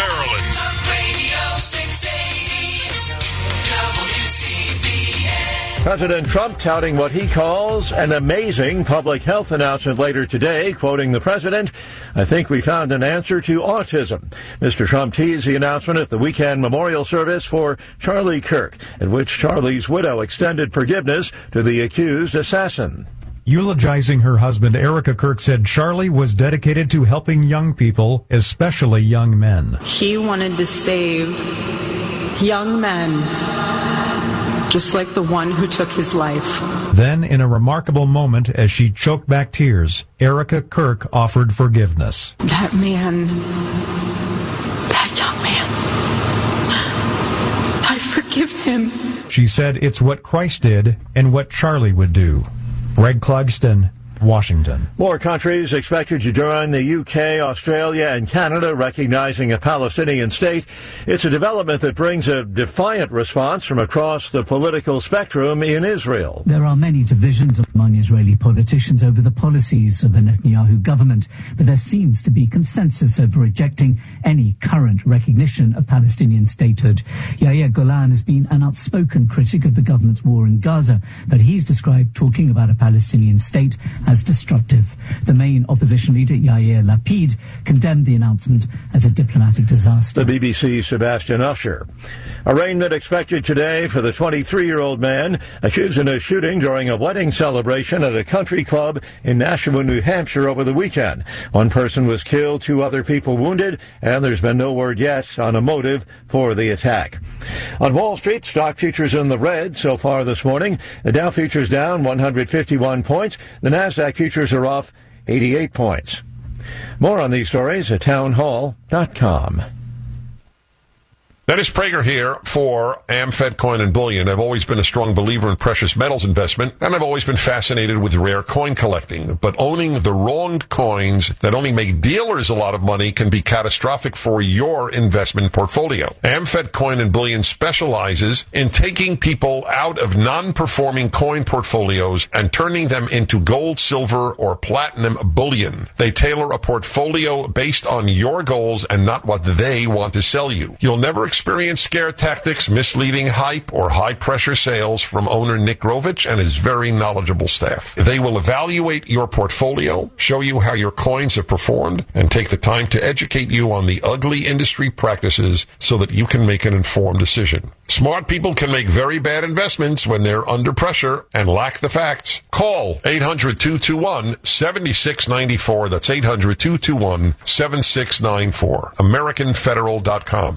Maryland. Talk Radio 680 WCBM. President Trump touting what he calls an amazing public health announcement later today, quoting the president, "I think we found an answer to autism." Mr. Trump teased the announcement at the weekend memorial service for Charlie Kirk, at which Charlie's widow extended forgiveness to the accused assassin. Eulogizing her husband, Erica Kirk said Charlie was dedicated to helping young people, especially young men. He wanted to save young men, just like the one who took his life. Then, in a remarkable moment, as she choked back tears, Erica Kirk offered forgiveness. That man, that young man, I forgive him. She said it's what Christ did and what Charlie would do. Greg Clugston, Washington. More countries expected to join the UK, Australia, and Canada recognizing a Palestinian state. It's a development that brings a defiant response from across the political spectrum in Israel. There are many divisions among Israeli politicians over the policies of the Netanyahu government, but there seems to be consensus over rejecting any current recognition of Palestinian statehood. Yair Golan has been an outspoken critic of the government's war in Gaza, but he's described talking about a Palestinian state as destructive. The main opposition leader, Yair Lapid, condemned the announcement as a diplomatic disaster. The BBC's Sebastian Usher. Arraignment expected today for the 23-year-old man accused in a shooting during a wedding celebration at a country club in Nashua, New Hampshire over the weekend. One person was killed, 2 other people wounded, and there's been no word yet on a motive for the attack. On Wall Street, stock futures in the red so far this morning. The Dow futures down 151 points. The Nasdaq futures are off 88 points. More on these stories at townhall.com. Dennis Prager here for AmFed Coin and Bullion. I've always been a strong believer in precious metals investment, and I've always been fascinated with rare coin collecting. But owning the wrong coins that only make dealers a lot of money can be catastrophic for your investment portfolio. AmFed Coin and Bullion specializes in taking people out of non-performing coin portfolios and turning them into gold, silver, or platinum bullion. They tailor a portfolio based on your goals and not what they want to sell you. You'll never experience scare tactics, misleading hype, or high-pressure sales from owner Nick Grovich and his very knowledgeable staff. They will evaluate your portfolio, show you how your coins have performed, and take the time to educate you on the ugly industry practices so that you can make an informed decision. Smart people can make very bad investments when they're under pressure and lack the facts. Call 800-221-7694. That's 800-221-7694. AmericanFederal.com.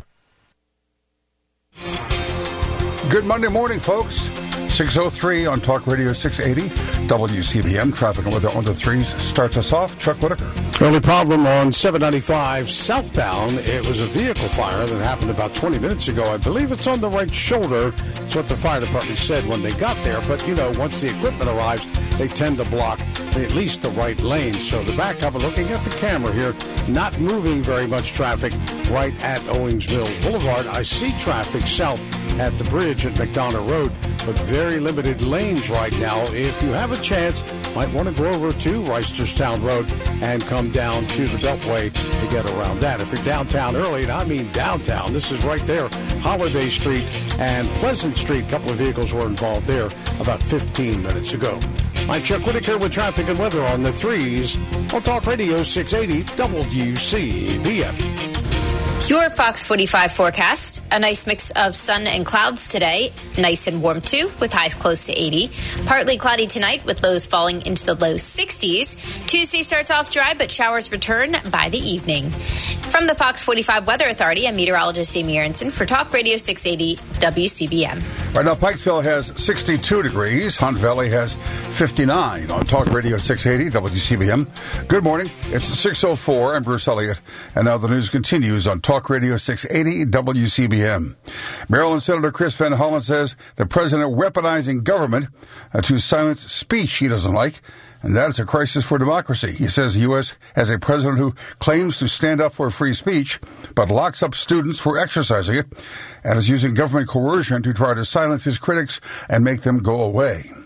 Good Monday morning, folks. 6:03 on Talk Radio 680 WCBM. Traffic and weather on the 3s starts us off. Chuck Whitaker. Early problem on 795 southbound. It was a vehicle fire that happened about 20 minutes ago. I believe it's on the right shoulder. That's what the fire department said when they got there. But, you know, once the equipment arrives, they tend to block at least the right lane. So the backup, looking at the camera here, not moving very much traffic right at Owings Mills Boulevard. I see traffic south at the bridge at McDonough Road, but very limited lanes right now. If you have a chance, might want to go over to Reisterstown Road and come down to the Beltway to get around that. If you're downtown early, and I mean downtown, this is right there, Holiday Street and Pleasant Street. A couple of vehicles were involved there about 15 minutes ago. I'm Chuck Whitaker with traffic and weather on the 3s on Talk Radio 680 WCBM. Your Fox 45 forecast, a nice mix of sun and clouds today. Nice and warm, too, with highs close to 80. Partly cloudy tonight with lows falling into the low 60s. Tuesday starts off dry, but showers return by the evening. From the Fox 45 Weather Authority, I'm meteorologist Amy Aronson for Talk Radio 680 WCBM. Right now, Pikesville has 62 degrees. Hunt Valley has 59 on Talk Radio 680 WCBM. Good morning. It's 6:04. I'm Bruce Elliott, and now the news continues on Talk Radio 680 WCBM. Maryland Senator Chris Van Hollen says the president weaponizing government to silence speech he doesn't like, and that is a crisis for democracy. He says the U.S. has a president who claims to stand up for free speech, but locks up students for exercising it, and is using government coercion to try to silence his critics and make them go away.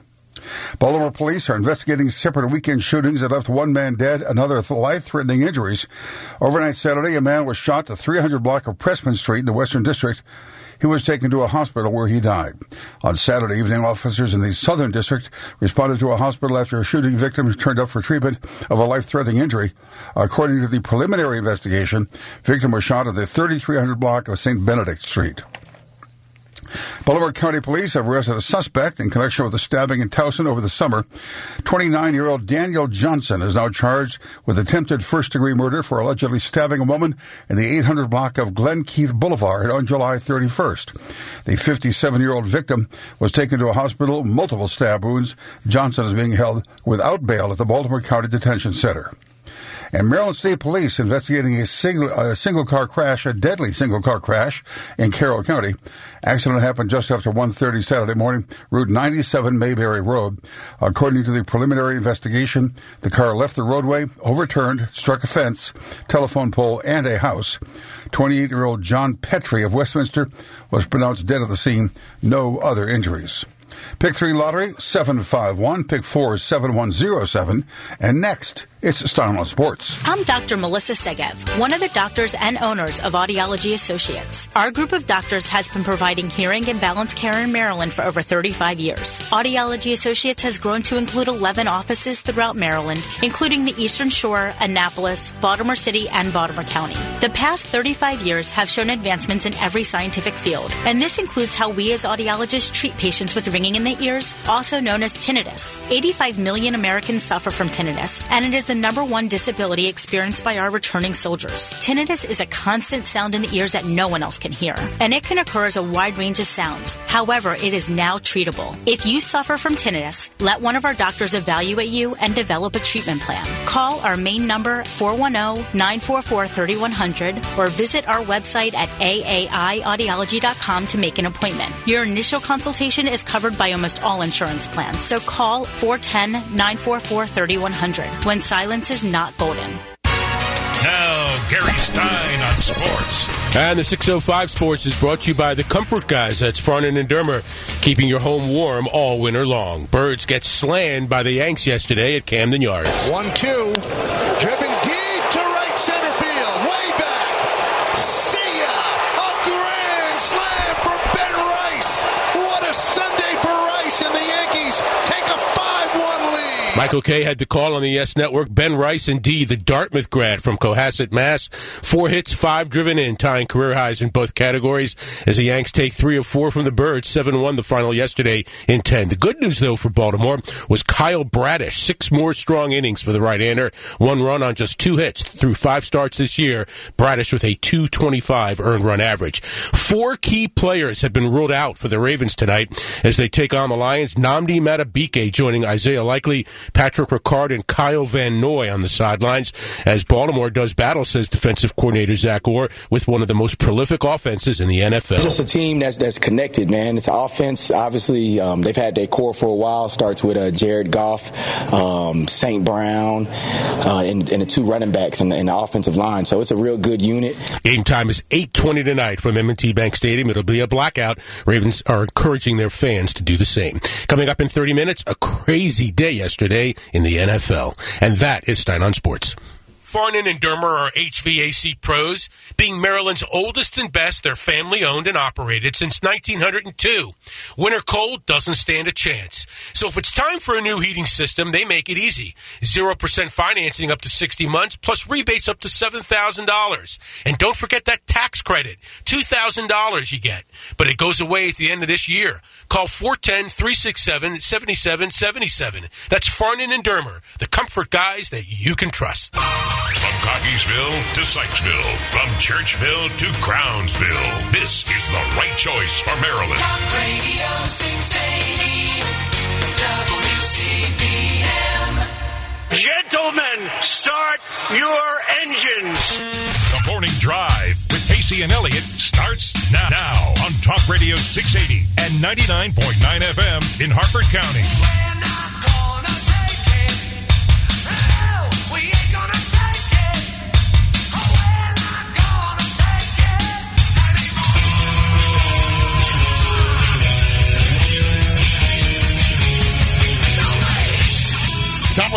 Baltimore police are investigating separate weekend shootings that left one man dead, another life-threatening injuries. Overnight Saturday, a man was shot at the 300 block of Pressman Street in the Western District. He was taken to a hospital where he died. On Saturday evening, officers in the Southern District responded to a hospital after a shooting victim turned up for treatment of a life-threatening injury. According to the preliminary investigation, victim was shot at the 3300 block of St. Benedict Street. Baltimore County Police have arrested a suspect in connection with the stabbing in Towson over the summer. 29-year-old Daniel Johnson is now charged with attempted first-degree murder for allegedly stabbing a woman in the 800 block of Glen Keith Boulevard on July 31st. The 57-year-old victim was taken to a hospital, multiple stab wounds. Johnson is being held without bail at the Baltimore County Detention Center. And Maryland State Police investigating a single-car crash, a deadly single-car crash in Carroll County. Accident happened just after 1:30 Saturday morning, Route 97 Mayberry Road. According to the preliminary investigation, the car left the roadway, overturned, struck a fence, telephone pole, and a house. 28-year-old John Petrie of Westminster was pronounced dead at the scene. No other injuries. Pick 3 lottery, 751. Pick 4 is 7107. And next, it's Stein on Sports. I'm Dr. Melissa Segev, one of the doctors and owners of Audiology Associates. Our group of doctors has been providing hearing and balance care in Maryland for over 35 years. Audiology Associates has grown to include 11 offices throughout Maryland, including the Eastern Shore, Annapolis, Baltimore City, and Baltimore County. The past 35 years have shown advancements in every scientific field, and this includes how we as audiologists treat patients with ringing in the ears, also known as tinnitus. 85 million Americans suffer from tinnitus, and it is the number one disability experienced by our returning soldiers. Tinnitus is a constant sound in the ears that no one else can hear, and it can occur as a wide range of sounds. However, it is now treatable. If you suffer from tinnitus, let one of our doctors evaluate you and develop a treatment plan. Call our main number 410-944-3100 or visit our website at aaiaudiology.com to make an appointment. Your initial consultation is covered by almost all insurance plans, so call 410-944-3100 when silence is not golden. Now, Gary Stein on sports. And the 605 Sports is brought to you by the Comfort Guys. That's Farnan and Dermer, keeping your home warm all winter long. Birds get slammed by the Yanks yesterday at Camden Yards. 1-2, driven deep to right center field, way back. See ya! A grand slam for Ben Rice. What a Sunday for Rice, and the Yankees take a 5-1 lead. Michael Kay had the call on the Yes Network. Ben Rice, indeed, the Dartmouth grad from Cohasset, Mass. 4 hits, 5 driven in, tying career highs in both categories as the Yanks take 3 of 4 from the Birds. 7-1 the final yesterday in 10. The good news, though, for Baltimore was Kyle Bradish. 6 more strong innings for the right-hander. 1 run on just 2 hits through 5 starts this year. Bradish with a .225 earned run average. 4 key players have been ruled out for the Ravens tonight as they take on the Lions. Nnamdi Madubuike joining Isaiah Likely, Patrick Ricard, and Kyle Van Noy on the sidelines as Baltimore does battle, says defensive coordinator Zach Orr, with one of the most prolific offenses in the NFL. It's just a team that's connected, man. It's offense. Obviously, they've had their core for a while. Starts with Jared Goff, St. Brown, and the 2 running backs in the offensive line. So it's a real good unit. Game time is 8:20 tonight from M&T Bank Stadium. It'll be a blackout. Ravens are encouraging their fans to do the same. Coming up in 30 minutes, a crazy day yesterday in the NFL. And that is Stein on Sports. Farnan and Dermer are HVAC pros, being Maryland's oldest and best. They're family-owned and operated since 1902. Winter cold doesn't stand a chance. So if it's time for a new heating system, they make it easy. 0% financing up to 60 months, plus rebates up to $7,000. And don't forget that tax credit, $2,000 you get. But it goes away at the end of this year. Call 410-367-7777. That's Farnan and Dermer, the comfort guys that you can trust. From Cockeysville to Sykesville, from Churchville to Crownsville, this is the right choice for Maryland. Talk Radio 680 WCBM. Gentlemen, start your engines. The Morning Drive with Casey and Elliott starts now on Talk Radio 680 and 99.9 FM in Harford County.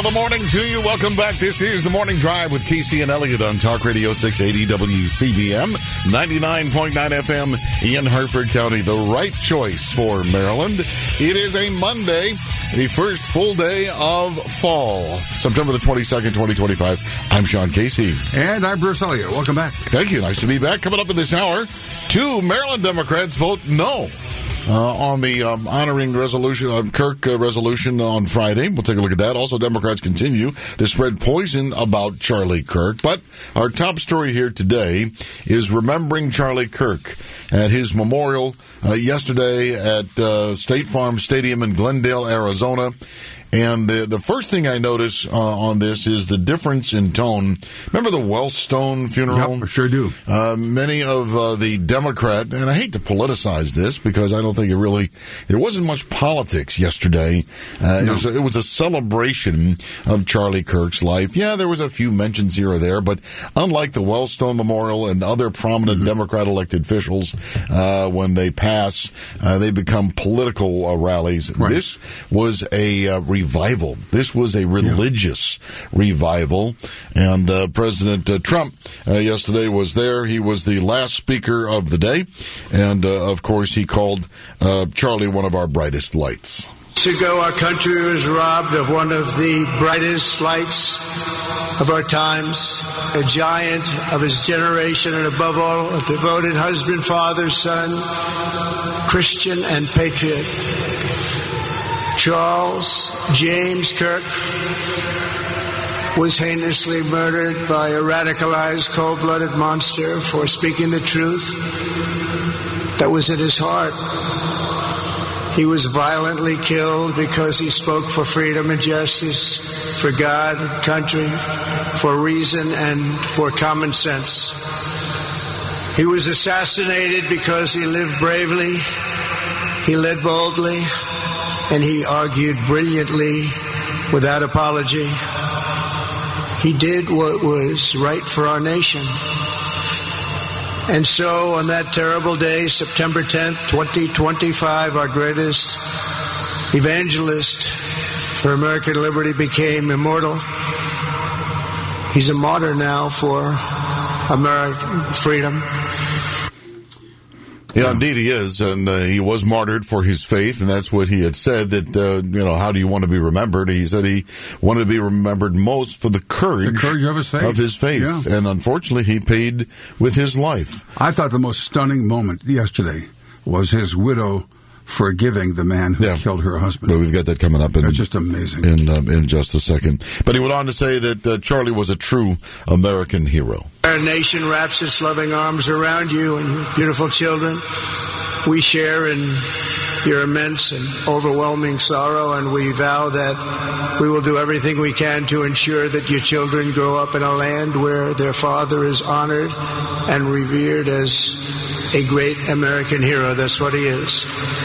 of the morning to you. Welcome back. This is the Morning Drive with Casey and Elliott on Talk Radio 680 WCBM, 99.9 FM in Harford County. The right choice for Maryland. It is a Monday, the first full day of fall, September the 22nd, 2025. I'm Sean Casey. And I'm Bruce Elliott. Welcome back. Thank you. Nice to be back. Coming up in this hour, 2 Maryland Democrats vote no on the honoring resolution, Kirk resolution on Friday. We'll take a look at that. Also, Democrats continue to spread poison about Charlie Kirk. But our top story here today is remembering Charlie Kirk at his memorial yesterday at State Farm Stadium in Glendale, Arizona. And the first thing I notice on this is the difference in tone. Remember the Wellstone funeral? Yep, I sure do. Many of the Democrat, and I hate to politicize this because I don't think there wasn't much politics yesterday. No. It was a celebration of Charlie Kirk's life. Yeah, there was a few mentions here or there, but unlike the Wellstone Memorial and other prominent Democrat elected officials, when they pass, they become political rallies. Right. This was a revival. This was a religious revival. And President Trump yesterday was there. He was the last speaker of the day. And, of course, he called Charlie one of our brightest lights. Years ago, our country was robbed of one of the brightest lights of our times, a giant of his generation, and above all, a devoted husband, father, son, Christian, and patriot. Charles James Kirk was heinously murdered by a radicalized, cold-blooded monster for speaking the truth that was in his heart. He was violently killed because he spoke for freedom and justice, for God, country, for reason, and for common sense. He was assassinated because he lived bravely, he led boldly, and he argued brilliantly without apology. He did what was right for our nation. And so on that terrible day, September 10th, 2025, our greatest evangelist for American liberty became immortal. He's a martyr now for American freedom. Yeah, indeed he is, and he was martyred for his faith, and that's what he had said, that, how do you want to be remembered? He said he wanted to be remembered most for the courage of his faith. Yeah. And unfortunately, he paid with his life. I thought the most stunning moment yesterday was his widow forgiving the man who killed her husband. But we've got that coming up. It's just amazing. In just a second. But he went on to say that Charlie was a true American hero. Our nation wraps its loving arms around you and your beautiful children. We share in your immense and overwhelming sorrow, and we vow that we will do everything we can to ensure that your children grow up in a land where their father is honored and revered as a great American hero. That's what he is.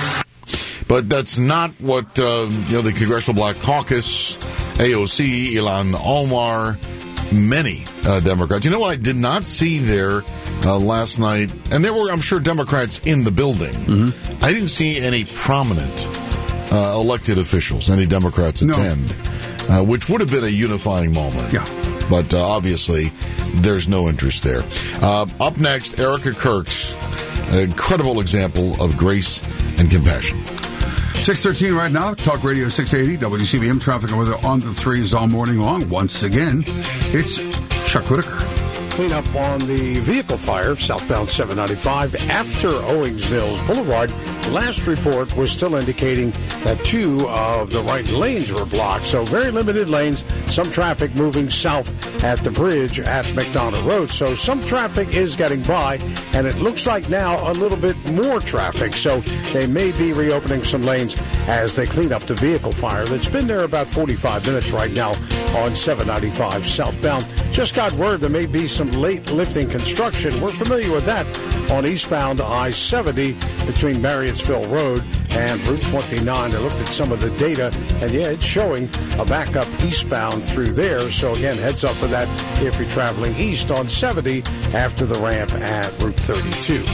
But that's not what the Congressional Black Caucus, AOC, Ilhan Omar, many Democrats. You know what I did not see there last night? And there were, I'm sure, Democrats in the building. Mm-hmm. I didn't see any prominent elected officials, any Democrats attend, which would have been a unifying moment. Yeah. But obviously, there's no interest there. Up next, Erica Kirk's incredible example of grace and compassion. 6:13 right now. Talk Radio 680, WCBM. Traffic and weather on the threes all morning long. Once again, it's Chuck Whitaker. Clean up on the vehicle fire, southbound 795 after Owings Mills Boulevard. Last report was still indicating that 2 of the right lanes were blocked, so very limited lanes. Some traffic moving south at the bridge at McDonough Road, so some traffic is getting by, and it looks like now a little bit more traffic, so they may be reopening some lanes as they clean up the vehicle fire that's been there about 45 minutes right now on 795 southbound. Just got word there may be some late lifting construction. We're familiar with that on eastbound I-70 between Marriottsville Road and Route 29. I looked at some of the data, and it's showing a backup eastbound through there. So again, heads up for that if you're traveling east on 70 after the ramp at Route 32.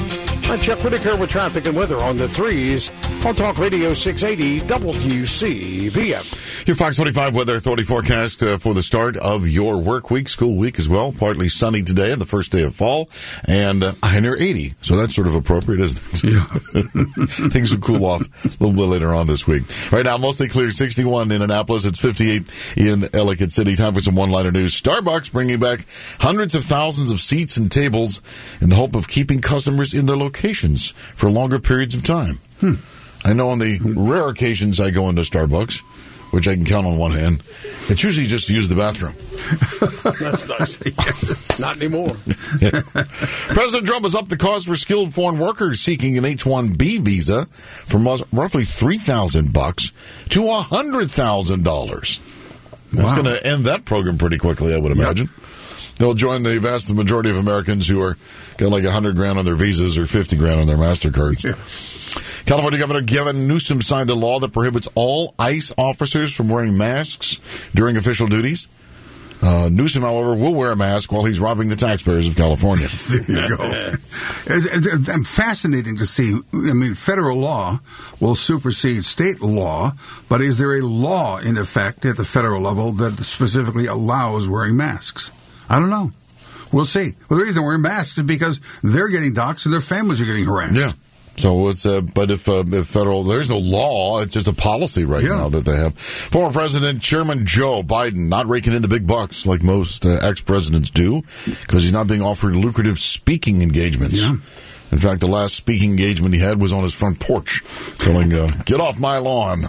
I'm Chuck Whitaker with traffic and weather on the 3s on Talk Radio 680 WCBM. Your Fox 45 Weather Authority forecast for the start of your work week, school week as well. Partly sunny today and the first day of fall, and high near 80. So that's sort of appropriate, isn't it? Yeah. Things will cool off a little bit later on this week. Right now, mostly clear, 61 in Annapolis. It's 58 in Ellicott City. Time for some one-liner news. Starbucks bringing back hundreds of thousands of seats and tables in the hope of keeping customers in their locations for longer periods of time. I know on the rare occasions I go into Starbucks, which I can count on one hand, it's usually just to use the bathroom. That's nice. Yes. Not anymore. Yeah. President Trump has upped the cost for skilled foreign workers seeking an H-1B visa from roughly $3,000 to $100,000. That's going to end that program pretty quickly, I would imagine. They'll join the vast majority of Americans who are got like $100,000 on their visas or $50,000 on their MasterCards. Yeah. California Governor Gavin Newsom signed a law that prohibits all ICE officers from wearing masks during official duties. Newsom, however, will wear a mask while he's robbing the taxpayers of California. There you go. It's fascinating to see. I mean, federal law will supersede state law, but is there a law in effect at the federal level that specifically allows wearing masks? I don't know. We'll see. Well, the reason they're wearing masks is because they're getting doxxed and their families are getting harassed. Yeah. So it's, but if federal, there's no law, it's just a policy right now that they have. Former President Chairman Joe Biden not raking in the big bucks like most ex-presidents do because he's not being offered lucrative speaking engagements. Yeah. In fact, the last speaking engagement he had was on his front porch, telling, get off my lawn.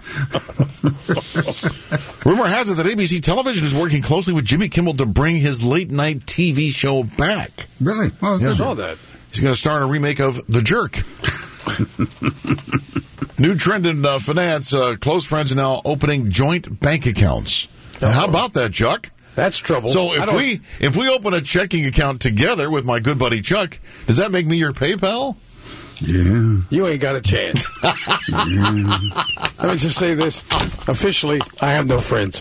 Rumor has it that ABC Television is working closely with Jimmy Kimmel to bring his late-night TV show back. Really? Oh, I saw that. He's going to star in a remake of The Jerk. New trend in finance. Close friends are now opening joint bank accounts. Now, how about that, Chuck? That's trouble. So if we open a checking account together with my good buddy Chuck, does that make me your PayPal? Yeah. You ain't got a chance. Let me just say this. Officially, I have no friends.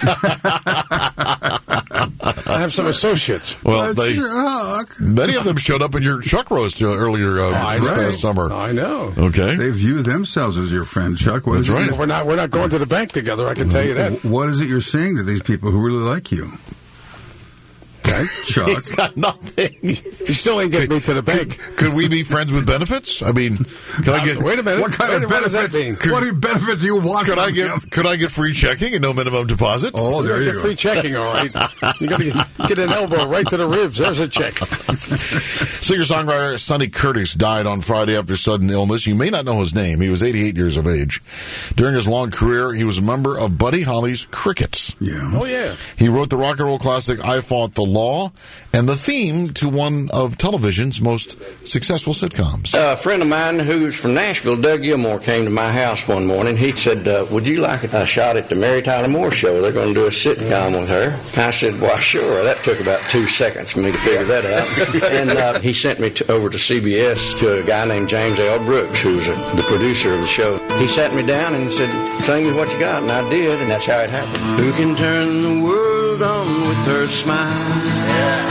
I have some associates. Well, many of them showed up in your Chuck roast earlier this past summer. I know. Okay. They view themselves as your friend, Chuck. That's right. We're not going to the bank together, I can tell you that. What is it you're saying to these people who really like you? Okay, Chuck. He's got nothing. You still ain't getting me to the bank. Could we be friends with benefits? I mean, can I get... Wait a minute. What kind of benefits? What does that mean? What benefit do you want? Could I get free checking and no minimum deposits? Oh, there you go. Free checking, all right. You got to get an elbow right to the ribs. There's a check. Singer-songwriter Sonny Curtis died on Friday after sudden illness. You may not know his name. He was 88 years of age. During his long career, he was a member of Buddy Holly's Crickets. Yeah. Oh, yeah. He wrote the rock and roll classic I Fought the Law and the theme to one of television's most successful sitcoms. A friend of mine who's from Nashville, Doug Gilmore, came to my house one morning. He said, would you like a shot at the Mary Tyler Moore Show? They're going to do a sitcom with her. I said, well, sure. That took about 2 seconds for me to figure that out. And he sent me over to CBS to a guy named James L. Brooks, who's the producer of the show. He sat me down and said, sing me what you got, and I did, and that's how it happened. Who can turn the world on with her smile? Yeah.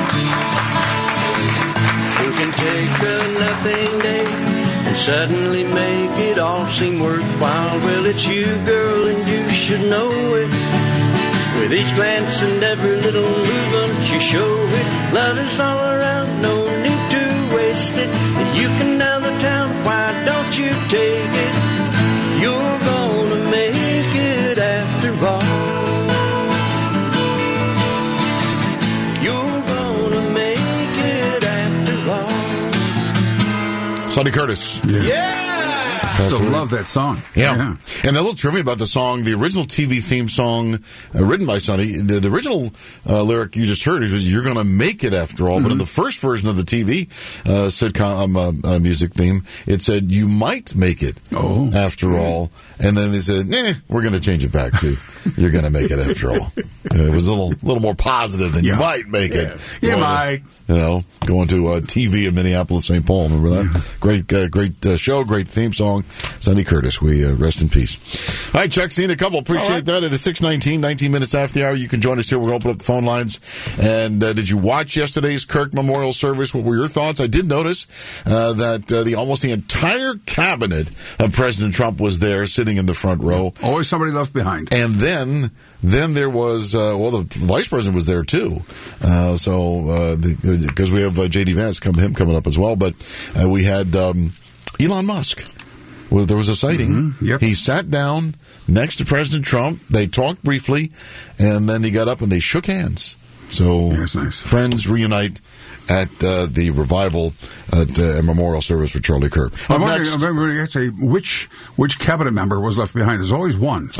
Who can take a nothing day and suddenly make it all seem worthwhile? Well, it's you, girl, and you should know it. With each glance and every little movement you show it. Love is all around, no need to waste it. You can down the town, why don't you take it? You're gonna make it after all. You're gonna make it after all. Sonny Curtis. Yeah. Still love that song. Yeah. And a little trivia about the song, the original TV theme song written by Sonny, the original lyric you just heard is you're going to make it after all. Mm-hmm. But in the first version of the TV sitcom music theme, it said you might make it after all. And then they said, we're going to change it back to you're going to make it after all. It was a little more positive than you might make it. You might. Going to TV in Minneapolis, St. Paul. Remember that? Great show, great theme song. Sonny Curtis. We rest in peace. All right, Chuck, seen a couple. Appreciate that. It is 6:19, 19 minutes after the hour. You can join us here. We're going to open up the phone lines. And did you watch yesterday's Kirk Memorial Service? What were your thoughts? I did notice that almost the entire cabinet of President Trump was there, sitting in the front row. Always somebody left behind. And then there was, the vice president was there too. Because we have J.D. Vance coming up as well. But we had Elon Musk. Well, there was a sighting. Mm-hmm. Yep. He sat down next to President Trump. They talked briefly, and then he got up and they shook hands. So that's nice. Friends reunite at the revival at memorial service for Charlie Kirk. I'm wondering actually which cabinet member was left behind. There's always one.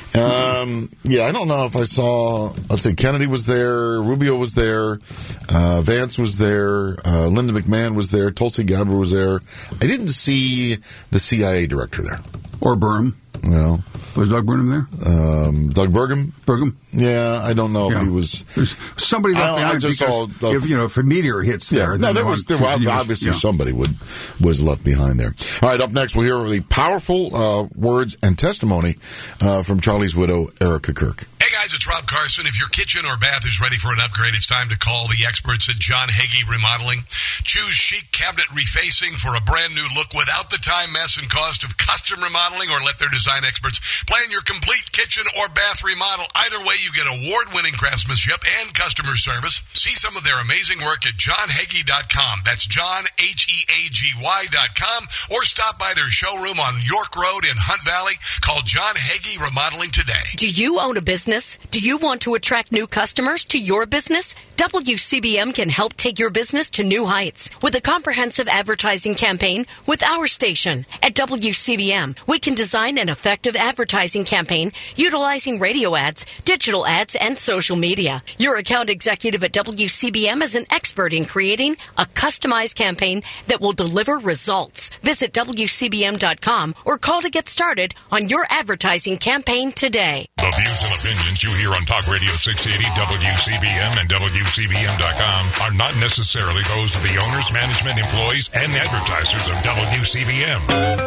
I don't know if I saw, let's say Kennedy was there, Rubio was there, Vance was there, Linda McMahon was there, Tulsi Gabbard was there. I didn't see the CIA director there. Or Burham. No. Was Doug Burnham there? Doug Burgum? Burgum? Yeah, I don't know if he was. There's somebody left behind. I just saw. If a meteor hits there, there was obviously somebody was left behind there. All right, up next we'll hear the powerful words and testimony from Charlie's widow, Erica Kirk. Hey guys, it's Rob Carson. If your kitchen or bath is ready for an upgrade, it's time to call the experts at John Hagee Remodeling. Choose chic cabinet refacing for a brand new look without the time, mess, and cost of custom remodeling, or let their design experts plan your complete kitchen or bath remodel. Either way, you get award-winning craftsmanship and customer service. See some of their amazing work at johnhagee.com. That's johnheagy.com, or stop by their showroom on York Road in Hunt Valley. Call John Hagee Remodeling today. Do you own a business? Do you want to attract new customers to your business? WCBM can help take your business to new heights with a comprehensive advertising campaign with our station. At WCBM, we can design an effective advertising campaign utilizing radio ads, digital ads, and social media. Your account executive at WCBM is an expert in creating a customized campaign that will deliver results. Visit WCBM.com or call to get started on your advertising campaign today. The views and opinions you hear on Talk Radio 680, WCBM, and WCBM.com are not necessarily those of the owners, management, employees, and advertisers of WCBM.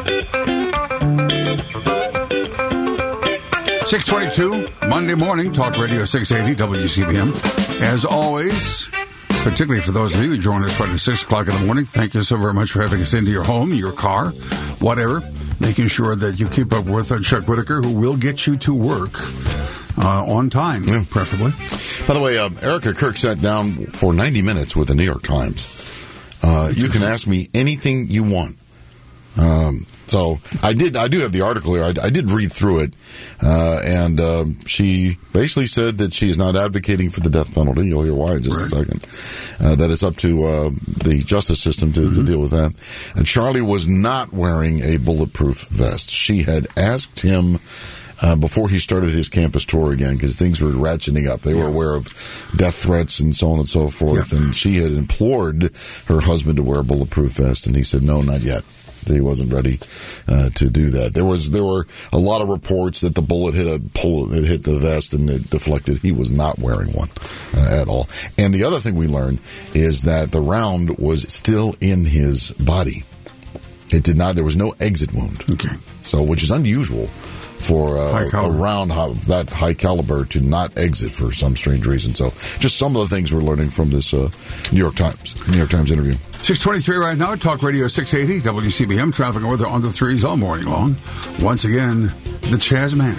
6:22, Monday morning, Talk Radio 680, WCBM. As always, particularly for those of you who join us right at 6 o'clock in the morning, thank you so very much for having us into your home, your car, whatever, making sure that you keep up with Chuck Whitaker, who will get you to work on time, preferably. By the way, Erica Kirk sat down for 90 minutes with the New York Times. You can ask me anything you want. So I do have the article here. I did read through it, and she basically said that she is not advocating for the death penalty. You'll hear why in just a second. That it's up to the justice system to deal with that. And Charlie was not wearing a bulletproof vest. She had asked him before he started his campus tour again, because things were ratcheting up. They were aware of death threats and so on and so forth, and she had implored her husband to wear a bulletproof vest, and he said, no, not yet. He wasn't ready to do that. There were a lot of reports that the bullet hit the vest and it deflected. He was not wearing one at all. And the other thing we learned is that the round was still in his body. It did not. There was no exit wound. Okay. So, which is unusual for a round of that high caliber to not exit for some strange reason. So, just some of the things we're learning from this New York Times interview. 6:23 right now, Talk Radio 680, WCBM, traffic and weather on the threes all morning long. Once again, the Chaz Man.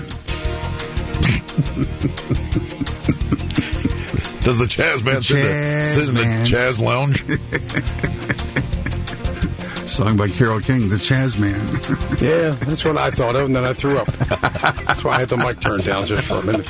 Does the Chaz Man sit in the Chaz Lounge? Sung by Carole King, the Chaz Man. Yeah, that's what I thought of, and then I threw up. That's why I had the mic turned down just for a minute.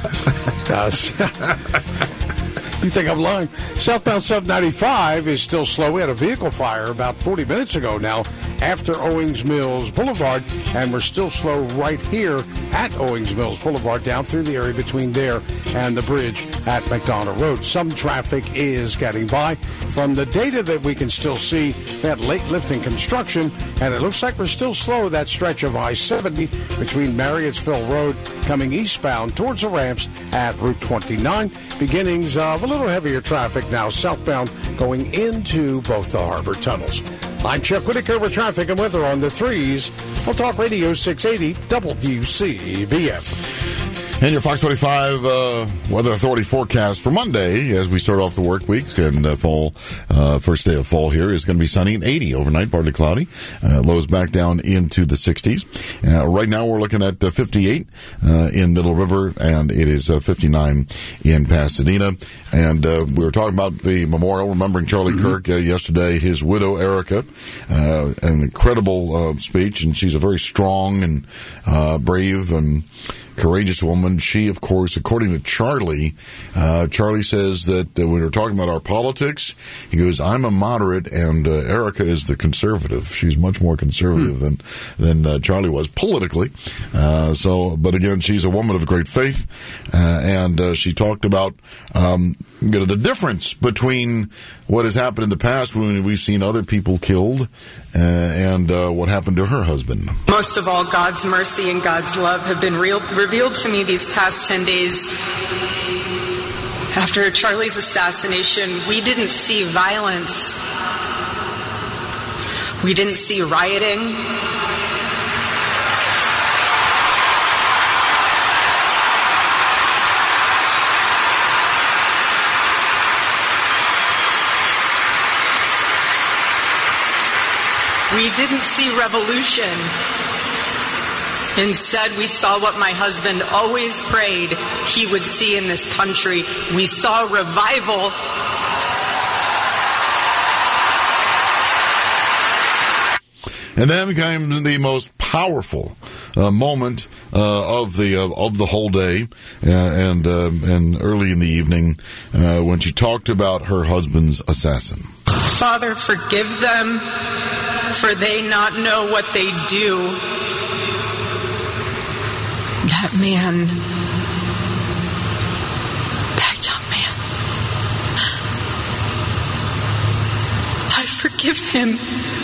You think I'm lying? Southbound 795 is still slow. We had a vehicle fire about 40 minutes ago now after Owings Mills Boulevard, and we're still slow right here at Owings Mills Boulevard down through the area between there and the bridge at McDonough Road. Some traffic is getting by. From the data that we can still see, that late lifting construction, and it looks like we're still slow that stretch of I-70 between Marriottsville Road coming eastbound towards the ramps at Route 29. Beginnings of a little heavier traffic now southbound going into both the harbor tunnels. I'm Chuck Whitaker with traffic and weather on the 3s. We'll talk Radio 680 WCBM. And your Fox 45 Weather Authority forecast for Monday as we start off the work week. And first day of fall here is going to be sunny and 80 overnight, partly cloudy. Lows back down into the 60s. Right now we're looking at 58 in Middle River, and it is 59 in Pasadena. And we were talking about the memorial, remembering Charlie Kirk yesterday, his widow, Erica. An incredible speech, and she's a very strong and brave and courageous woman. She, of course, according to Charlie, Charlie says that when we were talking about our politics, he goes, I'm a moderate and Erica is the conservative. She's much more conservative than Charlie was politically. But again, she's a woman of great faith, and she talked about the difference between what has happened in the past when we've seen other people killed and what happened to her husband. Most of all, God's mercy and God's love have been revealed to me these past 10 days. After Charlie's assassination, we didn't see violence. We didn't see rioting. We didn't see revolution. Instead, we saw what my husband always prayed he would see in this country. We saw revival. And then came the most powerful moment of the whole day, and early in the evening when she talked about her husband's assassin. Father, forgive them, for they not know what they do. That man, that young man, I forgive him.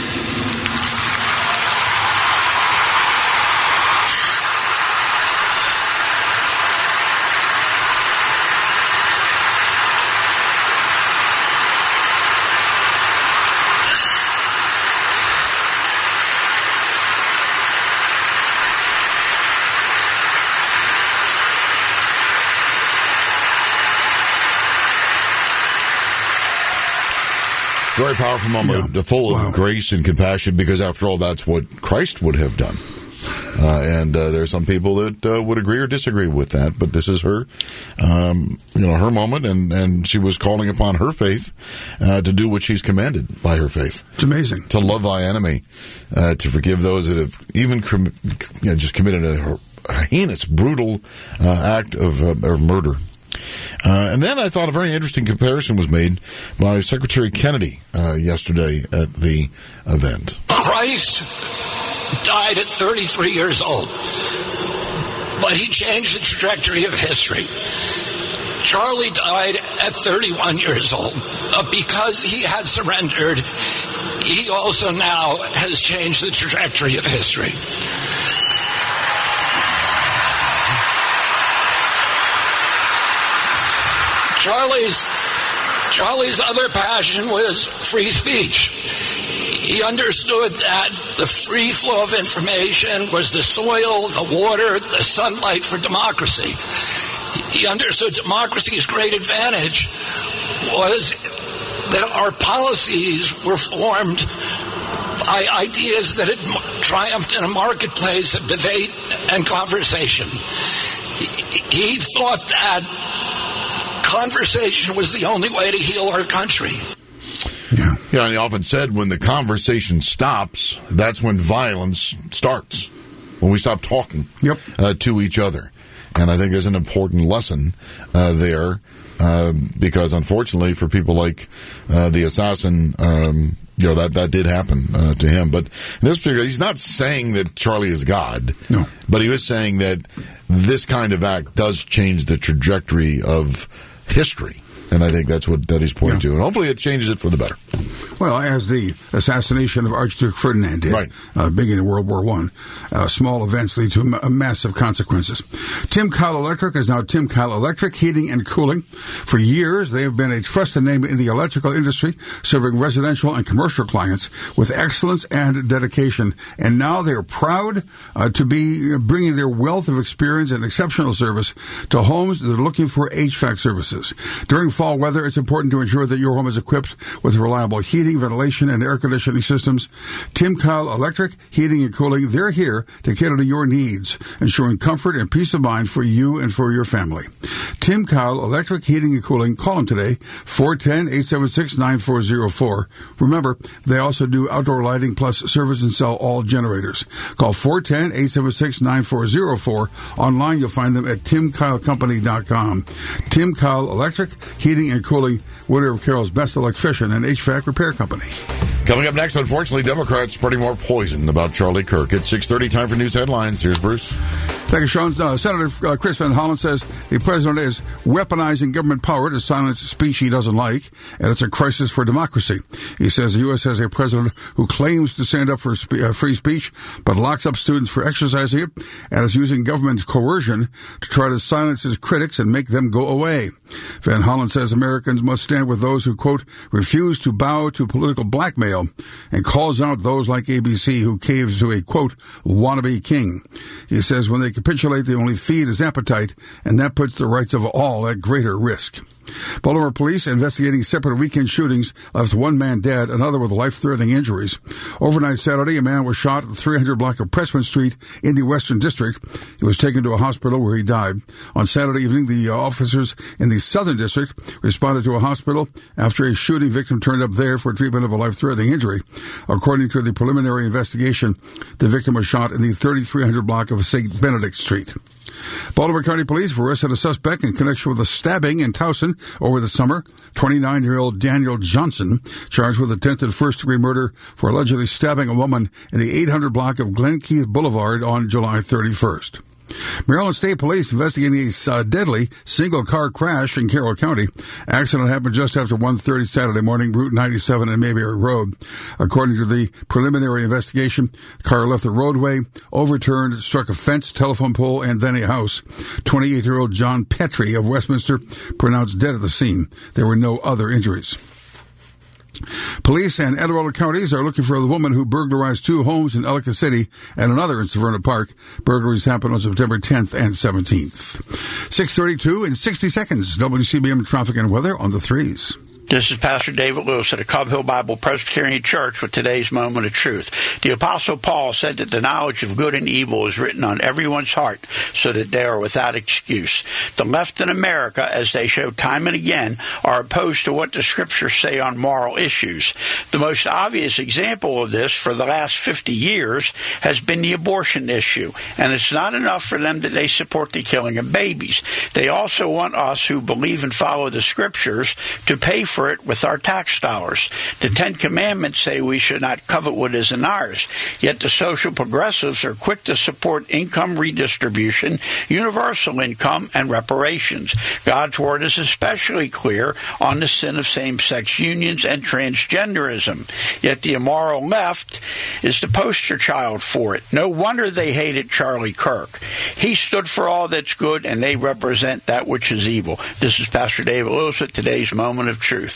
Very powerful moment, full of grace and compassion, because after all, that's what Christ would have done. And there are some people that would agree or disagree with that, but this is her, her moment, and she was calling upon her faith to do what she's commanded by her faith. It's amazing. To love thy enemy, to forgive those that have even just committed a heinous, brutal act of murder. And then I thought a very interesting comparison was made by Secretary Kennedy yesterday at the event. Christ died at 33 years old, but he changed the trajectory of history. Charlie died at 31 years old. Because he had surrendered, he also now has changed the trajectory of history. Charlie's other passion was free speech. He understood that the free flow of information was the soil, the water, the sunlight for democracy. He understood democracy's great advantage was that our policies were formed by ideas that had triumphed in a marketplace of debate and conversation. He thought that conversation was the only way to heal our country. Yeah, and he often said when the conversation stops, that's when violence starts. When we stop talking to each other. And I think there's an important lesson there because unfortunately for people like the assassin, that did happen to him. But in this particular, he's not saying that Charlie is God. No. But he was saying that this kind of act does change the trajectory of history. And I think that's what he's pointing to. And hopefully it changes it for the better. Well, as the assassination of Archduke Ferdinand did, beginning of World War I. Small events lead to massive consequences. Tim Kyle Electric is now Tim Kyle Electric Heating and Cooling. For years, they have been a trusted name in the electrical industry, serving residential and commercial clients with excellence and dedication. And now they are proud to be bringing their wealth of experience and exceptional service to homes that are looking for HVAC services. During fall weather, it's important to ensure that your home is equipped with reliable heating, ventilation, and air conditioning systems. Tim Kyle Electric Heating and Cooling, they're here to cater to your needs, ensuring comfort and peace of mind for you and for your family. Tim Kyle Electric Heating and Cooling. Call them today, 410-876-9404. Remember, they also do outdoor lighting plus service and sell all generators. Call 410-876-9404. Online, you'll find them at timkylecompany.com. Tim Kyle Electric Heating and Cooling, Woodard Carroll's best electrician and HVAC repair company. Coming up next, unfortunately, Democrats spreading more poison about Charlie Kirk. At 6:30, time for news headlines. Here's Bruce. Thank you, Sean. Senator Chris Van Hollen says the president is weaponizing government power to silence speech he doesn't like, and it's a crisis for democracy. He says the U.S. has a president who claims to stand up for free speech, but locks up students for exercising it, and is using government coercion to try to silence his critics and make them go away. Van Hollen says Americans must stand with those who, quote, refuse to bow to political blackmail, and calls out those like ABC who cave to a, quote, wannabe king. He says when they capitulate, they only feed his appetite, and that puts the rights of all at greater risk. Baltimore police investigating separate weekend shootings left one man dead, another with life-threatening injuries. Overnight Saturday, a man was shot at the 300 block of Pressman Street in the Western District. He was taken to a hospital where he died. On Saturday evening, the officers in the Southern District responded to a hospital after a shooting victim turned up there for treatment of a life-threatening injury. According to the preliminary investigation, the victim was shot in the 3300 block of St. Benedict Street. Baltimore County Police have arrested a suspect in connection with a stabbing in Towson over the summer. 29-year-old Daniel Johnson, charged with attempted first-degree murder for allegedly stabbing a woman in the 800 block of Glen Keith Boulevard on July 31st. Maryland State Police investigating a deadly single-car crash in Carroll County. Accident happened just after 1:30 Saturday morning, Route 97 and Mayberry Road. According to the preliminary investigation, the car left the roadway, overturned, struck a fence, telephone pole, and then a house. 28-year-old John Petrie of Westminster pronounced dead at the scene. There were no other injuries. Police and Anne Arundel counties are looking for the woman who burglarized two homes in Ellicott City and another in Severna Park. Burglaries happened on September 10th and 17th. 6:32 in 60 seconds. WCBM traffic and weather on the threes. This is Pastor David Lewis at the Cobb Hill Bible Presbyterian Church with today's moment of truth. The Apostle Paul said that the knowledge of good and evil is written on everyone's heart so that they are without excuse. The left in America, as they show time and again, are opposed to what the Scriptures say on moral issues. The most obvious example of this for the last 50 years has been the abortion issue, and it's not enough for them that they support the killing of babies. They also want us who believe and follow the Scriptures to pay for it with our tax dollars. The Ten Commandments say we should not covet what isn't ours, yet the social progressives are quick to support income redistribution, universal income, and reparations. God's Word is especially clear on the sin of same-sex unions and transgenderism, yet the immoral left is the poster child for it. No wonder they hated Charlie Kirk. He stood for all that's good, and they represent that which is evil. This is Pastor David Lewis with today's Moment of Truth.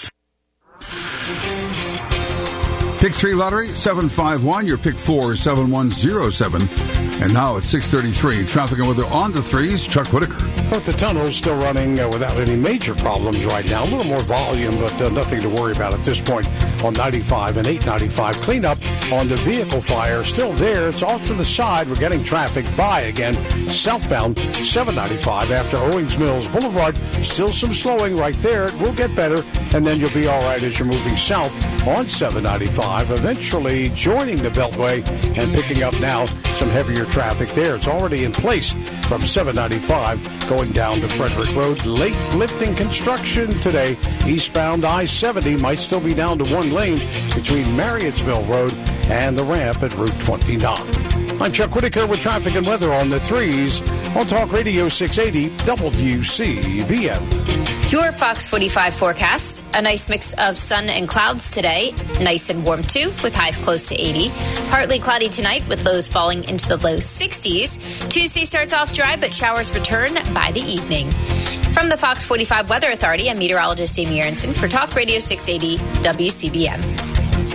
Pick 3 lottery, 751. Your pick 4 is 7107. And now at 6:33, traffic and weather on the threes. Chuck Whitaker. But the tunnel's still running without any major problems right now. A little more volume, but nothing to worry about at this point on 95 and 895. Cleanup on the vehicle fire still there. It's off to the side. We're getting traffic by again southbound 795 after Owings Mills Boulevard. Still some slowing right there. It will get better, and then you'll be all right as you're moving south on 795, eventually joining the Beltway and picking up now some heavier traffic there. It's already in place from 795 going down to Frederick Road. Late lifting construction today. Eastbound I-70 might still be down to one lane between Marriottsville Road and the ramp at Route 29. I'm Chuck Whitaker with traffic and weather on the threes on Talk Radio 680 WCBM. Your Fox 45 forecast, a nice mix of sun and clouds today. Nice and warm, too, with highs close to 80. Partly cloudy tonight with lows falling into the low 60s. Tuesday starts off dry, but showers return by the evening. From the Fox 45 Weather Authority, I'm meteorologist Amy Aronson for Talk Radio 680 WCBM.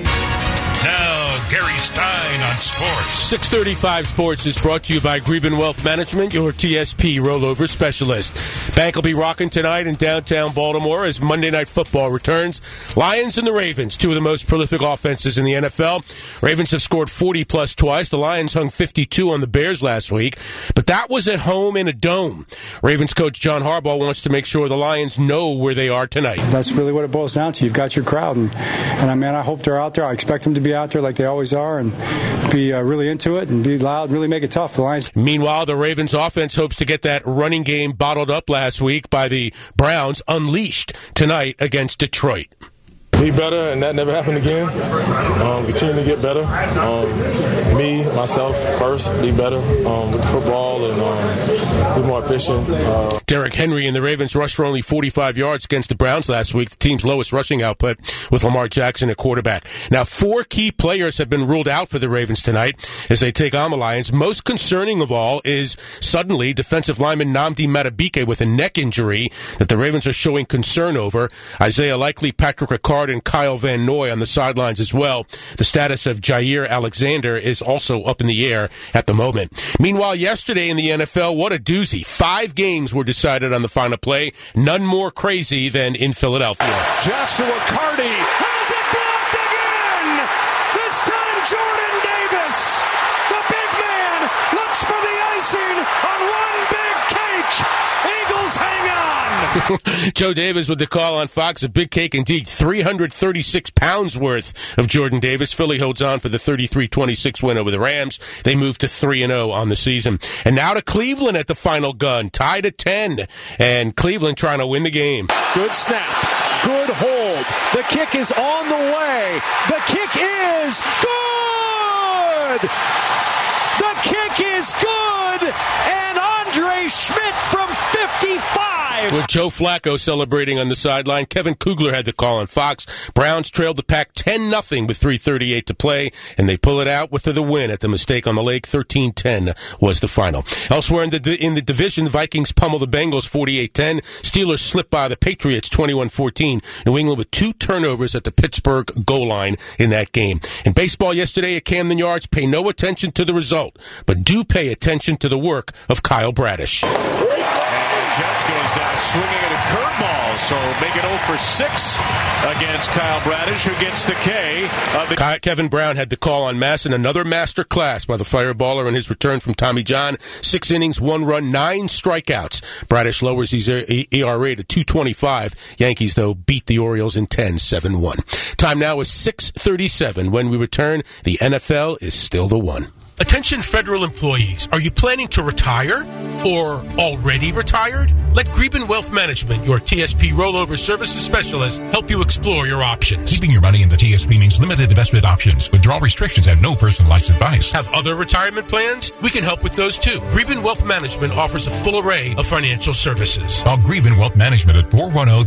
Now, Gary Stein on sports. 635 Sports is brought to you by Greben Wealth Management, your TSP rollover specialist. Bank will be rocking tonight in downtown Baltimore as Monday Night Football returns. Lions and the Ravens, two of the most prolific offenses in the NFL. Ravens have scored 40-plus twice. The Lions hung 52 on the Bears last week, but that was at home in a dome. Ravens coach John Harbaugh wants to make sure the Lions know where they are tonight. That's really what it boils down to. You've got your crowd, and I hope they're out there. I expect them to be out there like they always are and be really into it and be loud and really make it tough for the Lions. Meanwhile, the Ravens offense hopes to get that running game bottled up last week by the Browns unleashed tonight against Detroit. Be better, and that never happened again. Continue to get better. Me, myself, first, be better with the football and be more efficient. Derrick Henry and the Ravens rushed for only 45 yards against the Browns last week, the team's lowest rushing output, with Lamar Jackson at quarterback. Now, 4 key players have been ruled out for the Ravens tonight as they take on the Lions. Most concerning of all is suddenly defensive lineman Nnamdi Madubuike with a neck injury that the Ravens are showing concern over. Isaiah Likely, Patrick Ricard, and Kyle Van Noy on the sidelines as well. The status of Jair Alexander is also up in the air at the moment. Meanwhile, yesterday in the NFL, what a doozy. 5 games were decided on the final play. None more crazy than in Philadelphia. Joshua Carty has it blocked again! This time Jordan Davis, the big man, looks for the icing on one big cake. Eagles hang on! Joe Davis with the call on Fox. A big cake indeed. 336 pounds worth of Jordan Davis. Philly holds on for the 33-26 win over the Rams. They move to 3-0 on the season. And now to Cleveland at the final gun. Tied at 10. And Cleveland trying to win the game. Good snap. Good hold. The kick is on the way. The kick is good! The kick is good! And Andre Schmidt from 55! With Joe Flacco celebrating on the sideline, Kevin Kugler had the call on Fox. Browns trailed the Pack 10-0 with 3:38 to play, and they pull it out with the win at the Mistake on the Lake. 13-10 was the final. Elsewhere in the division, Vikings pummel the Bengals 48-10. Steelers slip by the Patriots 21-14. New England with 2 turnovers at the Pittsburgh goal line in that game. In baseball yesterday at Camden Yards, pay no attention to the result, but do pay attention to the work of Kyle Bradish. Judge goes down swinging at a curveball, so make it 0 for 6 against Kyle Bradish, who gets the K of the... Kevin Brown had the call on Mass in another master class by the fireballer in his return from Tommy John. 6 innings, 1 run, 9 strikeouts. Bradish lowers his ERA to 2.25. Yankees, though, beat the Orioles in 10, 7-1. Time now is 6:37. When we return, the NFL is still the one. Attention federal employees, are you planning to retire or already retired? Let Greben Wealth Management, your TSP rollover services specialist, help you explore your options. Keeping your money in the TSP means limited investment options, withdrawal restrictions, and no personalized advice. Have other retirement plans? We can help with those too. Greben Wealth Management offers a full array of financial services. Call Greben Wealth Management at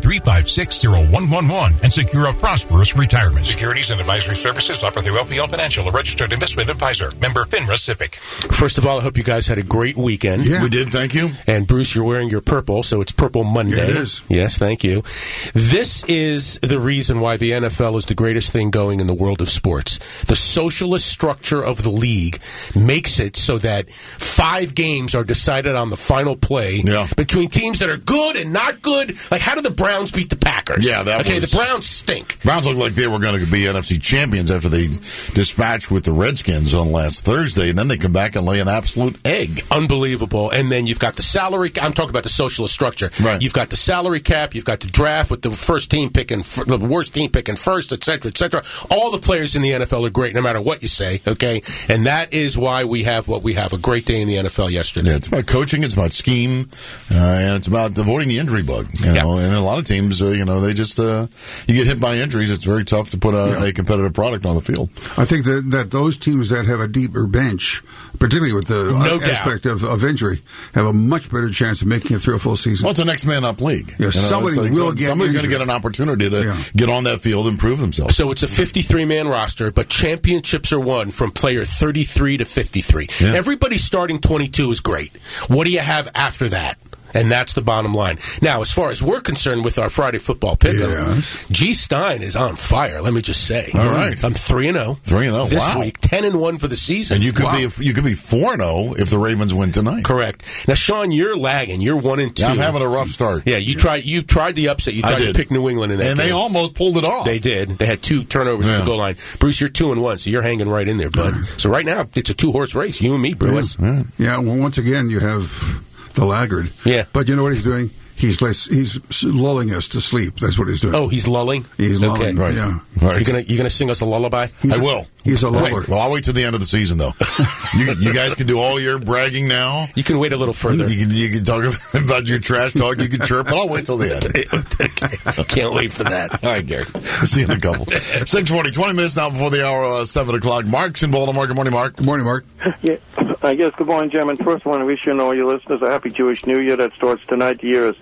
410-356-0111 and secure a prosperous retirement. Securities and advisory services offered through LPL Financial, a registered investment advisor. Member FINRA SIPC. First of all, I hope you guys had a great weekend. Yeah, we did. Thank you. And Bruce, you're wearing your purple, so it's Purple Monday. Yeah, it is. Yes, thank you. This is the reason why the NFL is the greatest thing going in the world of sports. The socialist structure of the league makes it so that 5 games are decided on the final play between teams that are good and not good. Like, how did the Browns beat the Packers? Yeah, the Browns stink. Browns looked like they were going to be NFC champions after they dispatched with the Redskins on last Thursday, and then they come back and lay an absolute egg. Unbelievable. And then you've got the salary. I'm talking about the socialist structure. Right. You've got the salary cap. You've got the draft with the first team picking, the worst team picking first, et cetera, et cetera. All the players in the NFL are great, no matter what you say. Okay, and that is why we have what we have. A great day in the NFL yesterday. Yeah, it's about coaching. It's about scheme, and it's about avoiding the injury bug. You know, and a lot of teams, they just you get hit by injuries. It's very tough to put a competitive product on the field. I think that those teams that have a deeper bench bench, particularly with the aspect of injury, have a much better chance of making it through a full season. Well, it's a next man up league. Yeah, somebody's going to get an opportunity to get on that field and prove themselves. So it's a 53-man roster, but championships are won from player 33 to 53. Yeah. Everybody starting 22 is great. What do you have after that? And that's the bottom line. Now, as far as we're concerned with our Friday football pick'em, G. Stein is on fire. Let me just say. All right, I'm 3-0. 3-0 this week. 10-1 for the season. And you could be 4-0 if the Ravens win tonight. Correct. Now, Sean, you're lagging. You're 1-2. Yeah, I'm having a rough start. Yeah, you tried the upset. You tried to pick New England in that game. They almost pulled it off. They did. They had 2 turnovers at the goal line. Bruce, you're 2-1, so you're hanging right in there, bud. So right now, it's a 2-horse race. You and me, Bruce. Yeah. Well, once again, you have the laggard. Yeah. But you know what he's doing? He's lulling us to sleep. That's what he's doing. Oh, he's lulling? He's lulling, okay. Right. Yeah. Right. You're gonna sing us a lullaby? I will. He's a luller. Well, I'll wait till the end of the season, though. You guys can do all your bragging now. You can wait a little further. You can talk about your trash talk. You can chirp, but I'll wait till the end. Okay. Can't wait for that. All right, Gary. See you in a couple. 6:40, 20 minutes now before the hour, 7 o'clock. Mark's in Baltimore. Good morning, Mark. Good morning, Mark. Yeah. Yes, good morning, gentlemen. First, I want to wish you and all your listeners a happy Jewish New Year that starts tonight. The year is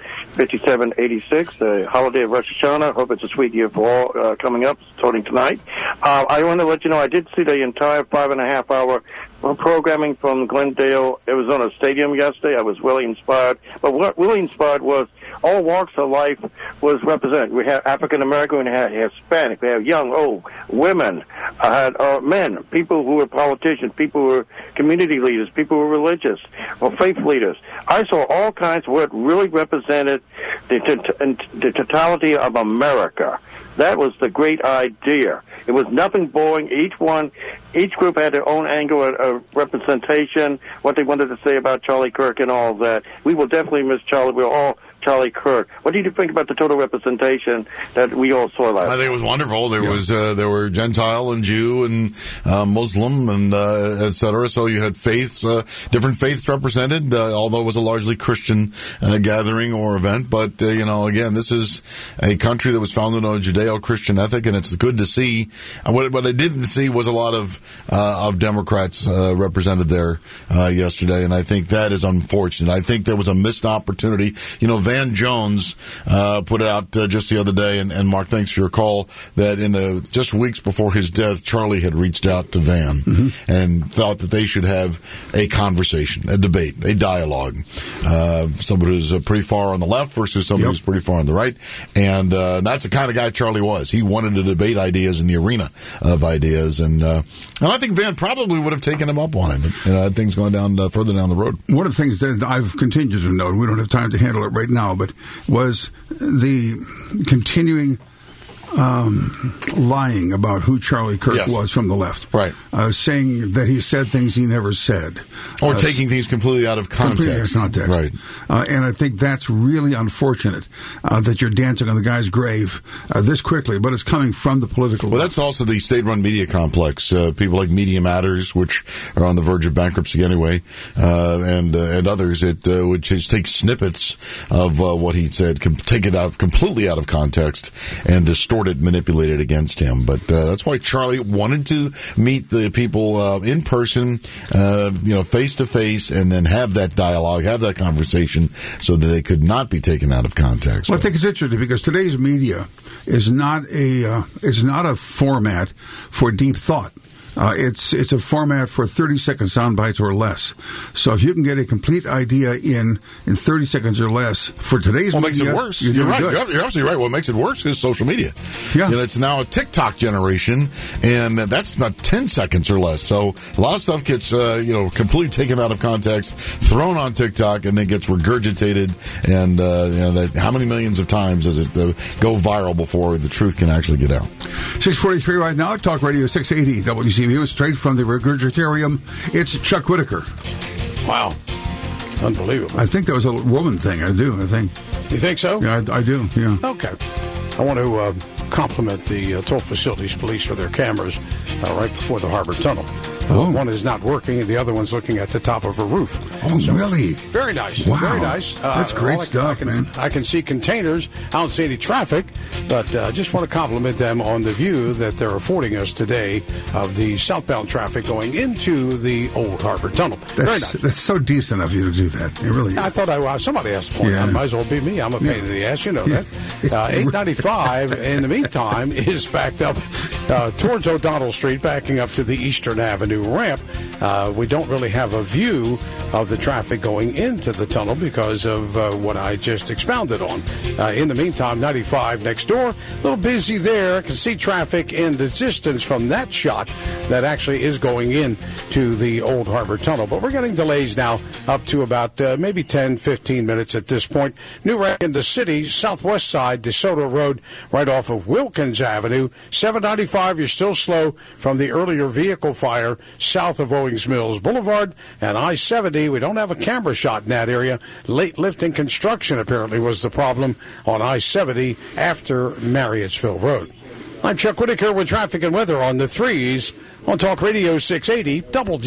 5786, the holiday of Rosh Hashanah. Hope it's a sweet year for all coming up, starting tonight. I want to let you know I did see the entire 5.5-hour programming from Glendale, Arizona Stadium yesterday. I was really inspired. But what really inspired was all walks of life was represented. We had African American, we had Hispanic, we had young, old, women, I had men, people who were politicians, people who were community leaders, people who were religious, or faith leaders. I saw all kinds of what really represented the totality of America. That was the great idea. It was nothing boring. Each group had their own angle of representation, what they wanted to say about Charlie Kirk and all that. We will definitely miss Charlie. We're all Charlie Kirk. What did you think about the total representation that we all saw last night? I think it was wonderful. There were Gentile and Jew and Muslim and et cetera. So you had faiths, different faiths represented, although it was a largely Christian gathering or event. But again, this is a country that was founded on a Judeo-Christian ethic, and it's good to see. What I didn't see was a lot of Democrats represented there yesterday, and I think that is unfortunate. I think there was a missed opportunity. Van Jones put it out just the other day, and Mark, thanks for your call, that in the just weeks before his death, Charlie had reached out to Van and thought that they should have a conversation, a debate, a dialogue. Somebody who's pretty far on the left versus somebody who's pretty far on the right. And that's the kind of guy Charlie was. He wanted to debate ideas in the arena of ideas. And I think Van probably would have taken him up on it. Things gone down further down the road. One of the things that I've continued to note, we don't have time to handle it right now, but was the continuing lying about who Charlie Kirk was from the left. Right. Saying that he said things he never said. Or taking things completely out of context. Right. And I think that's really unfortunate that you're dancing on the guy's grave this quickly, but it's coming from the political left. That's also the state-run media complex. People like Media Matters, which are on the verge of bankruptcy anyway, and others, which just take snippets of what he said, take it out completely out of context, and distort it, manipulate it against him. But that's why Charlie wanted to meet the people in person, face to face, and then have that dialogue, have that conversation, so that they could not be taken out of context. Well, I think it's interesting because today's media is not a format for deep thought. It's a format for 30-second sound bites or less. So if you can get a complete idea in 30 seconds or less for today's media, makes it worse. You're right. You're absolutely right. What makes it worse is social media. Yeah. It's now a TikTok generation, and that's about 10 seconds or less. So a lot of stuff gets completely taken out of context, thrown on TikTok, and then gets regurgitated. And how many millions of times does it go viral before the truth can actually get out? 6:43 right now. Talk Radio 680 WCBM. Straight from the Regurgitarium, it's Chuck Whitaker. Wow. Unbelievable. I think that was a woman thing. I think. You think so? Yeah, I do, yeah. Okay. I want to compliment the Toll Facilities Police for their cameras right before the Harbor Tunnel. One is not working, and the other one's looking at the top of a roof. Oh, really? Very nice. Wow. Very nice. That's great stuff, man. I can see containers. I don't see any traffic, but I just want to compliment them on the view that they're affording us today of the southbound traffic going into the Old Harbor Tunnel. Very nice. That's so decent of you to do that. It really is. I thought somebody has to point out. Might as well be me. I'm a pain in the ass. You know that. 895, in the meantime, is backed up towards O'Donnell Street, backing up to the Eastern Avenue ramp. We don't really have a view of the traffic going into the tunnel because of what I just expounded on. In the meantime, 95 next door, a little busy there. I can see traffic in the distance from that shot that actually is going in to the Old Harbor Tunnel. But we're getting delays now up to about maybe 10, 15 minutes at this point. New wreck in the city, southwest side, DeSoto Road, right off of Wilkins Avenue. 795, you're still slow from the earlier vehicle fire south of Owings Mills Boulevard. And I-70, we don't have a camera shot in that area. Late lifting construction apparently was the problem on I-70 after Marriottsville Road. I'm Chuck Whitaker with traffic and weather on the 3s on Talk Radio 680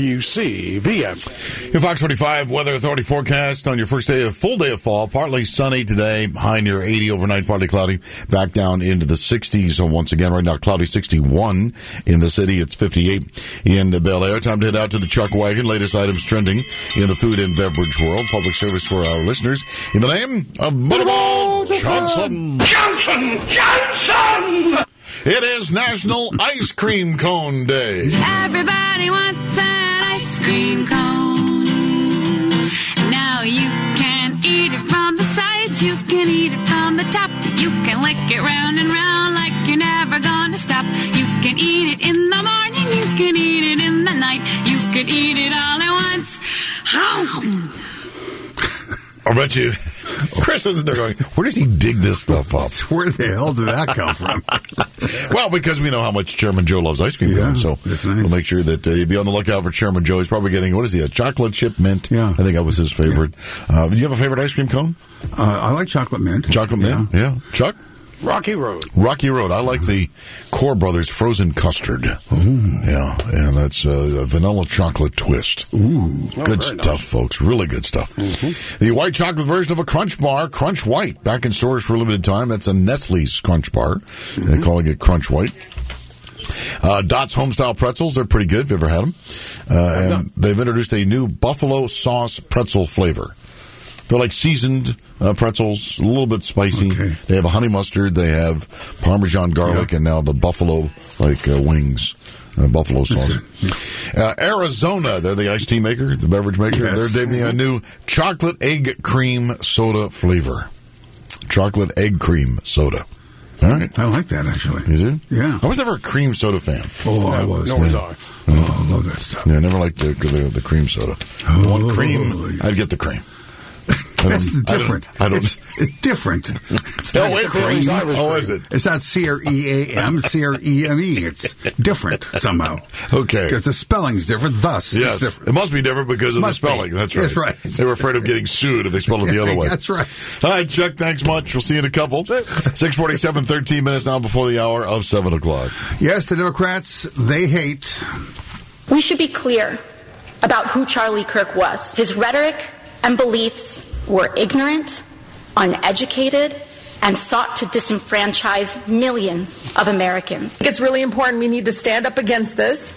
WCBM. Your Fox 45 Weather Authority forecast on your first full day of fall. Partly sunny today, high near 80 overnight, partly cloudy, back down into the 60s. So once again, right now, cloudy 61 in the city. It's 58 in the Bel Air. Time to head out to the Chuck Wagon. Latest items trending in the food and beverage world. Public service for our listeners. In the name of Butterball Johnson. Johnson! It is National Ice Cream Cone Day. Everybody wants an ice cream cone. Now you can eat it from the sides, you can eat it from the top. You can lick it round and round like you're never gonna stop. You can eat it in the morning, you can eat it in the night. You can eat it all at once. I bet you Chris isn't there going, where does he dig this stuff up? Where the hell did that come from? Well, because we know how much Chairman Joe loves ice cream cones, so we'll make sure that you be on the lookout for Chairman Joe. He's probably getting, what is he, a chocolate chip mint? Yeah. I think that was his favorite. Do you have a favorite ice cream cone? I like chocolate mint. Chocolate mint? Yeah. Chuck? Rocky Road. Rocky Road. I like the Core Brothers frozen custard. Ooh. Yeah, and that's a vanilla chocolate twist. Ooh. Good stuff, folks. Really good stuff. Mm-hmm. The white chocolate version of a Crunch Bar, Crunch White, back in stores for a limited time. That's a Nestle's Crunch Bar. Mm-hmm. They're calling it Crunch White. Dot's Homestyle Pretzels, they're pretty good. Have you ever had them? And they've introduced a new buffalo sauce pretzel flavor. They're like seasoned pretzels, a little bit spicy. Okay. They have a honey mustard. They have Parmesan garlic, and now the buffalo wings, buffalo sauce. Arizona, they're the iced tea maker, the beverage maker. Yes. They're debuting a new chocolate egg cream soda flavor. Chocolate egg cream soda. All right. I like that, actually. Is it? Yeah. I was never a cream soda fan. Oh, I was. No, was I. Oh, I love that stuff. Yeah, I never liked the cream soda. One cream, I'd get the cream. That's different. It's different. It's not cream. Oh, is it? It's not CREAM, CREME. It's different somehow. Okay. Because the spelling's different, thus yes. it's different. It must be different because of the spelling. That's right. That's right. They were afraid of getting sued if they spelled it the other way. That's right. All right, Chuck, thanks much. We'll see you in a couple. 6:47, 13 minutes now before the hour of 7 o'clock. Yes, the Democrats, they hate. We should be clear about who Charlie Kirk was. His rhetoric and beliefs were ignorant, uneducated, and sought to disenfranchise millions of Americans. It's really important we need to stand up against this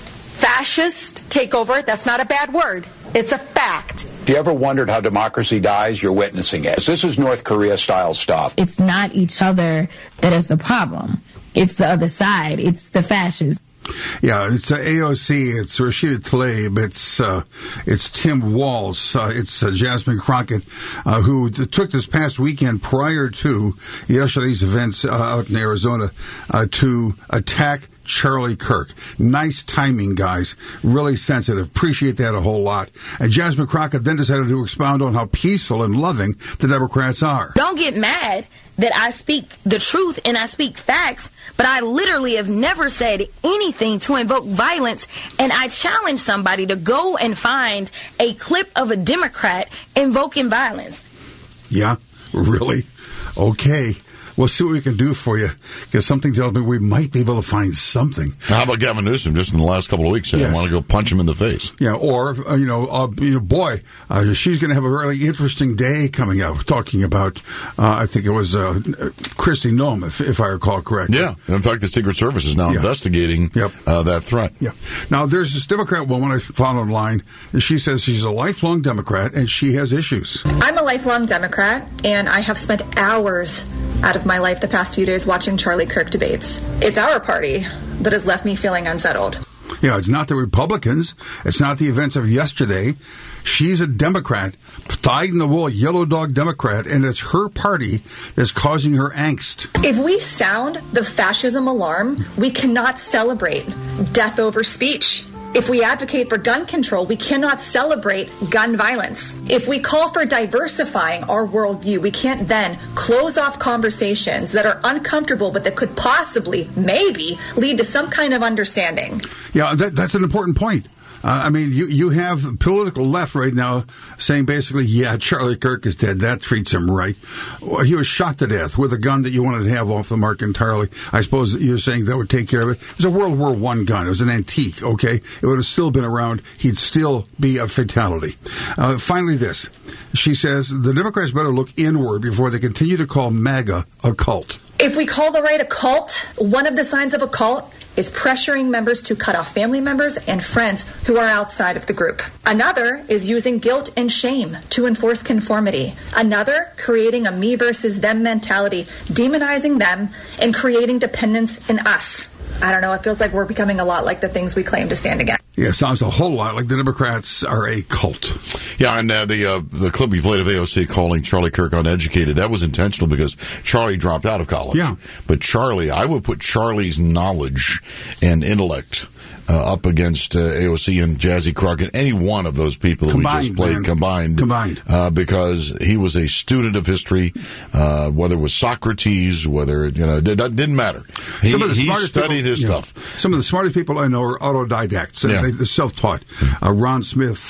fascist takeover. That's not a bad word. It's a fact. If you ever wondered how democracy dies, you're witnessing it. This is North Korea-style stuff. It's not each other that is the problem. It's the other side. It's the fascists. Yeah, it's AOC, it's Rashida Tlaib, it's Tim Walz, it's Jasmine Crockett, who took this past weekend prior to yesterday's events out in Arizona to attack Charlie Kirk. Nice timing, guys. Really sensitive. Appreciate that a whole lot. And Jasmine Crockett then decided to expound on how peaceful and loving the Democrats are. Don't get mad that I speak the truth and I speak facts, but I literally have never said anything to invoke violence, and I challenge somebody to go and find a clip of a Democrat invoking violence. Yeah, really? Okay. we'll see what we can do for you, because something tells me we might be able to find something. How about Gavin Newsom just in the last couple of weeks saying, I want to go punch him in the face? Yeah, or, boy, she's going to have a really interesting day coming up, talking about, I think it was Kristi Noem, if I recall correctly. Yeah, in fact, the Secret Service is now investigating that threat. Yeah. Now, there's this Democrat woman I found online, and she says she's a lifelong Democrat, and she has issues. I'm a lifelong Democrat, and I have spent hours out of my life the past few days watching Charlie Kirk debates. It's our party that has left me feeling unsettled. Yeah, it's not the Republicans. It's not the events of yesterday. She's a Democrat, dyed-in-the-wool yellow dog Democrat, and it's her party that's causing her angst. If we sound the fascism alarm, we cannot celebrate death over speech. If we advocate for gun control, we cannot celebrate gun violence. If we call for diversifying our worldview, we can't then close off conversations that are uncomfortable but that could possibly, maybe, lead to some kind of understanding. Yeah, that's an important point. I mean, you have political left right now saying basically, yeah, Charlie Kirk is dead. That treats him right. He was shot to death with a gun that you wanted to have off the mark entirely. I suppose you're saying that would take care of it. It was a World War I gun. It was an antique, okay? It would have still been around. He'd still be a fatality. Finally, this. She says the Democrats better look inward before they continue to call MAGA a cult. If we call the right a cult, one of the signs of a cult is pressuring members to cut off family members and friends who are outside of the group. Another is using guilt and shame to enforce conformity. Another, creating a me versus them mentality, demonizing them and creating dependence in us. I don't know, it feels like we're becoming a lot like the things we claim to stand against. Yeah, it sounds a whole lot like the Democrats are a cult. Yeah, and the clip we played of AOC calling Charlie Kirk uneducated, that was intentional because Charlie dropped out of college. Yeah. But I would put Charlie's knowledge and intellect up against AOC and Jazzy Crockett, any one of those people that we just played combined. Because he was a student of history, whether it was Socrates, whether, it didn't matter. He studied his stuff. Some of the smartest people I know are autodidacts. They're self-taught. Ron Smith,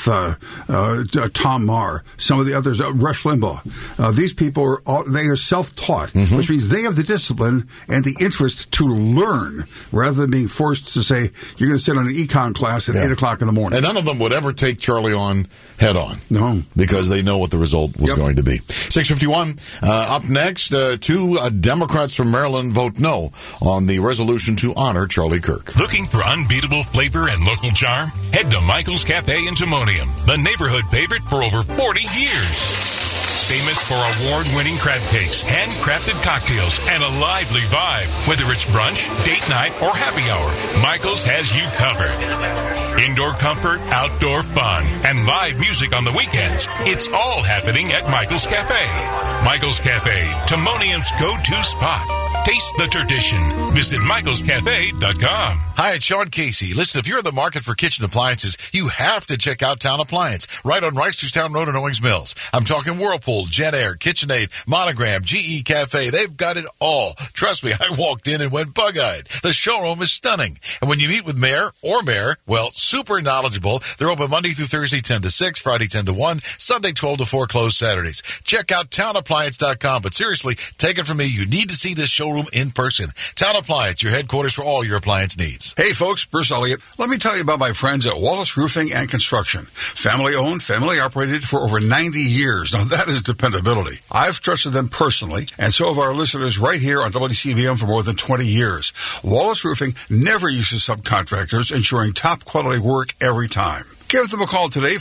Tom Maher, some of the others, Rush Limbaugh. These people are self-taught, which means they have the discipline and the interest to learn rather than being forced to say, you're going to sit on an econ class at 8 o'clock in the morning. And none of them would ever take Charlie on head on. No. Because they know what the result was going to be. 6:51. Up next, two Democrats from Maryland vote no on the resolution to honor Charlie Kirk. Looking for unbeatable flavor and local charm? Head to Michael's Cafe in Timonium, the neighborhood favorite for over 40 years. Famous for award-winning crab cakes, handcrafted cocktails, and a lively vibe. Whether it's brunch, date night, or happy hour, Michael's has you covered. Indoor comfort, outdoor fun, and live music on the weekends. It's all happening at Michael's Cafe. Michael's Cafe, Timonium's go-to spot. Taste the tradition. Visit michaelscafe.com. Hi, it's Sean Casey. Listen, if you're in the market for kitchen appliances, you have to check out Town Appliance, right on Reisterstown Road in Owings Mills. I'm talking Whirlpool, JennAir, KitchenAid, Monogram, GE Cafe. They've got it all. Trust me, I walked in and went bug-eyed. The showroom is stunning. And when you meet with Mayor, well, super knowledgeable. They're open Monday through Thursday, 10 to 6, Friday, 10 to 1, Sunday, 12 to 4, closed Saturdays. Check out townappliance.com. But seriously, take it from me, you need to see this showroom in person. Town Appliance, your headquarters for all your appliance needs. Hey folks, Bruce Elliott. Let me tell you about my friends at Wallace Roofing and Construction. Family owned, family operated for over 90 years. Now that is dependability. I've trusted them personally, and so have our listeners right here on WCBM for more than 20 years. Wallace Roofing never uses subcontractors, ensuring top quality work every time. Give them a call today,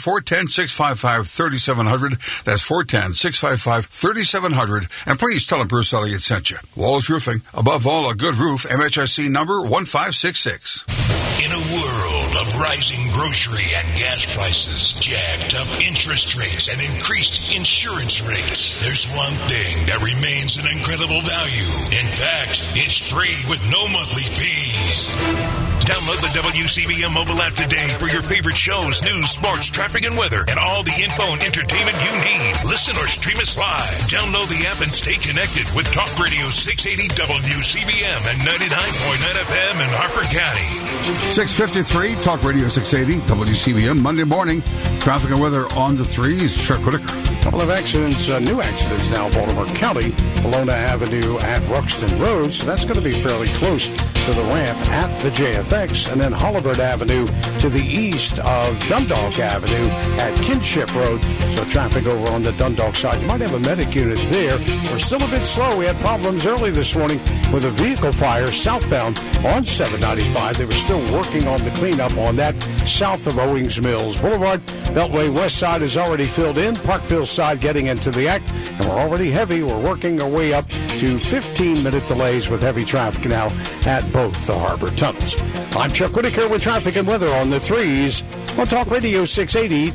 410-655-3700. That's 410-655-3700. And please tell them Bruce Elliott sent you. Wallace Roofing, above all, a good roof, MHIC number 1566. In a world of rising grocery and gas prices, jacked up interest rates, and increased insurance rates, there's one thing that remains an incredible value. In fact, it's free with no monthly fees. Download the WCBM mobile app today for your favorite shows, news, sports, traffic, and weather, and all the info and entertainment you need. Listen or stream us live. Download the app and stay connected with Talk Radio 680 WCBM and 99.9 FM in Harford County. 6:53, Talk Radio 680, WCBM, Monday morning. Traffic and weather on the threes. Chuck Whitaker. Couple of accidents, new accidents now, Baltimore County, Bologna Avenue at Ruxton Road. So that's going to be fairly close to the ramp at the JFX. And then Holabird Avenue to the east of Dundalk Avenue at Kinship Road. So traffic over on the Dundalk side. You might have a medic unit there. We're still a bit slow. We had problems early this morning with a vehicle fire southbound on 795. They were still working on the cleanup on that south of Owings Mills Boulevard. Beltway West side is already filled in. Parkville side getting into the act. And we're already heavy. We're working our way up to 15-minute delays with heavy traffic now at both the harbor tunnels. I'm Chuck Whitaker with traffic and weather on the threes on Talk Radio 680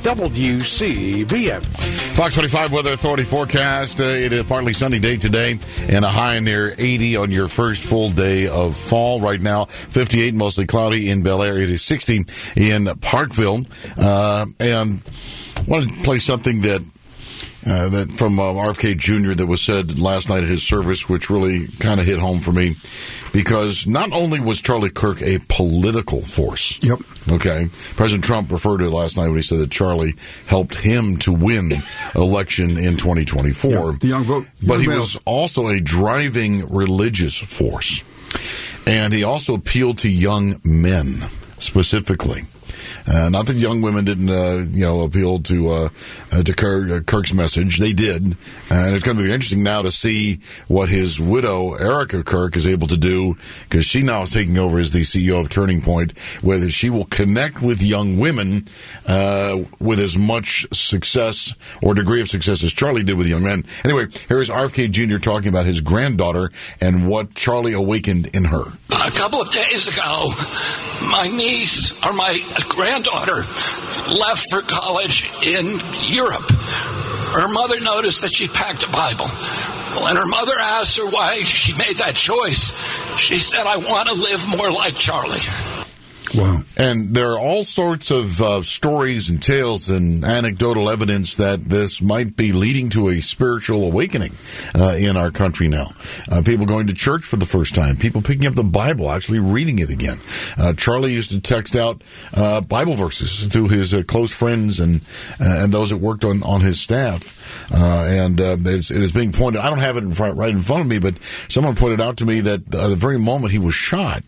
WCBM. Fox 25 Weather Authority forecast. It is a partly sunny day today and a high near 80 on your first full day of fall. Right now, 58, mostly cloudy in Bel Air. It is 60 in Parkville. And I wanted to play something that from RFK Jr. that was said last night at his service, which really kind of hit home for me, because not only was Charlie Kirk a political force. Yep. Okay. President Trump referred to it last night when he said that Charlie helped him to win election in 2024. Yeah, the young vote. But he was also a driving religious force. And he also appealed to young men specifically. Not that young women didn't, appeal to Kirk's message. They did. And it's going to be interesting now to see what his widow, Erica Kirk, is able to do, because she now is taking over as the CEO of Turning Point, whether she will connect with young women with as much success or degree of success as Charlie did with young men. Anyway, here's RFK Jr. talking about his granddaughter and what Charlie awakened in her. A couple of days ago, my niece, or my granddaughter, left for college in Europe. Her mother noticed that she packed a Bible. When her mother asked her why she made that choice, she said, "I want to live more like Charlie." Wow. And there are all sorts of stories and tales and anecdotal evidence that this might be leading to a spiritual awakening in our country now. People going to church for the first time, people picking up the Bible, actually reading it again. Charlie used to text out Bible verses to his close friends and those that worked on his staff. It is being pointed, I don't have it right in front of me, but someone pointed out to me that the very moment he was shot,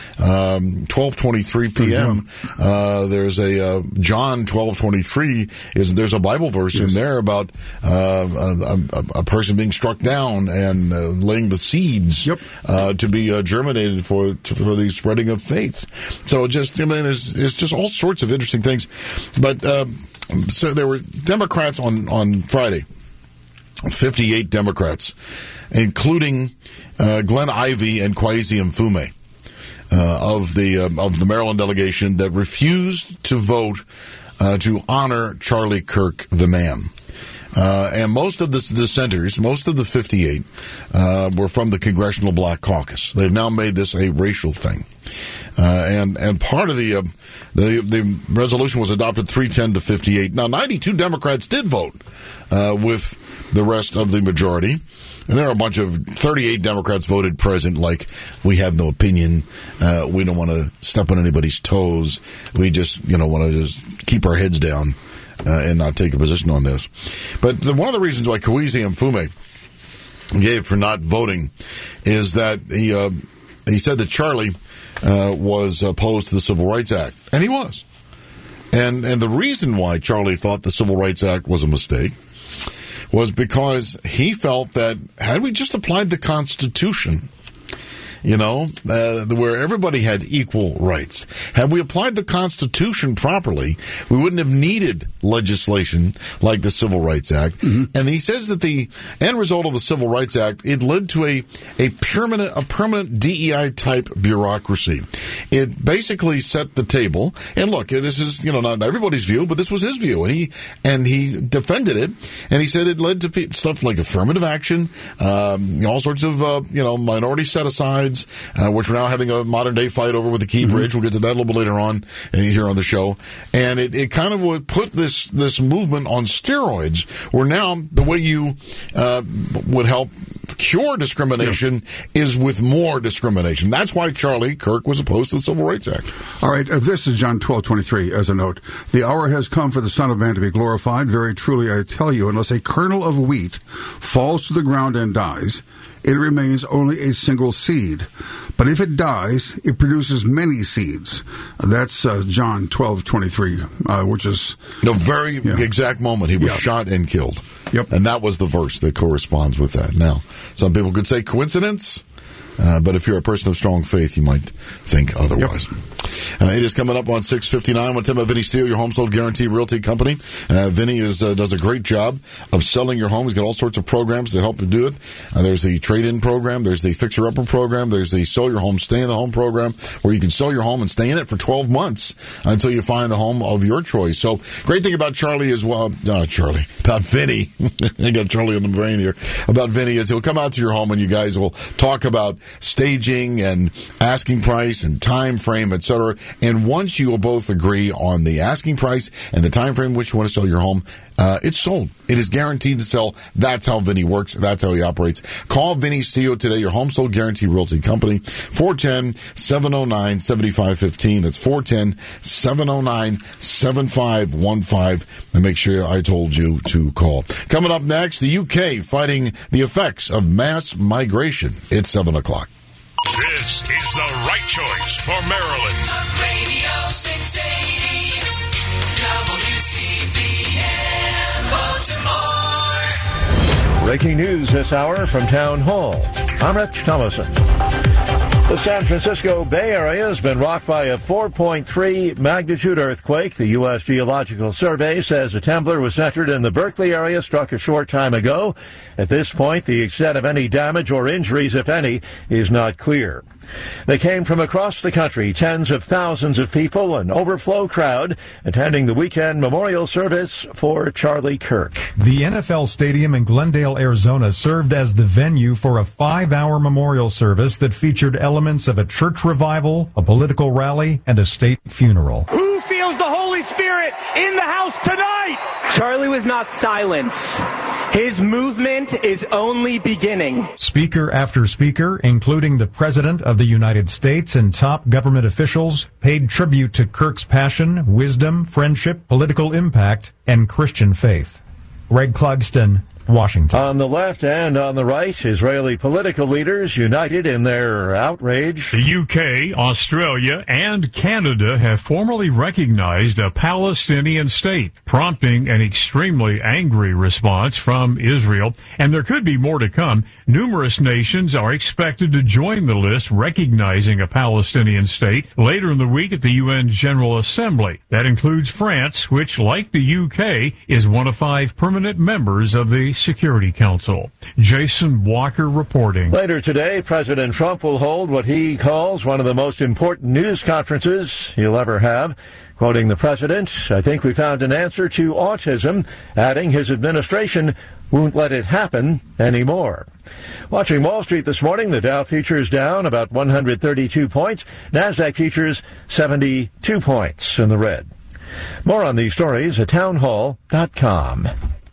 12:23 p.m. There's a John 12:23. There's a Bible verse in there about a person being struck down and laying the seeds to be germinated for the spreading of faith. So it's just all sorts of interesting things. But so there were Democrats on Friday. 58 Democrats, including Glenn Ivey and Kwesi Mfume. Of the Maryland delegation that refused to vote to honor Charlie Kirk, the man. And most of the dissenters, most of the 58, were from the Congressional Black Caucus. They've now made this a racial thing. And part of the resolution was adopted 310 to 58. Now, 92 Democrats did vote with the rest of the majority. And there are a bunch of 38 Democrats voted present, like, we have no opinion. We don't want to step on anybody's toes. We just, want to just keep our heads down and not take a position on this. But one of the reasons why Kwesi Mfume gave for not voting is that he said that Charlie was opposed to the Civil Rights Act. And he was. And the reason why Charlie thought the Civil Rights Act was a mistake was because he felt that had we just applied the Constitution, where everybody had equal rights, had we applied the Constitution properly, we wouldn't have needed legislation like the Civil Rights Act. Mm-hmm. And he says that the end result of the Civil Rights Act, it led to a permanent DEI type bureaucracy. It basically set the table. And look, this is not everybody's view, but this was his view, and he defended it. And he said it led to stuff like affirmative action, all sorts of minority set-asides, which we're now having a modern-day fight over with the Key Bridge. We'll get to that a little bit later on here on the show. And it kind of would put this movement on steroids, where now the way you would help cure discrimination is with more discrimination. That's why Charlie Kirk was opposed to the Civil Rights Act. All right, this is John 12:23 as a note. The hour has come for the Son of Man to be glorified. Very truly I tell you, unless a kernel of wheat falls to the ground and dies, it remains only a single seed. But if it dies, it produces many seeds. That's John 12:23, which is the very exact moment he was shot and killed. Yep. And that was the verse that corresponds with that. Now, some people could say coincidence, but if you're a person of strong faith, you might think otherwise. Yep. It is coming up on 6:59. I want to tell you about Vinny Steele, your home sold guarantee realty company. Vinny does a great job of selling your home. He's got all sorts of programs to help you do it. There's the trade-in program. There's the fixer-upper program. There's the sell your home, stay in the home program, where you can sell your home and stay in it for 12 months until you find the home of your choice. So, great thing about Charlie as well, about Vinny. I got Charlie on the brain here. About Vinny is he'll come out to your home and you guys will talk about staging and asking price and time frame, etc. And once you will both agree on the asking price and the time frame which you want to sell your home, it's sold. It is guaranteed to sell. That's how Vinny works. That's how he operates. Call Vinny Steele today, your home sold guarantee realty company, 410-709-7515. That's 410-709-7515. And make sure I told you to call. Coming up next, the UK fighting the effects of mass migration. It's 7 o'clock. This is the right choice for Maryland. Radio 680 WCBM Baltimore. Breaking news this hour from Town Hall. I'm Rich Thomason. The San Francisco Bay Area has been rocked by a 4.3 magnitude earthquake. The U.S. Geological Survey says a trembler was centered in the Berkeley area, struck a short time ago. At this point, the extent of any damage or injuries, if any, is not clear. They came from across the country, tens of thousands of people, an overflow crowd, attending the weekend memorial service for Charlie Kirk. The NFL Stadium in Glendale, Arizona served as the venue for a 5-hour memorial service that featured elements of a church revival, a political rally, and a state funeral. Who feels the Holy Spirit in the house tonight? Charlie was not silent. His movement is only beginning. Speaker after speaker, including the President of the United States and top government officials, paid tribute to Kirk's passion, wisdom, friendship, political impact, and Christian faith. Greg Clugston, Washington. On the left and on the right, Israeli political leaders united in their outrage. The UK, Australia, and Canada have formally recognized a Palestinian state, prompting an extremely angry response from Israel. And there could be more to come. Numerous nations are expected to join the list recognizing a Palestinian state later in the week at the UN General Assembly. That includes France, which, like the UK, is one of 5 permanent members of the Security Council. Jason Walker reporting. Later today, President Trump will hold what he calls one of the most important news conferences he'll ever have. Quoting the president, "I think we found an answer to autism," adding his administration won't let it happen anymore. Watching Wall Street this morning, the Dow futures down about 132 points. NASDAQ futures 72 points in the red. More on these stories at townhall.com.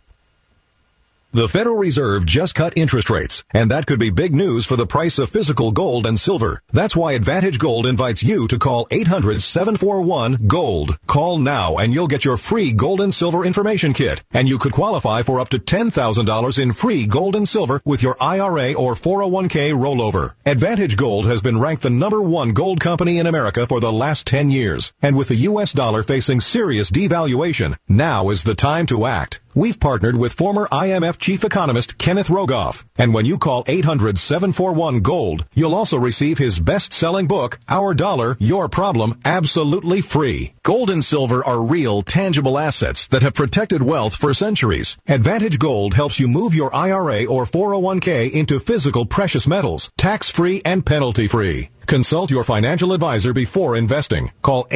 The Federal Reserve just cut interest rates, and that could be big news for the price of physical gold and silver. That's why Advantage Gold invites you to call 800-741-GOLD. Call now and you'll get your free gold and silver information kit, and you could qualify for up to $10,000 in free gold and silver with your IRA or 401k rollover. Advantage Gold has been ranked the #1 gold company in America for the last 10 years. And with the U.S. dollar facing serious devaluation, now is the time to act. We've partnered with former IMF chief economist Kenneth Rogoff. And when you call 800-741-GOLD, you'll also receive his best-selling book, Our Dollar, Your Problem, absolutely free. Gold and silver are real, tangible assets that have protected wealth for centuries. Advantage Gold helps you move your IRA or 401k into physical precious metals, tax-free and penalty-free. Consult your financial advisor before investing. Call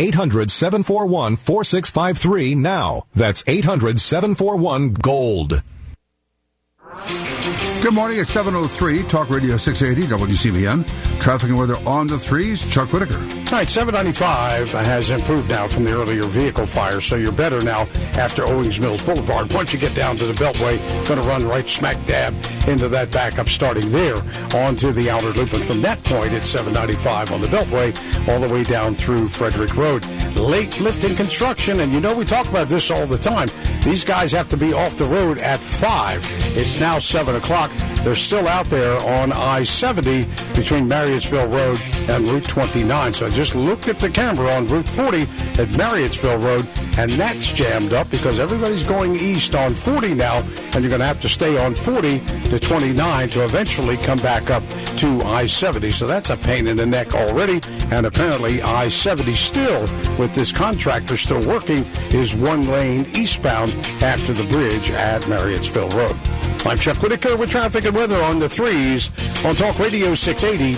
800-741-4653 now. That's 800-741-GOLD. Good morning. It's 7:03. Talk Radio 680 WCBM. Traffic and weather on the threes. Chuck Whitaker. All right, 795 has improved now from the earlier vehicle fire, so you're better now after Owings Mills Boulevard. Once you get down to the Beltway, going to run right smack dab into that backup starting there onto the outer loop. And from that point, it's 795 on the Beltway all the way down through Frederick Road. Late lifting construction, and you know we talk about this all the time. These guys have to be off the road at 5. It's now 7 o'clock. They're still out there on I-70 between Marriottsville Road and Route 29. So I just looked at the camera on Route 40 at Marriottsville Road, and that's jammed up because everybody's going east on 40 now, and you're going to have to stay on 40 to 29 to eventually come back up to I-70. So that's a pain in the neck already, and apparently I-70 still, with this contractor still working, is one lane eastbound after the bridge at Marriottsville Road. I'm Chuck Whitaker with traffic and weather on the threes on Talk Radio 680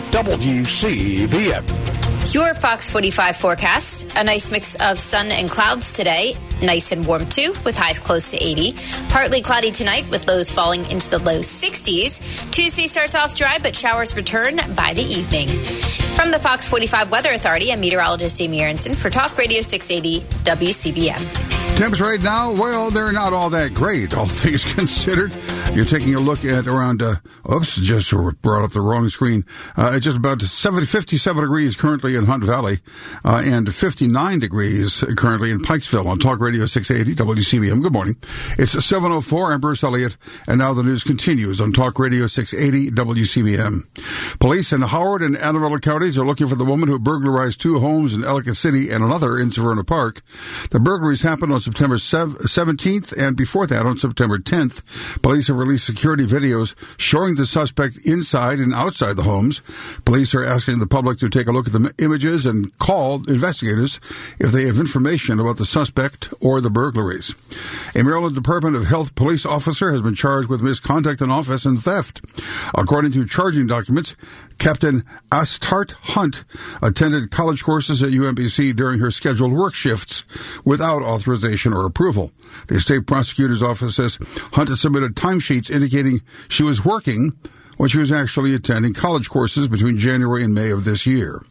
WCBM. Your Fox 45 forecast, a nice mix of sun and clouds today. Nice and warm, too, with highs close to 80. Partly cloudy tonight, with lows falling into the low 60s. Tuesday starts off dry, but showers return by the evening. From the Fox 45 Weather Authority, I'm meteorologist Amy Aronson for Talk Radio 680 WCBM. Temps right now, well, they're not all that great, all things considered. You're taking a look at around, just brought up the wrong screen. Just about 57 degrees currently in Hunt Valley, and 59 degrees currently in Pikesville on Talk Radio 680 WCBM. Good morning. It's 7:04. I'm Bruce Elliott, and now the news continues on Talk Radio 680 WCBM. Police in Howard and Anne Arundel counties are looking for the woman who burglarized 2 homes in Ellicott City and another in Severna Park. The burglaries happened on September 17th, and before that on September 10th. Police have released security videos showing the suspect inside and outside the homes. Police are asking the public to take a look at the images and call investigators if they have information about the suspect or the burglaries. A Maryland Department of Health police officer has been charged with misconduct in office and theft. According to charging documents, Captain Astart Hunt attended college courses at UMBC during her scheduled work shifts without authorization or approval. The state prosecutor's office says Hunt had submitted timesheets indicating she was working when she was actually attending college courses between January and May of this year.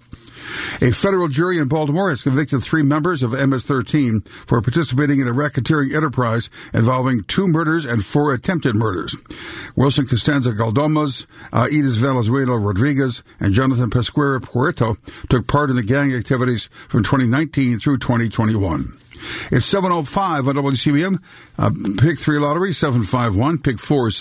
A federal jury in Baltimore has convicted 3 members of MS-13 for participating in a racketeering enterprise involving 2 murders and 4 attempted murders. Wilson Costanza Galdomas, Edith Valenzuela Rodriguez, and Jonathan Pesquera Puerto took part in the gang activities from 2019 through 2021. It's 7:05 on WCBM. Pick 3 lottery, 751, pick 4,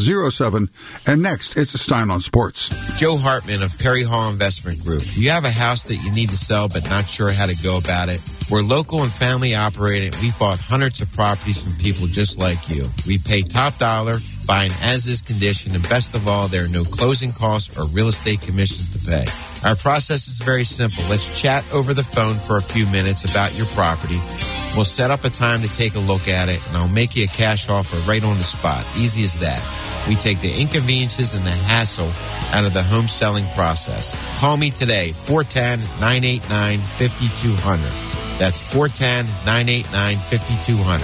7107. And next, it's Stein on Sports. Joe Hartman of Perry Hall Investment Group. Do you have a house that you need to sell but not sure how to go about it? We're local and family operated. We bought hundreds of properties from people just like you. We pay top dollar, buy an as-is condition, and best of all, there are no closing costs or real estate commissions to pay. Our process is very simple. Let's chat over the phone for a few minutes about your property. We'll set up a time to take a look at it, and I'll make you a cash offer right on the spot. Easy as that. We take the inconveniences and the hassle out of the home selling process. Call me today, 410-989-5200. That's 410-989-5200.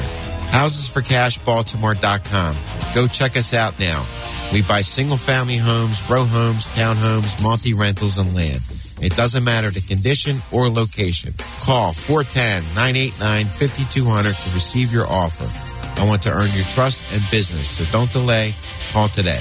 HousesForCashBaltimore.com. Go check us out now. We buy single-family homes, row homes, townhomes, multi-rentals, and land. It doesn't matter the condition or location. Call 410-989-5200 to receive your offer. I want to earn your trust and business, so don't delay. Call today.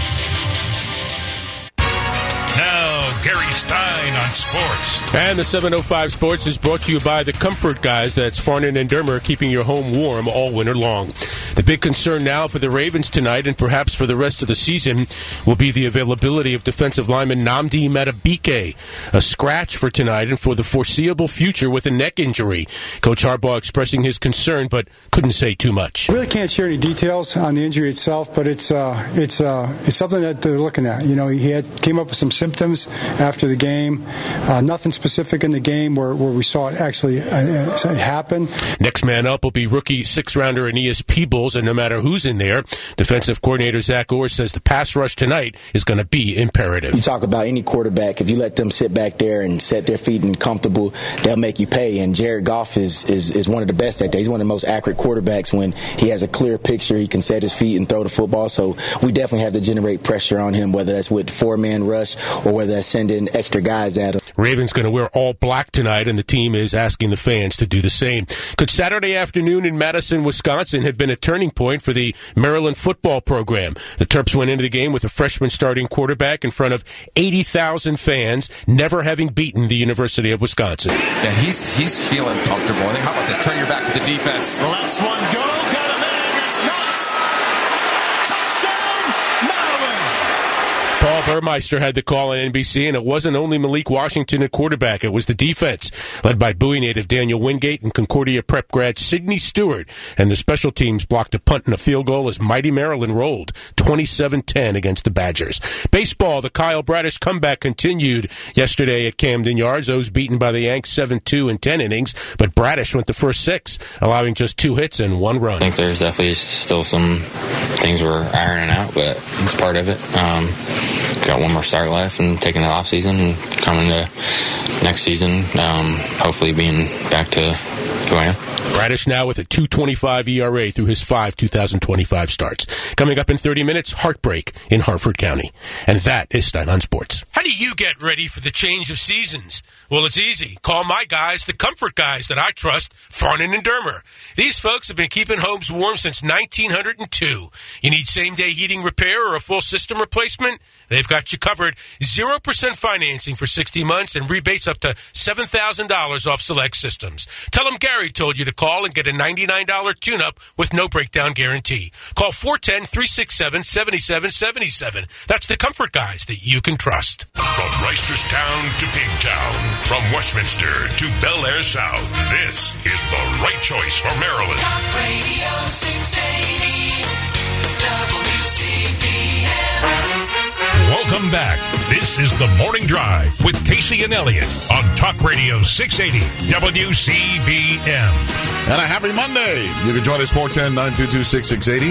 Now, Gary Stein on sports. And the 705 Sports is brought to you by the Comfort Guys. That's Farnan and Dermer, keeping your home warm all winter long. The big concern now for the Ravens tonight, and perhaps for the rest of the season, will be the availability of defensive lineman Nnamdi Madubuike. A scratch for tonight and for the foreseeable future with a neck injury. Coach Harbaugh expressing his concern, but couldn't say too much. I really can't share any details on the injury itself, but it's something that they're looking at. You know, he came up with some symptoms after the game. game. Nothing specific in the game where we saw it actually happen. Next man up will be rookie sixth-rounder Aeneas Peebles, and no matter who's in there, defensive coordinator Zach Orr says the pass rush tonight is going to be imperative. You talk about any quarterback, if you let them sit back there and set their feet and comfortable, they'll make you pay. And Jared Goff is one of the best at that. He's one of the most accurate quarterbacks when he has a clear picture. He can set his feet and throw the football. So we definitely have to generate pressure on him, whether that's with four-man rush or whether that's sending extra guys at him. Ravens going to wear all black tonight, and the team is asking the fans to do the same. Could Saturday afternoon in Madison, Wisconsin have been a turning point for the Maryland football program? The Terps went into the game with a freshman starting quarterback in front of 80,000 fans, never having beaten the University of Wisconsin. Yeah, he's feeling comfortable. And how about this? Turn your back to the defense. Lets one go. Got him in. That's Knox. Touchdown, Maryland. Paul Burmeister had the call on NBC, and it wasn't only Malik Washington at quarterback. It was the defense, led by Bowie native Daniel Wingate and Concordia Prep grad Sidney Stewart. And the special teams blocked a punt and a field goal as mighty Maryland rolled 27-10 against the Badgers. Baseball, the Kyle Bradish comeback continued yesterday at Camden Yards. Those beaten by the Yanks 7-2 in 10 innings, but Bradish went the first 6, allowing just 2 hits and 1 run. I think there's definitely still some things we're ironing out, but it's part of it. Got one more start left and taking the off season and coming to next season, hopefully being back to who I am. Bradish now with a 2.25 ERA through his 5 2025 starts. Coming up in 30 minutes, heartbreak in Harford County. And that is Stein on Sports. How do you get ready for the change of seasons? Well, it's easy. Call my guys, the comfort guys that I trust, Farnan and Dermer. These folks have been keeping homes warm since 1902. You need same-day heating repair or a full system replacement? They've got you covered. 0% financing for 60 months and rebates up to $7,000 off select systems. Tell them Gary told you to call and get a $99 tune-up with no breakdown guarantee. Call 410-367-7777. That's the comfort guys that you can trust. From Reisterstown to Pigtown, from Westminster to Bel Air South, this is the right choice for Maryland. Talk Radio 680 WCBM. Welcome back. This is The Morning Drive with Casey and Elliott on Talk Radio 680 WCBM. And a happy Monday. You can join us 410-922-6680,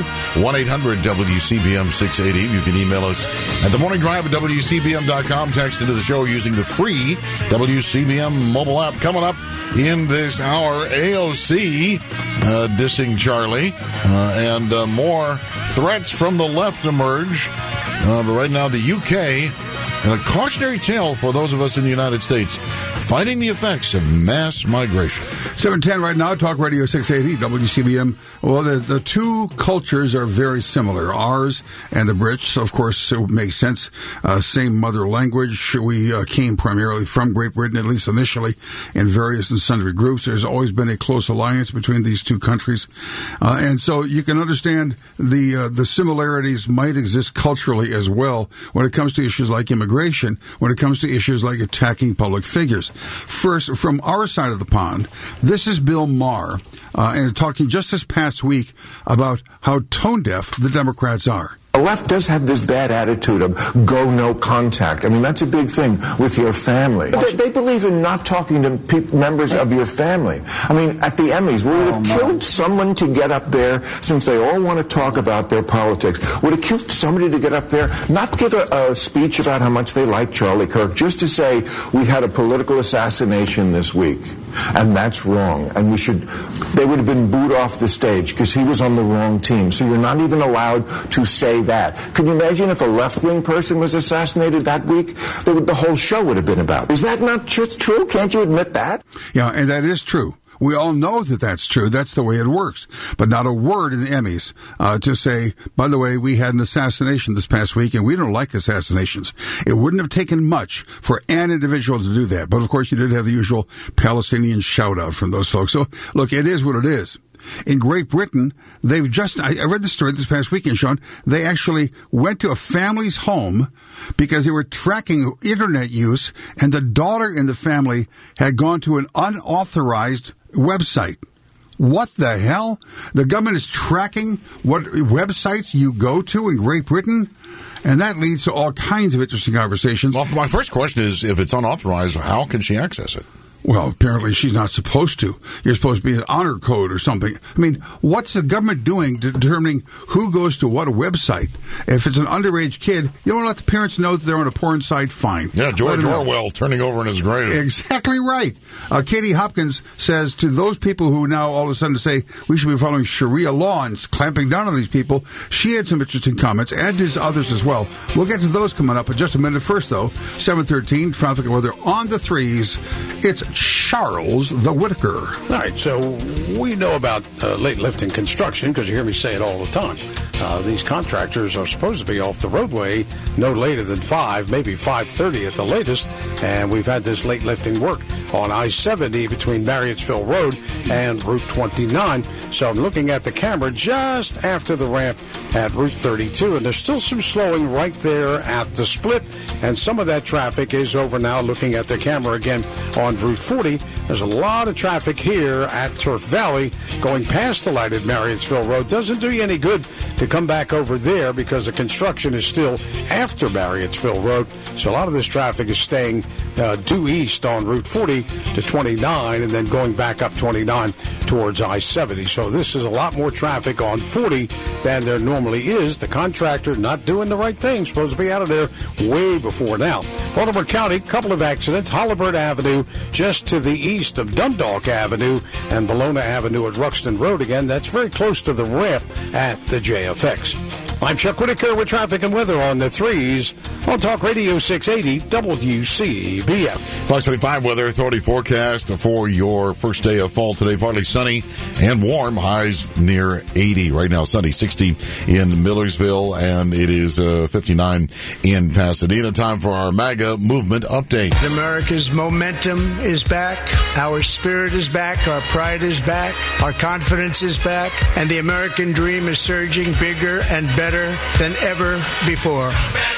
1-800-WCBM-680. You can email us at themorningdrive@WCBM.com. Text into the show using the free WCBM mobile app. Coming up in this hour, AOC dissing Charlie, and more threats from the left emerge. But right now, the UK, and a cautionary tale for those of us in the United States, fighting the effects of mass migration. 7:10 right now, Talk Radio 680, WCBM. Well, the two cultures are very similar. Ours and the Brits, of course, it makes sense. Same mother language. We came primarily from Great Britain, at least initially, in various and sundry groups. There's always been a close alliance between these two countries. And so you can understand the similarities might exist culturally as well when it comes to issues like immigration, when it comes to issues like attacking public figures. First, from our side of the pond, this is Bill Maher, and talking just this past week about how tone-deaf the Democrats are. The left does have this bad attitude of go no contact. I mean, that's a big thing with your family. They believe in not talking to members of your family. I mean, at the Emmys, we would have killed someone to get up there, since they all want to talk about their politics, would have killed somebody to get up there, not give a speech about how much they like Charlie Kirk, just to say we had a political assassination this week. And that's wrong. And they would have been booed off the stage because he was on the wrong team. So you're not even allowed to say that. Can you imagine if a left-wing person was assassinated that week? The whole show would have been about. Is that not just true? Can't you admit that? Yeah, and that is true. We all know that that's true. That's the way it works. But not a word in the Emmys to say, by the way, we had an assassination this past week, and we don't like assassinations. It wouldn't have taken much for an individual to do that. But, of course, you did have the usual Palestinian shout-out from those folks. So, look, it is what it is. In Great Britain, they've just, I read the story this past weekend, Sean, they actually went to a family's home because they were tracking internet use, and the daughter in the family had gone to an unauthorized website. What the hell? The government is tracking what websites you go to in Great Britain? And that leads to all kinds of interesting conversations. Well, my first question is, if it's unauthorized, how can she access it? Well, apparently she's not supposed to. You're supposed to be an honor code or something. I mean, what's the government doing to determining who goes to what website? If it's an underage kid, you don't let the parents know that they're on a porn site, fine. Yeah, George Orwell turning over in his grave. Exactly right. Katie Hopkins says to those people who now all of a sudden say we should be following Sharia law and clamping down on these people, she had some interesting comments, and there's others as well. We'll get to those coming up in just a minute. First, though, 7:13, traffic and weather on the threes. It's Charles the Whitaker. All right, so we know about late lifting construction because you hear me say it all the time. These contractors are supposed to be off the roadway no later than 5, maybe 5:30 at the latest, and we've had this late lifting work on I-70 between Marriottsville Road and Route 29. So I'm looking at the camera just after the ramp at Route 32, and there's still some slowing right there at the split, and some of that traffic is over now. Looking at the camera again on Route 40, there's a lot of traffic here at Turf Valley going past the light at Marriottsville Road. Doesn't do you any good to come back over there because the construction is still after Marriottsville Road. So a lot of this traffic is staying due east on Route 40 to 29 and then going back up 29 towards I-70. So this is a lot more traffic on 40 than there normally is. The contractor not doing the right thing. Supposed to be out of there way before now. Baltimore County, couple of accidents. Halliburtt Avenue just to the east of Dundalk Avenue and Bologna Avenue at Ruxton Road again. That's very close to the ramp at the JFX. I'm Chuck Whitaker with traffic and weather on the threes on Talk Radio 680 WCBM. Fox 25 Weather Authority forecast for your first day of fall today. Partly sunny and warm. Highs near 80. Right now, sunny 60 in Millersville, and it is 59 in Pasadena. Time for our MAGA movement update. America's momentum is back. Our spirit is back. Our pride is back. Our confidence is back. And the American dream is surging bigger and better than ever before.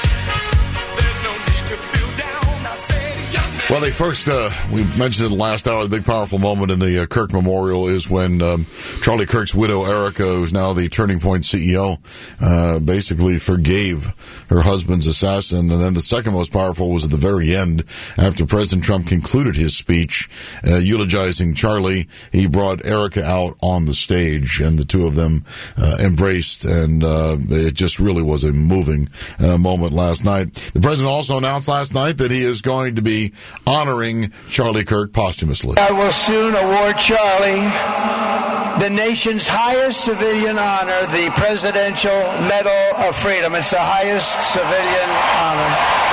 Well, we mentioned in the last hour, the big powerful moment in the Kirk Memorial is when Charlie Kirk's widow, Erica, who's now the Turning Point CEO, basically forgave her husband's assassin. And then the second most powerful was at the very end, after President Trump concluded his speech eulogizing Charlie. He brought Erica out on the stage, and the two of them embraced, and it just really was a moving moment last night. The president also announced last night that he is going to be honoring Charlie Kirk posthumously. I will soon award Charlie the nation's highest civilian honor, the Presidential Medal of Freedom. It's the highest civilian honor.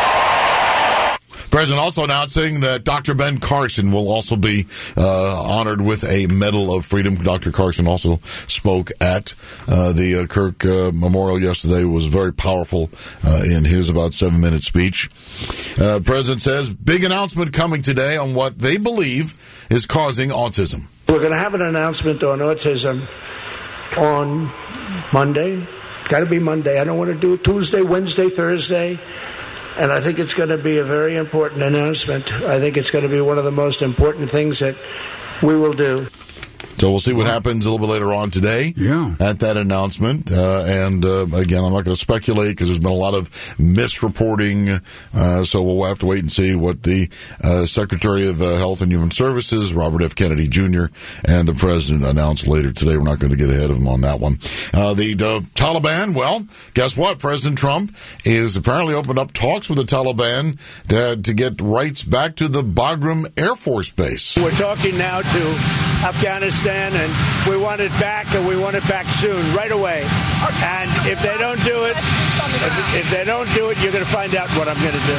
President also announcing that Dr. Ben Carson will also be honored with a Medal of Freedom. Dr. Carson also spoke at the Kirk Memorial yesterday. It was very powerful in his about 7-minute speech. President says, big announcement coming today on what they believe is causing autism. We're going to have an announcement on autism on Monday. Got to be Monday. I don't want to do it Tuesday, Wednesday, Thursday. And I think it's going to be a very important announcement. I think it's going to be one of the most important things that we will do. So we'll see what happens a little bit later on today at that announcement. And again, I'm not going to speculate because there's been a lot of misreporting. So we'll have to wait and see what the Secretary of Health and Human Services, Robert F. Kennedy Jr., and the President announce later today. We're not going to get ahead of them on that one. The Taliban, well, guess what? President Trump is apparently opened up talks with the Taliban to get rights back to the Bagram Air Force Base. We're talking now to Afghanistan, and we want it back, and we want it back soon, right away. And if they don't do it, if they don't do it, you're going to find out what I'm going to do.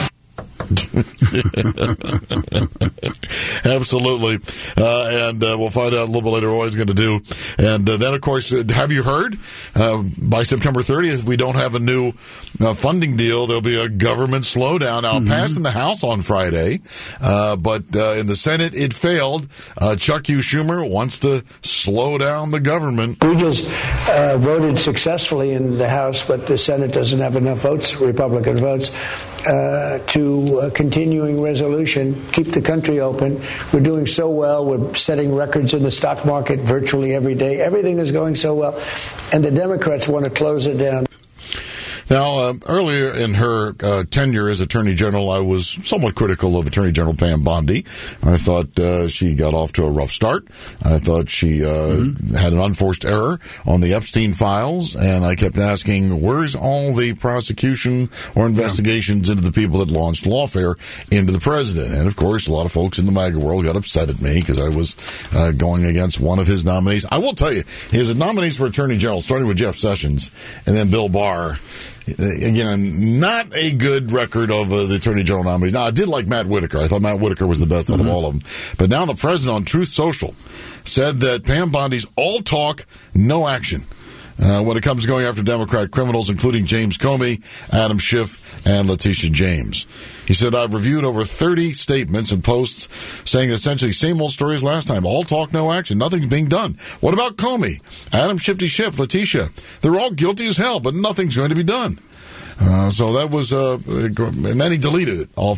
Absolutely. And we'll find out a little bit later what he's going to do. And then, of course, have you heard? By September 30th, if we don't have a new funding deal, there'll be a government slowdown. Now, it passed in the House on Friday, but in the Senate, it failed. Chuck U. Schumer wants to slow down the government. We just voted successfully in the House, but the Senate doesn't have enough votes, Republican votes. to a continuing resolution, keep the country open. We're doing so well. We're setting records in the stock market virtually every day. Everything is going so well. And the Democrats want to close it down. Now, earlier in her tenure as Attorney General, I was somewhat critical of Attorney General Pam Bondi. I thought she got off to a rough start. I thought she had an unforced error on the Epstein files, and I kept asking, where's all the prosecution or investigations into the people that launched lawfare into the president? And, of course, a lot of folks in the MAGA world got upset at me because I was going against one of his nominees. I will tell you, his nominees for Attorney General, starting with Jeff Sessions and then Bill Barr, again, not a good record of the Attorney General nominees. Now, I did like Matt Whitaker. I thought Matt Whitaker was the best out of all of them. But now the president on Truth Social said that Pam Bondi's all talk, no action when it comes to going after Democrat criminals, including James Comey, Adam Schiff, and Letitia James. He said, I've reviewed over 30 statements and posts saying essentially same old stories last time. All talk, no action. Nothing's being done. What about Comey, Adam Schiff, Letitia? They're all guilty as hell, but nothing's going to be done. So that was, and then he deleted it off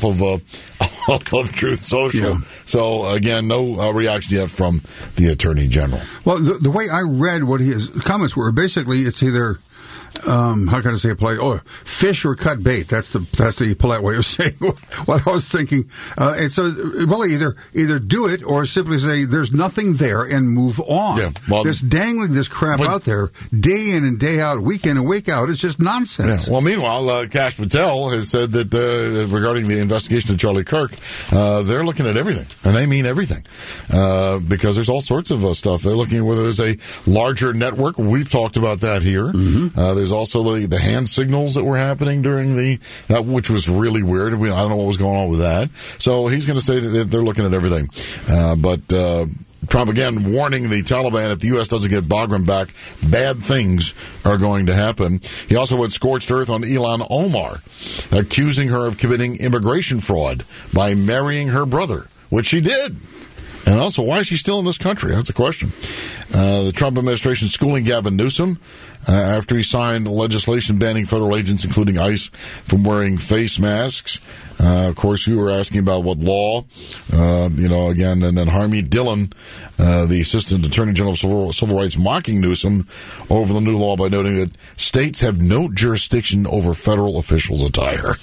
of Truth Social. Yeah. So again, no reaction yet from the Attorney General. Well, the way I read what his comments were, basically it's either, how can I say it polite? Oh, fish or cut bait. That's the polite way of saying what I was thinking. And so, well, either do it or simply say there's nothing there and move on. Yeah, well, this dangling this crap out there day in and day out, week in and week out, is just nonsense. Yeah. Well, meanwhile, Kash Patel has said that regarding the investigation of Charlie Kirk, they're looking at everything, and they mean everything, because there's all sorts of stuff. They're looking at whether there's a larger network. We've talked about that here. There's also the hand signals that were happening during which was really weird. I don't know what was going on with that. So he's going to say that they're looking at everything. But Trump, again, warning the Taliban if the U.S. doesn't get Bagram back, bad things are going to happen. He also went scorched earth on Ilhan Omar, accusing her of committing immigration fraud by marrying her brother, which she did. And also, why is she still in this country? That's a question. The Trump administration schooling Gavin Newsom after he signed legislation banning federal agents, including ICE, from wearing face masks. Of course, you were asking about what law, again, and then Harmeet Dillon, the Assistant Attorney General of Civil Rights, mocking Newsom over the new law by noting that states have no jurisdiction over federal officials' attire.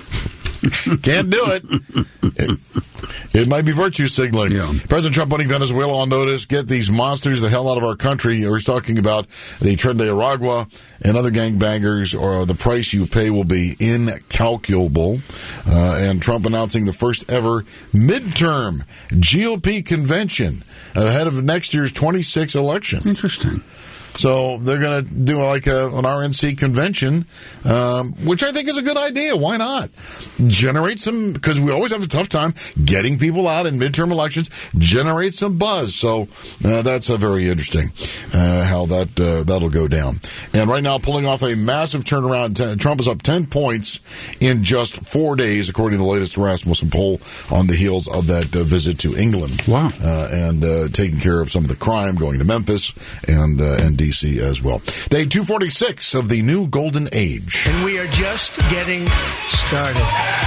Can't do it. It might be virtue signaling. Yeah. President Trump putting Venezuela on notice. Get these monsters the hell out of our country. He's talking about the Tren de Aragua and other gangbangers, or the price you pay will be incalculable. And Trump announcing the first ever midterm GOP convention ahead of next year's 26 elections. Interesting. So they're going to do like an RNC convention, which I think is a good idea. Why not? Generate some, because we always have a tough time getting people out in midterm elections, generate some buzz. So that's very interesting how that'll go down. And right now, pulling off a massive turnaround, Trump is up 10 points in just 4 days, according to the latest Rasmussen poll, on the heels of that visit to England. Wow. And taking care of some of the crime, going to Memphis and D.C. as well. Day 246 of the new golden age. And we are just getting started.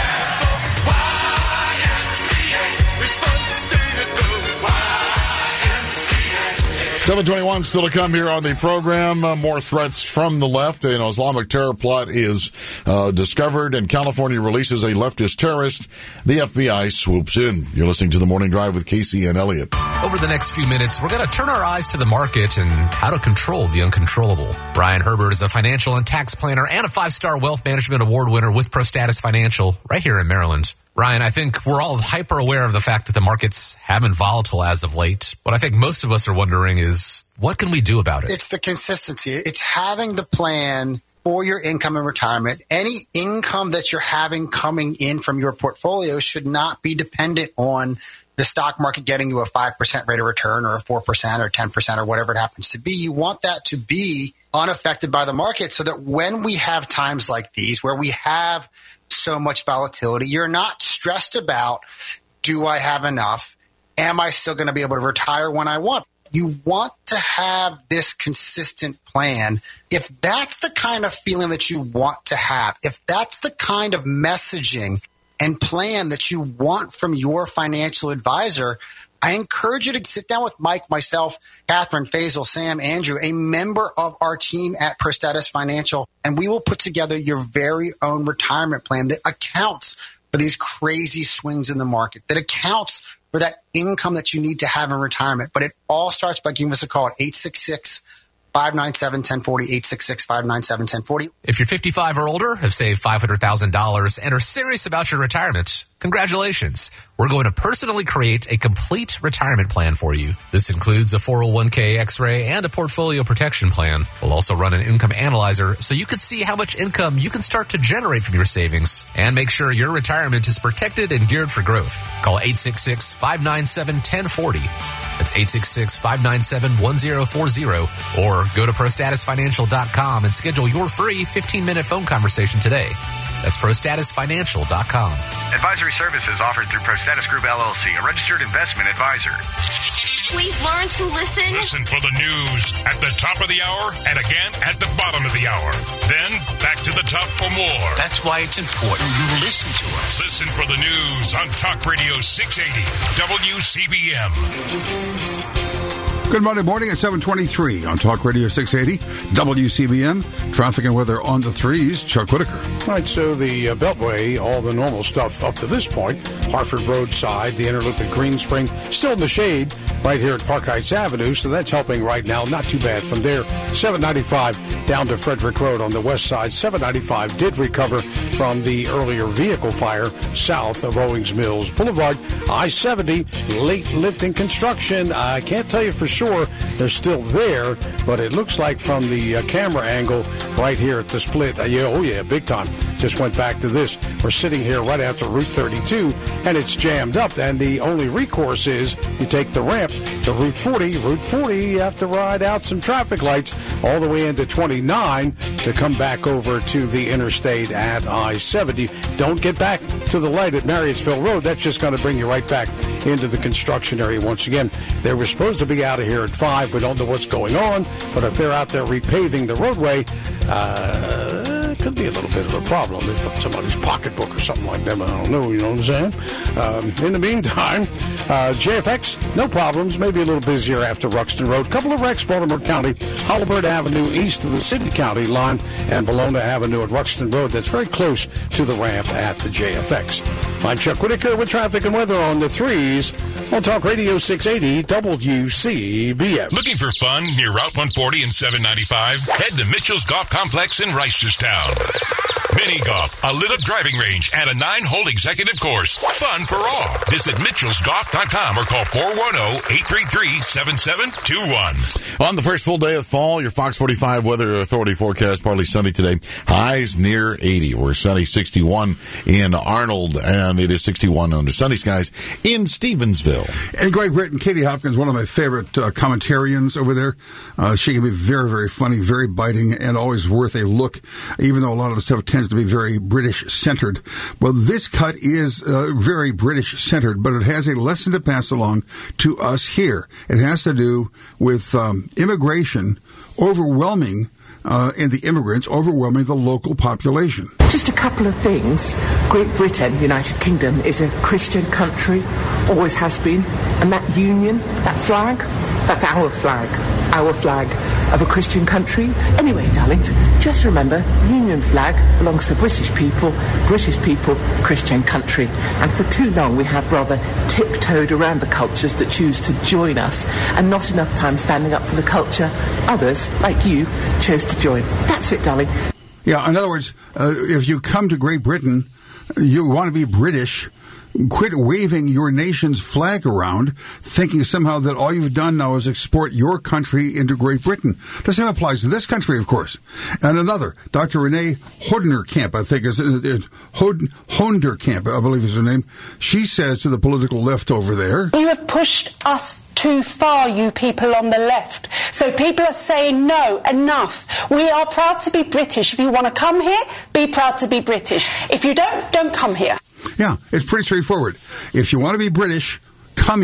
7:21 still to come here on the program. More threats from the left. An Islamic terror plot is discovered, and California releases a leftist terrorist. The FBI swoops in. You're listening to The Morning Drive with Casey and Elliott. Over the next few minutes, we're going to turn our eyes to the market and how to control the uncontrollable. Brian Herbert is a financial and tax planner and a 5-star wealth management award winner with ProStatus Financial right here in Maryland. Ryan, I think we're all hyper aware of the fact that the markets have been volatile as of late. What I think most of us are wondering is, what can we do about it? It's the consistency. It's having the plan for your income and retirement. Any income that you're having coming in from your portfolio should not be dependent on the stock market getting you a 5% rate of return or a 4% or 10% or whatever it happens to be. You want that to be unaffected by the market so that when we have times like these where we have so much volatility, you're not stressed about, do I have enough? Am I still going to be able to retire when I want? You want to have this consistent plan. If that's the kind of feeling that you want to have, if that's the kind of messaging and plan that you want from your financial advisor, I encourage you to sit down with Mike, myself, Catherine, Faisal, Sam, Andrew, a member of our team at ProStatus Financial, and we will put together your very own retirement plan that accounts for these crazy swings in the market, that accounts for that income that you need to have in retirement. But it all starts by giving us a call at 866-597-1040, 866-597-1040. If you're 55 or older, have saved $500,000, and are serious about your retirement, congratulations. We're going to personally create a complete retirement plan for you. This includes a 401k, X-ray, and a portfolio protection plan. We'll also run an income analyzer so you can see how much income you can start to generate from your savings and make sure your retirement is protected and geared for growth. Call 866-597-1040. That's 866-597-1040. Or go to ProStatusFinancial.com and schedule your free 15-minute phone conversation today. That's ProStatusFinancial.com. Advisory services offered through ProStatus Group, LLC, a registered investment advisor. We've learned to listen. Listen for the news at the top of the hour and again at the bottom of the hour. Then back to the top for more. That's why it's important you listen to us. Listen for the news on Talk Radio 680 WCBM. Good Monday morning at 7:23 on Talk Radio 680 WCBM. Traffic and weather on the threes. Chuck Whitaker. All right, so the Beltway, all the normal stuff up to this point. Hartford Roadside, the Inner Loop at Green Spring, still in the shade right here at Park Heights Avenue, so that's helping right now. Not too bad from there. 795 down to Frederick Road on the west side. 795 did recover from the earlier vehicle fire south of Owings Mills Boulevard. I-70, late lifting construction. I can't tell you for sure they're still there, but it looks like from the camera angle right here at the split, big time. Just went back to this. We're sitting here right after Route 32, and it's jammed up, and the only recourse is you take the ramp to Route 40. Route 40, you have to ride out some traffic lights all the way into 29 to come back over to the interstate at I-70. Don't get back to the light at Marriottsville Road. That's just going to bring you right back into the construction area once again. They were supposed to be out of here at 5. We don't know what's going on, but if they're out there repaving the roadway, it could be a little bit of a problem if somebody's pocketbook or something like that. I don't know, you know what I'm saying? In the meantime, JFX, no problems. Maybe a little busier after Ruxton Road. Couple of wrecks, Baltimore County, Holabird Avenue east of the City County line, and Bologna Avenue at Ruxton Road. That's very close to the ramp at the JFX. I'm Chuck Whitaker with traffic and weather on the threes on Talk Radio 680 WCBM. Looking for fun near Route 140 and 795? Head to Mitchell's Golf Complex in Reisterstown. Mini golf, a lit-up driving range, and a 9-hole executive course. Fun for all. Visit mitchellsgolf.com or call 410-833-7721. On the first full day of fall, your Fox 45 Weather Authority forecast, partly sunny today. Highs near 80. We're sunny 61 in Arnold, and it is 61 under sunny skies in Stevensville. And Great Britain, Katie Hopkins, one of my favorite commentarians over there. She can be very, very funny, very biting, and always worth a look, even though a lot of the stuff tends to be very British-centered. Well, this cut is very British-centered, but it has a lesson to pass along to us here. It has to do with immigration overwhelming and the immigrants overwhelming the local population. Just a couple of things. Great Britain, United Kingdom, is a Christian country, always has been, and that union, that flag, that's our flag of a Christian country. Anyway, darlings, just remember, Union flag belongs to British people, Christian country. And for too long we have rather tiptoed around the cultures that choose to join us, and not enough time standing up for the culture others, like you, chose to join. That's it, darling. Yeah, in other words, if you come to Great Britain, you want to be British. Quit waving your nation's flag around, thinking somehow that all you've done now is export your country into Great Britain. The same applies to this country, of course. And another, Dr. Renee Hodenkamp, I think is Hodenkamp, I believe is her name. She says to the political left over there, "You have pushed us too far, you people on the left. So people are saying, no, enough. We are proud to be British. If you want to come here, be proud to be British. If you don't come here." Yeah, it's pretty straightforward. If you want to be British, come here.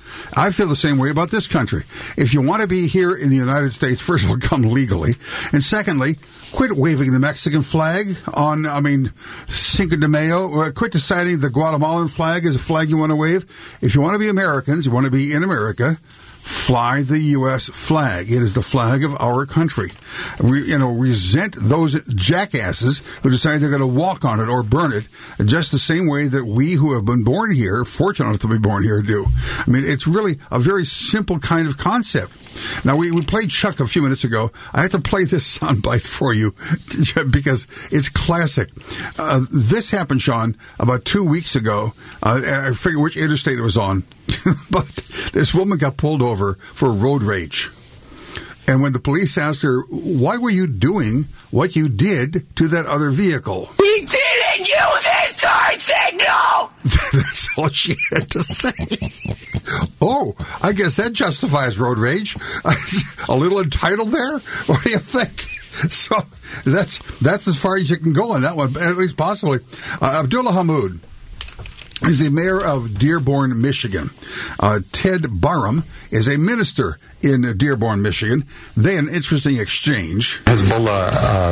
I feel the same way about this country. If you want to be here in the United States, first of all, come legally. And secondly, quit waving the Mexican flag on, Cinco de Mayo. Or quit deciding the Guatemalan flag is a flag you want to wave. If you want to be Americans, you want to be in America, fly the U.S. flag. It is the flag of our country. We, resent those jackasses who decide they're going to walk on it or burn it just the same way that we who have been born here, fortunate enough to be born here, do. It's really a very simple kind of concept. Now, we played Chuck a few minutes ago. I have to play this soundbite for you because it's classic. This happened, Sean, about 2 weeks ago. I forget which interstate it was on. But this woman got pulled over for road rage. And when the police asked her, why were you doing what you did to that other vehicle? He didn't use his turn signal! That's all she had to say. Oh, I guess that justifies road rage. A little entitled there? What do you think? So that's as far as you can go on that one, at least possibly. Abdullah Hammoud is the mayor of Dearborn, Michigan. Ted Barham is a minister in Dearborn, Michigan. They had an interesting exchange. Hezbollah,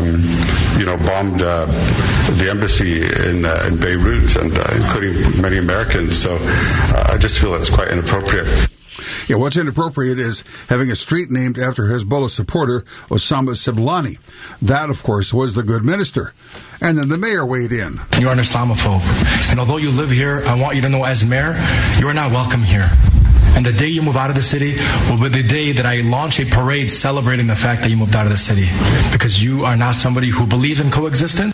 bombed the embassy in Beirut, and including many Americans. So I just feel it's quite inappropriate. Yeah, what's inappropriate is having a street named after Hezbollah supporter Osama Siblani. That, of course, was the good minister. And then the mayor weighed in. You are an Islamophobe. And although you live here, I want you to know as mayor, you are not welcome here. And the day you move out of the city will be the day that I launch a parade celebrating the fact that you moved out of the city. Because you are not somebody who believes in coexistence.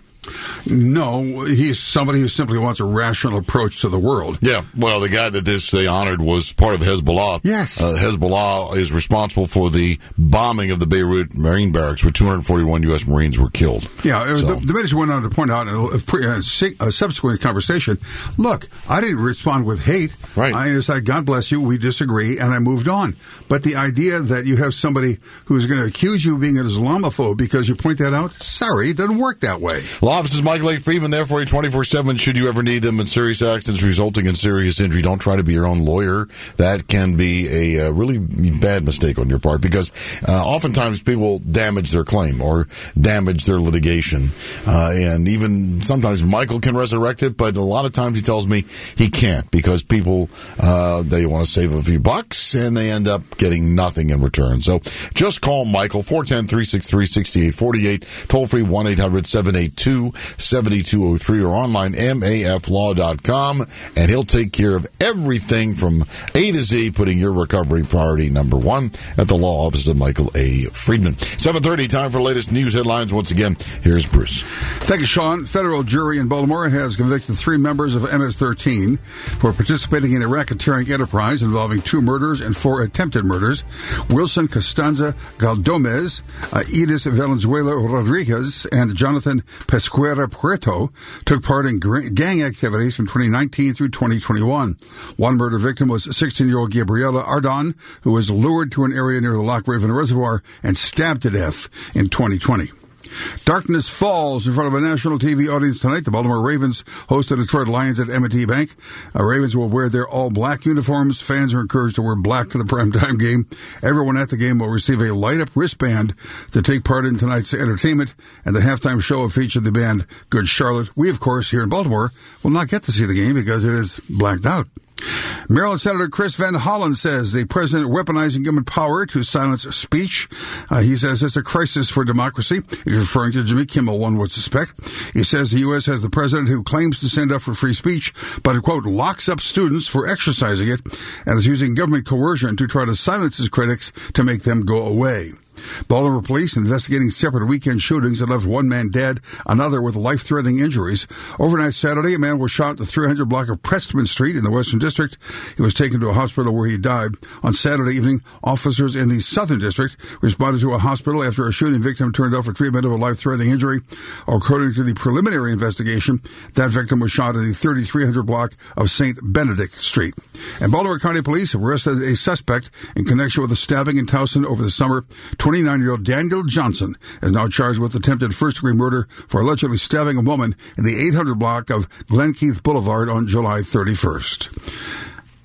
No, he's somebody who simply wants a rational approach to the world. Yeah, well, the guy that they honored was part of Hezbollah. Yes. Hezbollah is responsible for the bombing of the Beirut Marine Barracks, where 241 U.S. Marines were killed. Yeah, the minister went on to point out in a subsequent conversation, look, I didn't respond with hate. Right. I decided, God bless you, we disagree, and I moved on. But the idea that you have somebody who's going to accuse you of being an Islamophobe because you point that out, sorry, it doesn't work that way. Law offices Michael A. Friedman there for you 24/7 should you ever need them in serious accidents resulting in serious injury. Don't try to be your own lawyer. That can be a really bad mistake on your part because oftentimes people damage their claim or damage their litigation. And even sometimes Michael can resurrect it, but a lot of times he tells me he can't because people, they want to save a few bucks and they end up getting nothing in return. So just call Michael, 410-363-6848, toll free 1-800-782-7203 or online maflaw.com, and he'll take care of everything from A to Z, putting your recovery priority number one at the law office of Michael A. Friedman. 7:30, time for the latest news headlines. Once again, here's Bruce. Thank you, Sean. Federal jury in Baltimore has convicted 3 members of MS-13 for participating in a racketeering enterprise involving 2 murders and 4 attempted murders. Wilson Costanza Galdomez, Edith Valenzuela Rodriguez, and Jonathan Pesquera Prieto took part in gang activities from 2019 through 2021. One murder victim was 16-year-old Gabriela Ardon, who was lured to an area near the Loch Raven Reservoir and stabbed to death in 2020. Darkness falls in front of a national TV audience tonight. The Baltimore Ravens host the Detroit Lions at M&T Bank. Ravens will wear their all-black uniforms. Fans are encouraged to wear black to the primetime game. Everyone at the game will receive a light-up wristband to take part in tonight's entertainment, and the halftime show will feature the band Good Charlotte. We, of course, here in Baltimore, will not get to see the game because it is blacked out. Maryland Senator Chris Van Hollen says the president weaponizing government power to silence speech. He says it's a crisis for democracy. He's referring to Jimmy Kimmel, one would suspect. He says the U.S. has the president who claims to stand up for free speech, but, quote, locks up students for exercising it and is using government coercion to try to silence his critics to make them go away. Baltimore police investigating separate weekend shootings that left one man dead, another with life-threatening injuries. Overnight Saturday, a man was shot at the 300 block of Prestman Street in the Western District. He was taken to a hospital where he died. On Saturday evening, officers in the Southern District responded to a hospital after a shooting victim turned up for treatment of a life-threatening injury. According to the preliminary investigation, that victim was shot in the 3300 block of St. Benedict Street. And Baltimore County Police have arrested a suspect in connection with a stabbing in Towson over the summer. 29-year-old Daniel Johnson is now charged with attempted first-degree murder for allegedly stabbing a woman in the 800 block of Glenkeith Boulevard on July 31st.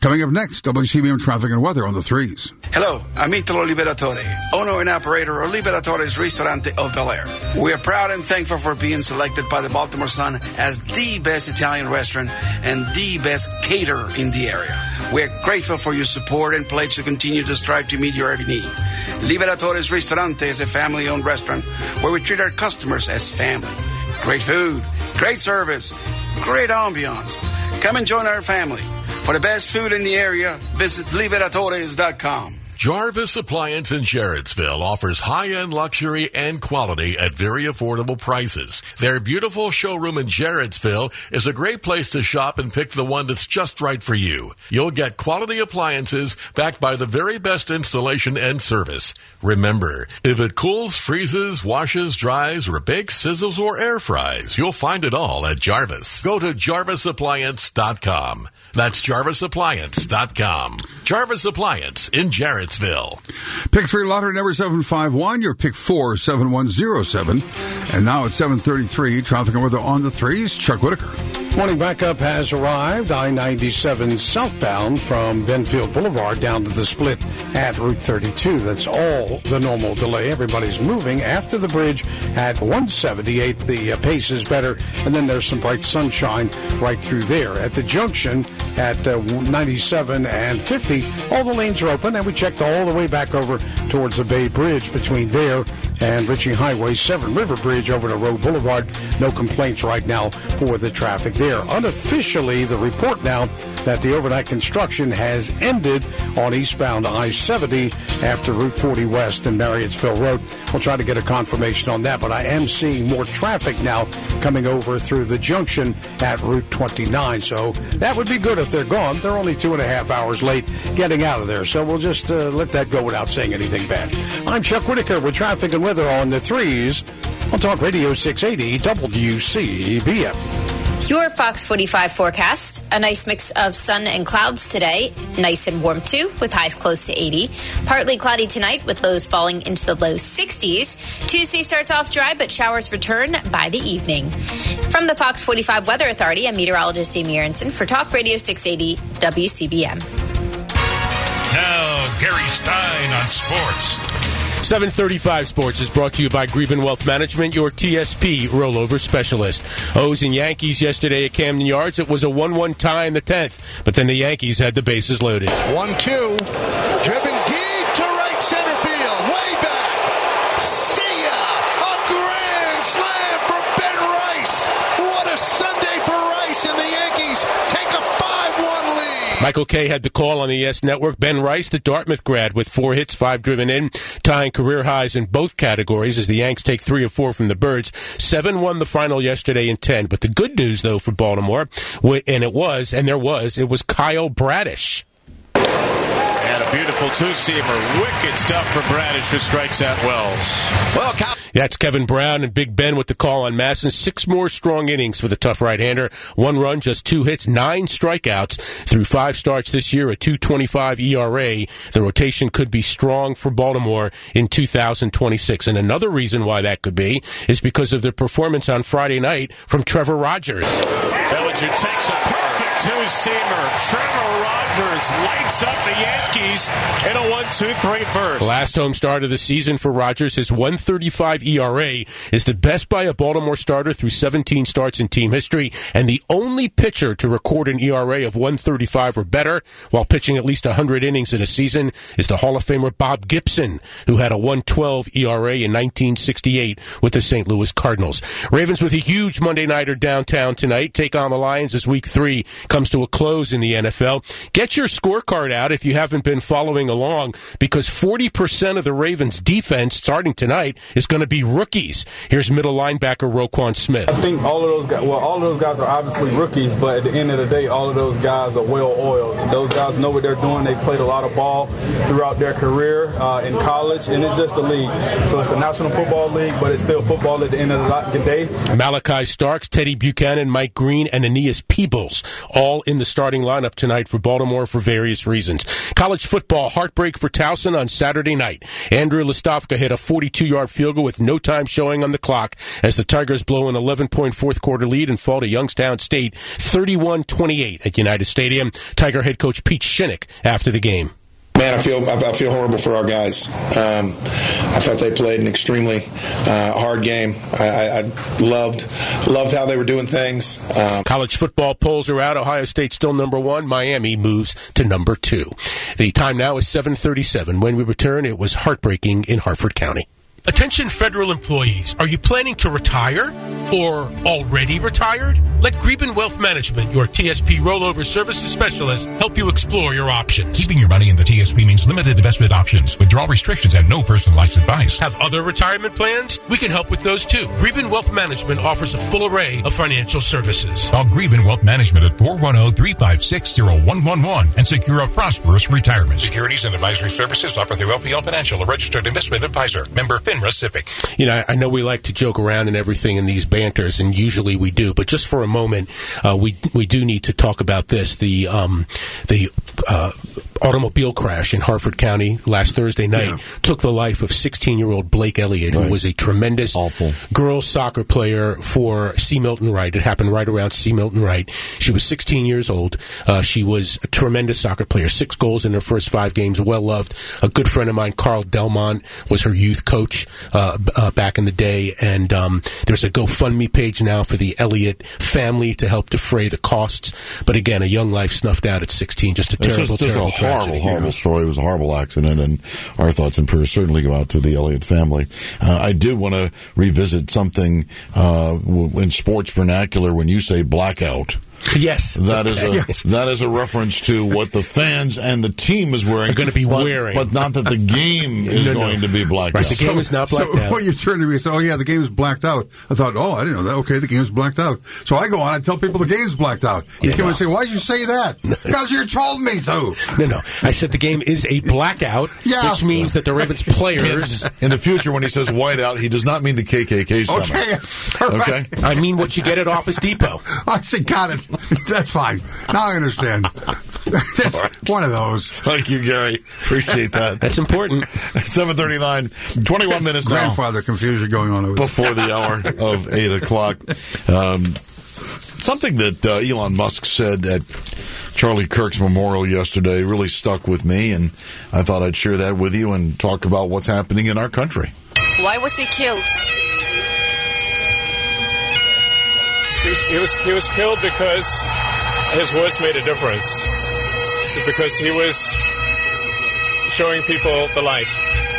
Coming up next, WCBM traffic and weather on the 3s. Hello, I'm Italo Liberatore, owner and operator of Liberatore's Ristorante of Bel Air. We are proud and thankful for being selected by the Baltimore Sun as the best Italian restaurant and the best caterer in the area. We're grateful for your support and pledge to continue to strive to meet your every need. Liberatore's Ristorante is a family-owned restaurant where we treat our customers as family. Great food, great service, great ambiance. Come and join our family. For the best food in the area, visit Liberatores.com. Jarvis Appliance in Jarrettsville offers high-end luxury and quality at very affordable prices. Their beautiful showroom in Jarrettsville is a great place to shop and pick the one that's just right for you. You'll get quality appliances backed by the very best installation and service. Remember, if it cools, freezes, washes, dries, or bakes, sizzles, or air fries, you'll find it all at Jarvis. Go to JarvisAppliance.com. That's JarvisAppliance.com. Jarvis Appliance in Jarrettsville. Pick 3 lottery number 751. Your pick 4, 7107. And now at 7:33, traffic and weather on the 3s. Chuck Whitaker. Morning backup has arrived. I-97 southbound from Benfield Boulevard down to the split at Route 32. That's all the normal delay. Everybody's moving after the bridge at 178. The pace is better, and then there's some bright sunshine right through there. At the junction at 97 and 50, all the lanes are open, and we checked all the way back over towards the Bay Bridge between there and Ritchie Highway, Severn River Bridge over to Road Boulevard. No complaints right now for the traffic there. Unofficially, the report now that the overnight construction has ended on eastbound I-70 after Route 40 West and Marriottsville Road. We'll try to get a confirmation on that, but I am seeing more traffic now coming over through the junction at Route 29. So that would be good if they're gone. They're only 2.5 hours late getting out of there. So we'll just let that go without saying anything bad. I'm Chuck Whitaker with traffic and weather on the 3s on Talk Radio 680 WCBM. Your Fox 45 forecast, a nice mix of sun and clouds today. Nice and warm, too, with highs close to 80. Partly cloudy tonight with lows falling into the low 60s. Tuesday starts off dry, but showers return by the evening. From the Fox 45 Weather Authority, I'm meteorologist Amy Aronson for Talk Radio 680 WCBM. Now, Gary Stein on sports. 735 Sports is brought to you by Greben Wealth Management, your TSP rollover specialist. O's and Yankees yesterday at Camden Yards. It was a 1-1 tie in the 10th, but then the Yankees had the bases loaded. 1-2, driven deep to right center field, way back. See ya! A grand slam for Ben Rice. What a Sunday for Rice, and the Yankees take a 5-1 lead. Michael Kay had the call on the YES Network. Ben Rice, the Dartmouth grad, with 4 hits, 5 driven in, tying career highs in both categories as the Yanks take 3 of 4 from the Birds. 7 won the final yesterday in 10. But the good news, though, for Baltimore, it was Kyle Bradish. And a beautiful two-seamer. Wicked stuff for Bradish, who strikes out Wells. Well, That's Kevin Brown and Big Ben with the call on Masson. 6 more strong innings for the tough right-hander. 1 run, just 2 hits, 9 strikeouts through 5 starts this year, a 2.25 ERA. The rotation could be strong for Baltimore in 2026. And another reason why that could be is because of their performance on Friday night from Trevor Rogers. Bellinger takes a perfect two-seamer. Trevor Rogers lights up the Yankees in a 1-2-3 first. The last home start of the season for Rogers, his 1.35 ERA is the best by a Baltimore starter through 17 starts in team history, and the only pitcher to record an ERA of 1.35 or better while pitching at least 100 innings in a season is the Hall of Famer Bob Gibson, who had a 1.12 ERA in 1968 with the St. Louis Cardinals. Ravens with a huge Monday nighter downtown tonight take on the Lions as Week 3 comes to a close in the NFL. Get your scorecard out if you haven't been following along, because 40% of the Ravens' defense starting tonight is going to be rookies. Here's middle linebacker Roquan Smith. I think all of those guys are obviously rookies, but at the end of the day, all of those guys are well-oiled. Those guys know what they're doing. They played a lot of ball throughout their career in college, and it's just a league. So it's the National Football League, but it's still football at the end of the day. Malachi Starks, Teddy Buchanan, Mike Green, and Aeneas Peebles all in the starting lineup tonight for Baltimore for various reasons. College football heartbreak for Towson on Saturday night. Andrew Listowka hit a 42-yard field goal with no time showing on the clock as the Tigers blow an 11-point fourth-quarter lead and fall to Youngstown State 31-28 at United Stadium. Tiger head coach Pete Shinnick after the game. Man, I feel horrible for our guys. I thought they played an extremely hard game. I loved how they were doing things. College football polls are out. Ohio State still number 1. Miami moves to number 2. The time now is 7:37. When we return, it was heartbreaking in Harford County. Attention federal employees, are you planning to retire or already retired? Let Greben Wealth Management, your TSP rollover services specialist, help you explore your options. Keeping your money in the TSP means limited investment options, withdrawal restrictions, and no personalized advice. Have other retirement plans? We can help with those too. Greben Wealth Management offers a full array of financial services. Call Greben Wealth Management at 410-356-0111 and secure a prosperous retirement. Securities and advisory services offered through LPL Financial, a registered investment advisor. Member FINRA SIPC. You know, I know we like to joke around and everything in these banters, and usually we do, but just for a moment, we do need to talk about this. The automobile crash in Harford County last Thursday night took the life of 16-year-old Blake Elliott, who was a tremendous girls soccer player for C. Milton Wright. It happened right around C. Milton Wright. She was 16 years old. She was a tremendous soccer player. 6 goals in her first 5 games. Well loved. A good friend of mine, Carl Delmont, was her youth coach back in the day. And there's a GoFundMe page now for the Elliott family to help defray the costs. But again, a young life snuffed out at 16. Just a terrible tragedy. Horrible story. It was a horrible accident, and our thoughts and prayers certainly go out to the Elliott family. I did want to revisit something in sports vernacular when you say blackout. Yes. That is a reference to what the fans and the team is wearing. Are going to be wearing. But not that the game is going to be blacked out. The game is not blacked out. So when you turn to me and say, oh, yeah, the game is blacked out, I thought, I didn't know that. Okay, the game is blacked out. So I go on and tell people the game's blacked out. You come and say, why'd you say that? Because you told me to. No. I said the game is a blackout, which means that the Ravens players... In the future, when he says whiteout, he does not mean the KKK's coming. Okay. I mean what you get at Office Depot. I see, got it. That's fine. Now I understand. That's one of those. Thank you, Gary. Appreciate that. That's important. 7:39, 21 minutes now. Grandfather confusion going on over before the hour of 8 o'clock. Something that Elon Musk said at Charlie Kirk's memorial yesterday really stuck with me, and I thought I'd share that with you and talk about what's happening in our country. Why was he killed? He was killed because his words made a difference. Because he was showing people the light.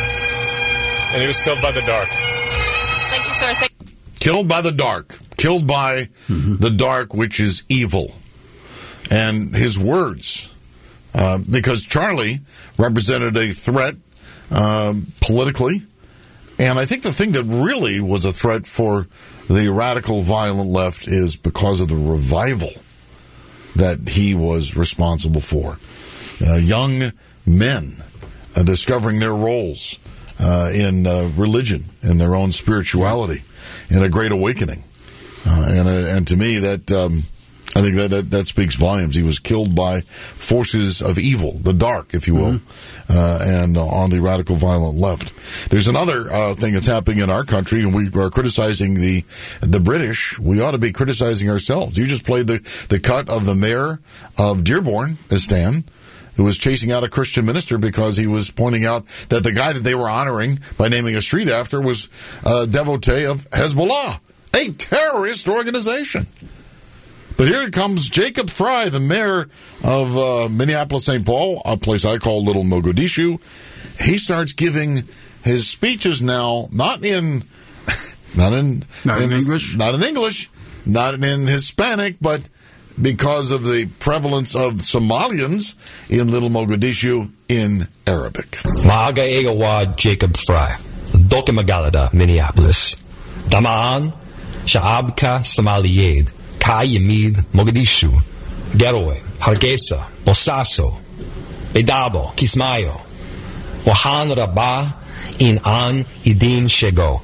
And he was killed by the dark. Thank you, sir. Killed by the dark. Killed by the dark, which is evil. And his words, because Charlie represented a threat politically. And I think the thing that really was a threat for the radical, violent left is because of the revival that he was responsible for. Young men discovering their roles in religion, in their own spirituality, in a great awakening. And to me, that I think that speaks volumes. He was killed by forces of evil, the dark, if you will, and on the radical, violent left. There's another thing that's happening in our country, and we are criticizing the British. We ought to be criticizing ourselves. You just played the cut of the mayor of Dearborn, Stan, who was chasing out a Christian minister because he was pointing out that the guy that they were honoring by naming a street after was a devotee of Hezbollah, a terrorist organization. But here comes Jacob Fry, the mayor of Minneapolis, St. Paul, a place I call Little Mogadishu. He starts giving his speeches now, not in English, not in Hispanic, but because of the prevalence of Somalians in Little Mogadishu, in Arabic. Maaga Egawa Jacob Fry, Doke Magalada, Minneapolis. Damaan, Sha'abka Somaliyed. Kayamid, Mogadishu, Geroe, Hargeisa, Bosaso, Edabo, Kismayo, Wahan Rabah, In An Idin Shego,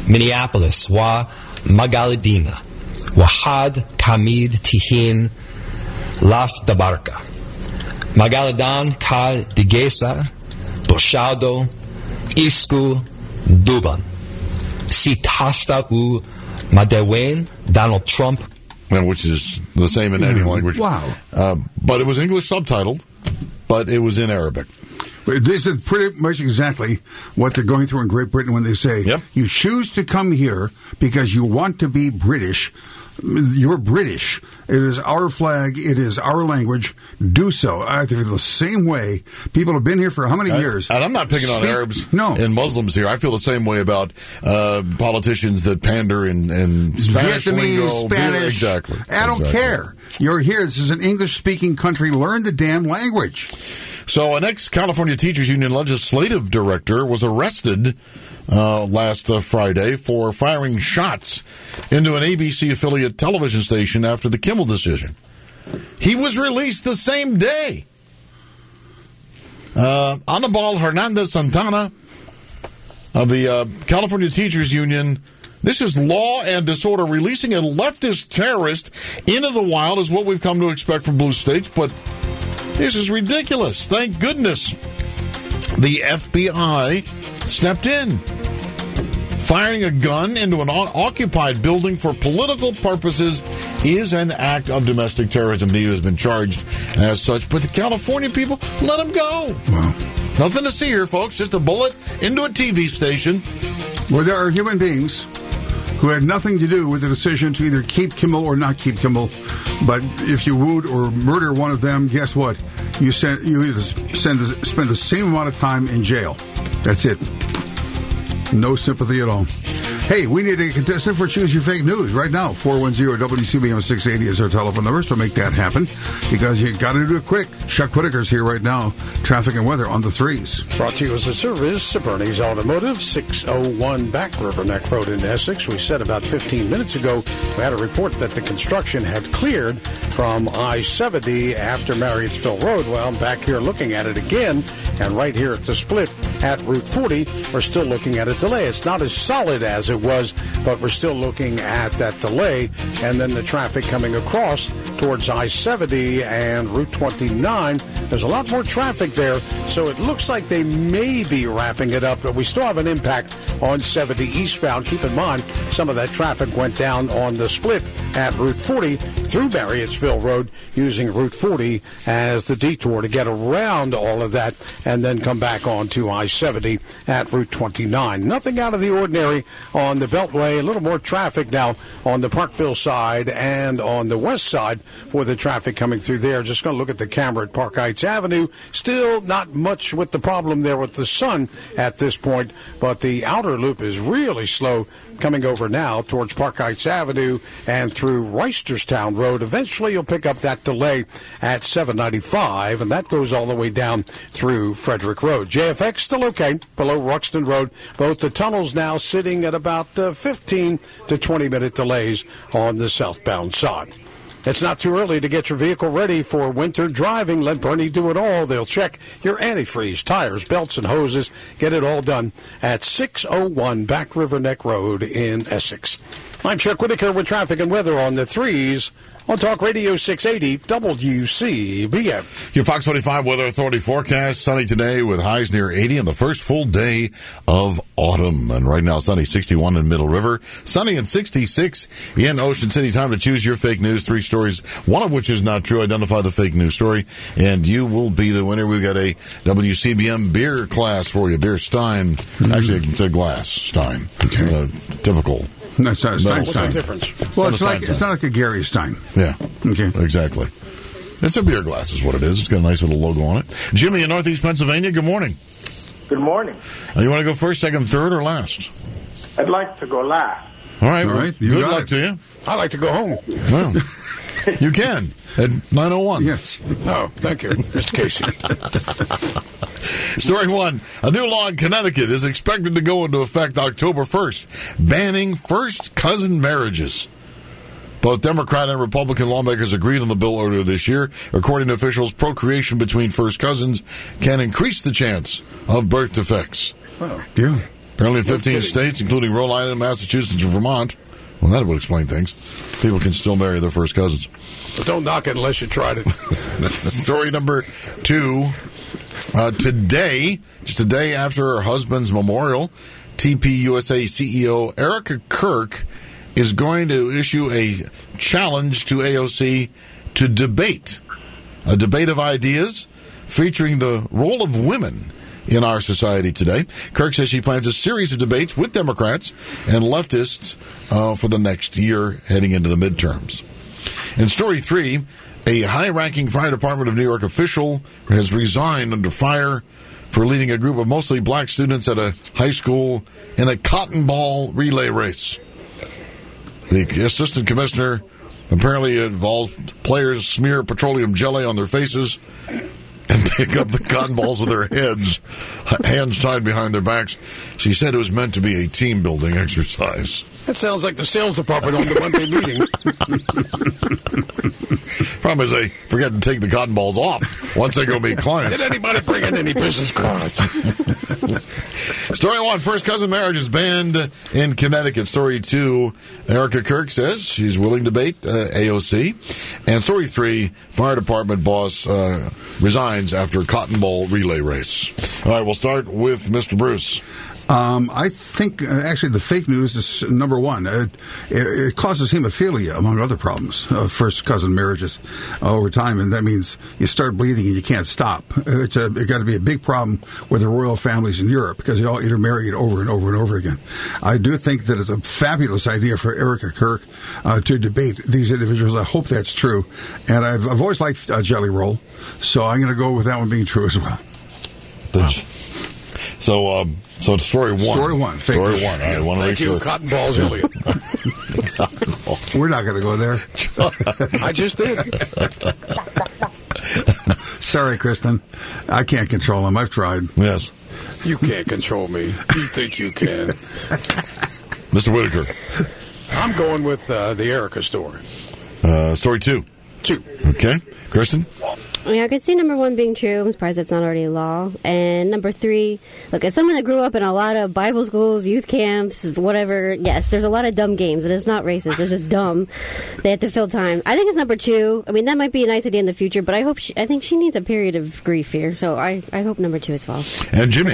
Minneapolis, Wa Magaladina, Wahad Kamid Tihin, Laf Tabarka, Magaladan Kal Digesa, Boshado, Isku, Duban, Sitasta U Madewen, Donald Trump. Which is the same in any language. Wow. But it was English subtitled, but it was in Arabic. This is pretty much exactly what they're going through in Great Britain when they say, you choose to come here because you want to be British. You're British. It is our flag. It is our language. Do so. I feel the same way. People have been here for how many years? And I'm not picking on Arabs and Muslims here. I feel the same way about politicians that pander in Spanish, Vietnamese, Spanish. Exactly. I don't care. You're here. This is an English-speaking country. Learn the damn language. So an ex-California Teachers Union legislative director was arrested last Friday for firing shots into an ABC affiliate television station after the Kimmel decision. He was released the same day. Anibal Hernandez Santana of the California Teachers Union. This is law and disorder. Releasing a leftist terrorist into the wild is what we've come to expect from blue states, but this is ridiculous. Thank goodness the FBI stepped in. Firing a gun into an occupied building for political purposes is an act of domestic terrorism. He has been charged as such. But the California people, let him go. Wow. Nothing to see here, folks. Just a bullet into a TV station. Well, there are human beings who had nothing to do with the decision to either keep Kimmel or not keep Kimmel. But if you wound or murder one of them, guess what? You spend the same amount of time in jail. That's it. No sympathy at all. Hey, we need a contestant for Choose Your Fake News right now. 410-WCBM 680 is our telephone number, so make that happen because you got to do it quick. Chuck Whitaker's here right now. Traffic and weather on the threes. Brought to you as a service of Bernie's Automotive, 601 Back River Neck Road in Essex. We said about 15 minutes ago we had a report that the construction had cleared from I-70 after Marriottsville Road. Well, I'm back here looking at it again, and right here at the split at Route 40, we're still looking at a delay. It's not as solid as it was, but we're still looking at that delay. And then the traffic coming across towards I-70 and Route 29. There's a lot more traffic there, so it looks like they may be wrapping it up, but we still have an impact on 70 eastbound. Keep in mind, some of that traffic went down on the split at Route 40 through Marriottsville Road, using Route 40 as the detour to get around all of that and then come back onto I-70 at Route 29. Nothing out of the ordinary on the Beltway. A little more traffic now on the Parkville side and on the west side for the traffic coming through there. Just going to look at the camera at Park Heights Avenue. Still not much with the problem there with the sun at this point, but the outer loop is really slow coming over now towards Park Heights Avenue and through Reisterstown Road. Eventually you'll pick up that delay at 795, and that goes all the way down through Frederick Road. JFX still okay below Ruxton Road. Both the tunnels now sitting at about 15 to 20 minute delays on the southbound side. It's not too early to get your vehicle ready for winter driving. Let Bernie do it all. They'll check your antifreeze, tires, belts, and hoses. Get it all done at 601 Back River Neck Road in Essex. I'm Chuck Whitaker with traffic and weather on the threes on Talk Radio 680 WCBM. Your Fox 45 Weather Authority forecast. Sunny today with highs near 80 on the first full day of autumn. And right now, sunny 61 in Middle River. Sunny and 66 in Ocean City. Time to choose your fake news. 3 stories, one of which is not true. Identify the fake news story, and you will be the winner. We've got a WCBM beer class for you. Beer Stein. Actually, I can say glass Stein. Okay. Typical. No, it's not Stein. What's the difference? Well, it's not like a Gary Stein. Yeah. Okay. Exactly. It's a beer glass is what it is. It's got a nice little logo on it. Jimmy in Northeast Pennsylvania, good morning. Good morning. You want to go first, second, third, or last? I'd like to go last. All right. Good luck to you. I'd like to go home. Well, you can at 9:01. Yes. Oh, thank you, Mr. Casey. Story 1. A new law in Connecticut is expected to go into effect October 1st, banning first cousin marriages. Both Democrat and Republican lawmakers agreed on the bill earlier this year. According to officials, procreation between first cousins can increase the chance of birth defects. Wow. Yeah. Apparently in 15 states, including Rhode Island, Massachusetts, and Vermont, Well, that would explain things. People can still marry their first cousins. But don't knock it unless you tried it. Story number 2. Today, just a day after her husband's memorial, TPUSA CEO Erica Kirk is going to issue a challenge to AOC to debate. A debate of ideas featuring the role of women in our society today. Kirk says she plans a series of debates with Democrats and leftists for the next year heading into the midterms. In story 3, a high-ranking fire department of New York official has resigned under fire for leading a group of mostly black students at a high school in a cotton ball relay race. The assistant commissioner apparently involved players smear petroleum jelly on their faces and pick up the cotton balls with their hands tied behind their backs. She said it was meant to be a team-building exercise. That sounds like the sales department on the Monday meeting. Problem is they forget to take the cotton balls off once they go meet clients. Did anybody bring in any business cards? Story 1, first cousin marriage is banned in Connecticut. Story 2, Erica Kirk says she's willing to debate AOC. And story 3, fire department boss resigns after cotton ball relay race. All right, we'll start with Mr. Bruce. I think, actually, the fake news is number one. It causes hemophilia, among other problems, first cousin marriages over time, and that means you start bleeding and you can't stop. It's got to be a big problem with the royal families in Europe because they all intermarried over and over and over again. I do think that it's a fabulous idea for Erica Kirk to debate these individuals. I hope that's true. And I've always liked Jelly Roll, so I'm going to go with that one being true as well. Wow. So story 1. Story 1. Story 1. I want to make sure. Cotton balls, Elliot. We're not going to go there. I just did. Sorry, Kristen. I can't control him. I've tried. Yes. You can't control me. You think you can. Mr. Whitaker. I'm going with the Erica story. Story 2. 2. Okay. Kristen? Yeah, I could see number 1 being true. I'm surprised that's not already law. And number 3, look, as someone that grew up in a lot of Bible schools, youth camps, whatever, yes, there's a lot of dumb games. And it's not racist. It's just dumb. They have to fill time. I think it's number 2. I mean, that might be a nice idea in the future, but I think she needs a period of grief here. So I hope number 2 as well. And Jimmy?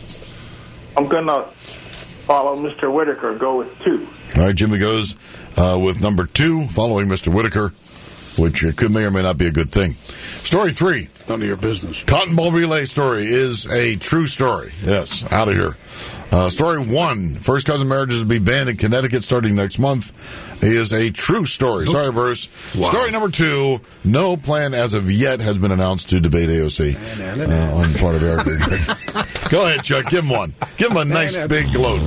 I'm going to follow Mr. Whitaker, go with 2. All right, Jimmy goes with number 2, following Mr. Whitaker, which may or may not be a good thing. Story 3. None of your business. Cotton ball relay story is a true story. Yes, out of here. Story 1. First cousin marriages will be banned in Connecticut starting next month is a true story. Sorry, Bruce. Wow. Story number 2. No plan as of yet has been announced to debate AOC on the part of Erica. Go ahead, Chuck. Give him one. Give him a nice big load.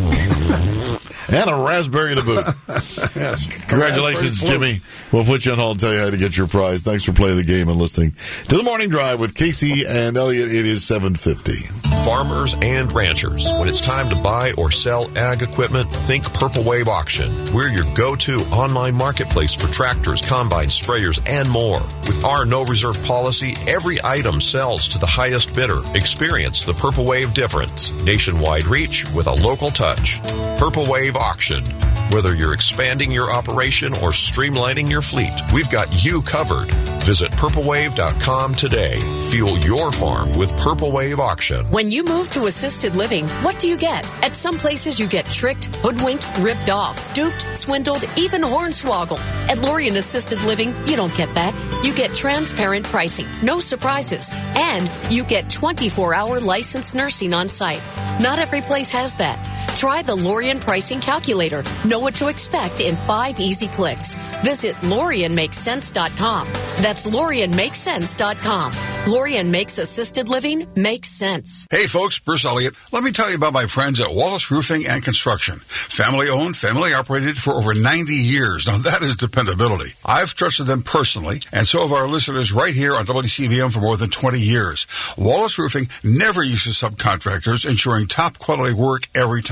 And a raspberry to boot. Yes. Congratulations, Jimmy. We'll put you on hold and tell you how to get your prize. Thanks for playing the game and listening to The Morning Drive with Casey and Elliot. It is 7:50. Farmers and ranchers, when it's time to buy or sell ag equipment, think Purple Wave Auction. We're your go-to online marketplace for tractors, combines, sprayers, and more. With our no-reserve policy, every item sells to the highest bidder. Experience the Purple Wave difference. Nationwide reach with a local touch. Purple Wave Auction. Whether you're expanding your operation or streamlining your fleet, we've got you covered. Visit purplewave.com today. Fuel your farm with Purple Wave Auction. When you move to assisted living, what do you get? At some places you get tricked, hoodwinked, ripped off, duped, swindled, even hornswoggled. At Lorien Assisted Living, you don't get that. You get transparent pricing, no surprises, and you get 24-hour licensed nursing on site. Not every place has that. Try the Lorien Pricing Calculator. Know what to expect in 5 easy clicks. Visit LorienMakesSense.com. That's LorienMakesSense.com. Lorien makes assisted living make sense. Hey folks, Bruce Elliott. Let me tell you about my friends at Wallace Roofing and Construction. Family owned, family operated for over 90 years. Now that is dependability. I've trusted them personally, and so have our listeners right here on WCBM for more than 20 years. Wallace Roofing never uses subcontractors, ensuring top quality work every time.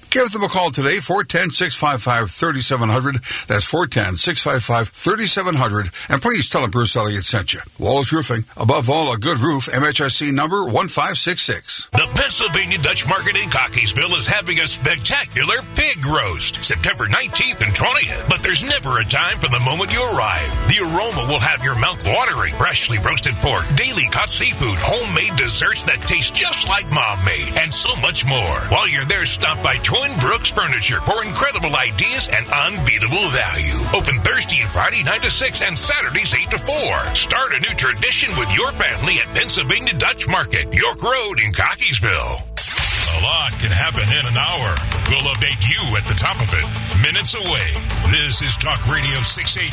Give them a call today, 410-655-3700. That's 410-655-3700. And please tell them Bruce Elliott sent you. Wallace Roofing. Above all, a good roof. MHIC number 1566. The Pennsylvania Dutch Market in Cockeysville is having a spectacular pig roast, September 19th and 20th. But there's never a time from the moment you arrive. The aroma will have your mouth watering. Freshly roasted pork, daily caught seafood, homemade desserts that taste just like Mom made, and so much more. While you're there, stop by Twin Brooks Furniture for incredible ideas and unbeatable value. Open Thursday and Friday 9 to 6 and Saturdays 8 to 4. Start a new tradition with your family at Pennsylvania Dutch Market, York Road in Cockeysville. A lot can happen in an hour. We'll update you at the top of it, minutes away. This is Talk Radio 680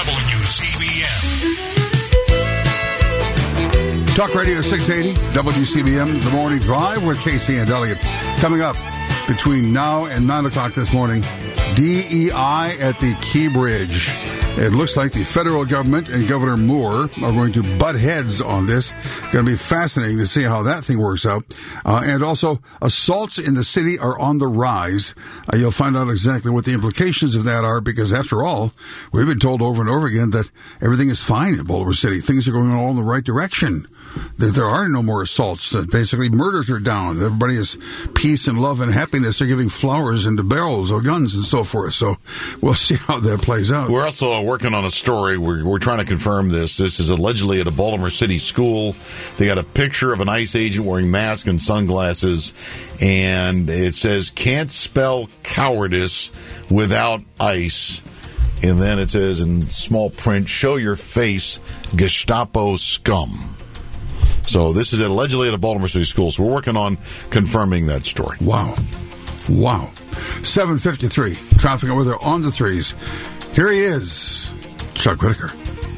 WCBM. Talk Radio 680 WCBM, The Morning Drive with Casey and Elliott. Coming up between now and 9 o'clock this morning, DEI at the Key Bridge. It looks like the federal government and Governor Moore are going to butt heads on this. It's going to be fascinating to see how that thing works out. And also, assaults in the city are on the rise. You'll find out exactly what the implications of that are, because after all, we've been told over and over again that everything is fine in Baltimore City. Things are going all in the right direction. That there are no more assaults. That basically murders are down. Everybody is peace and love and happiness. They're giving flowers into barrels of guns and so forth. So we'll see how that plays out. We're also working on a story. We're trying to confirm this. This is allegedly at a Baltimore City school. They got a picture of an ICE agent wearing mask and sunglasses, and it says, "Can't spell cowardice without ICE." And then it says in small print, "Show your face, Gestapo scum." So this is allegedly at a Baltimore City school. So we're working on confirming that story. Wow. 7:53. Traffic and weather on the threes. Here he is, Chuck Whitaker.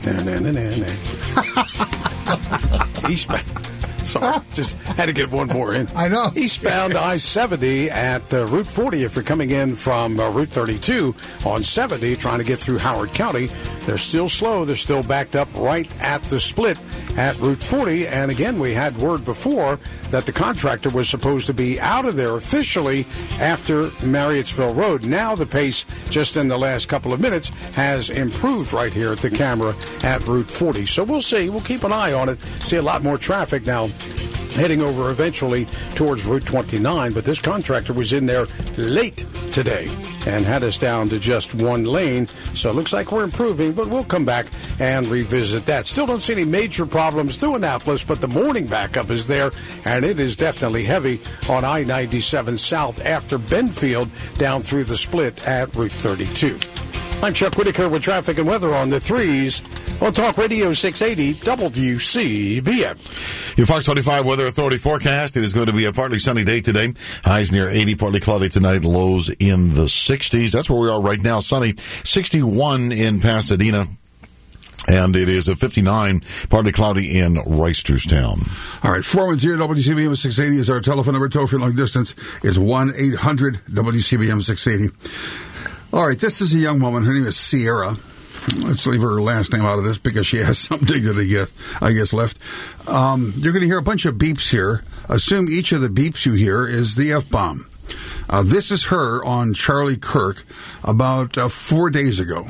Eastbound. Sorry, just had to get one more in. I know. Eastbound I-70 at Route 40. If you're coming in from Route 32 on 70, trying to get through Howard County, they're still slow. They're still backed up right at the split at Route 40. And again, we had word before that the contractor was supposed to be out of there officially after Marriottsville Road. Now the pace, just in the last couple of minutes, has improved right here at the camera at Route 40. So we'll see. We'll keep an eye on it. See a lot more traffic now heading over eventually towards Route 29, but this contractor was in there late today and had us down to just one lane. So it looks like we're improving, but we'll come back and revisit that. Still don't see any major problems through Annapolis, but the morning backup is there, and it is definitely heavy on I-97 South after Benfield down through the split at Route 32. I'm Chuck Whitaker with traffic and weather on the threes on Talk Radio 680 WCBM. Your Fox 25 Weather Authority forecast. It is going to be a partly sunny day today. Highs near 80, partly cloudy tonight, lows in the 60s. That's where we are right now. Sunny, 61 in Pasadena. And it is a 59, partly cloudy in Reisterstown. All right, 410-WCBM 680 is our telephone number. Toll-free long distance is 1-800-WCBM 680. All right, this is a young woman. Her name is Sierra. Let's leave her last name out of this because she has some dignity, I guess, left. You're going to hear a bunch of beeps here. Assume each of the beeps you hear is the F-bomb. This is her on Charlie Kirk about 4 days ago.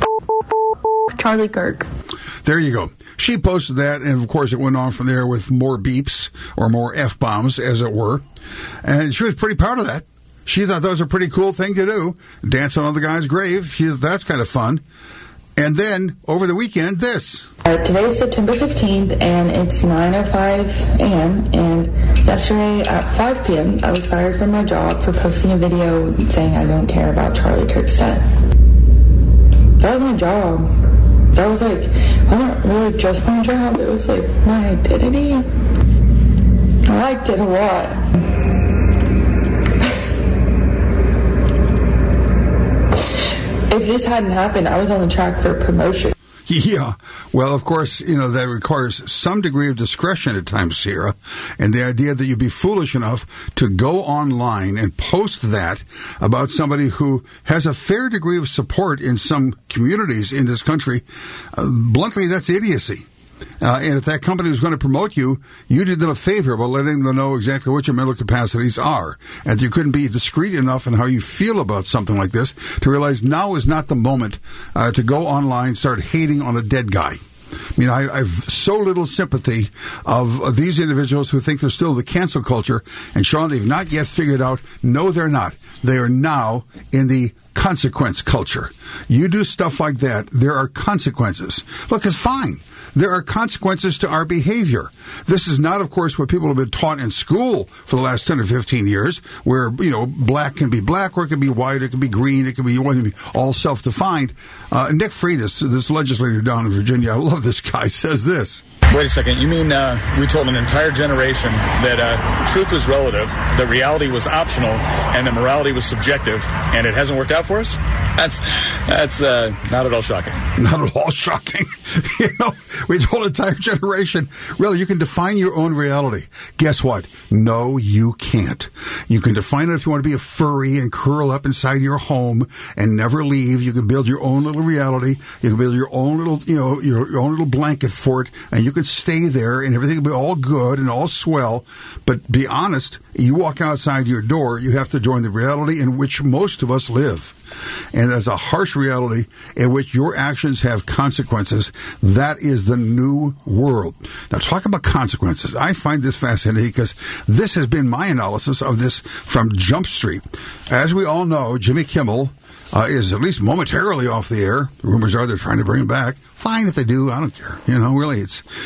Charlie Kirk. There you go. She posted that, and of course it went on from there with more beeps, or more F-bombs, as it were. And she was pretty proud of that. She thought that was a pretty cool thing to do. Dance on the guy's grave. That's kind of fun. And then, over the weekend, this. Today is September 15th, and it's 9:05 a.m., and yesterday at 5 p.m., I was fired from my job for posting a video saying I don't care about Charlie Kirk's death. That was my job. That was wasn't really just my job, it was my identity. I liked it a lot. If this hadn't happened, I was on the track for a promotion. Yeah. Well, of course, that requires some degree of discretion at times, Sierra. And the idea that you'd be foolish enough to go online and post that about somebody who has a fair degree of support in some communities in this country, bluntly, that's idiocy. And if that company was going to promote you, you did them a favor by letting them know exactly what your mental capacities are. And you couldn't be discreet enough in how you feel about something like this to realize now is not the moment to go online and start hating on a dead guy. I mean, I've so little sympathy of these individuals who think they're still the cancel culture. And, Sean, they've not yet figured out, no, they're not. They are now in the consequence culture. You do stuff like that, there are consequences. Look, it's fine. There are consequences to our behavior. This is not, of course, what people have been taught in school for the last 10 or 15 years, where, black can be black, or it can be white, it can be green, it can be all self-defined. Nick Freitas, this legislator down in Virginia, I love this guy, says this. Wait a second. You mean we told an entire generation that truth was relative, that reality was optional, and that morality was subjective, and it hasn't worked out for us? That's not at all shocking. Not at all shocking. We told an entire generation, really, you can define your own reality. Guess what? No, you can't. You can define it if you want to be a furry and curl up inside your home and never leave. You can build your own little reality. You can build your own little, your own little blanket for it, and you can stay there, and everything will be all good and all swell. But be honest, you walk outside your door, you have to join the reality in which most of us live. And there's a harsh reality in which your actions have consequences. That is the new world. Now, talk about consequences. I find this fascinating because this has been my analysis of this from Jump Street. As we all know, Jimmy Kimmel is at least momentarily off the air. Rumors are they're trying to bring him back. Fine if they do. I don't care. Really,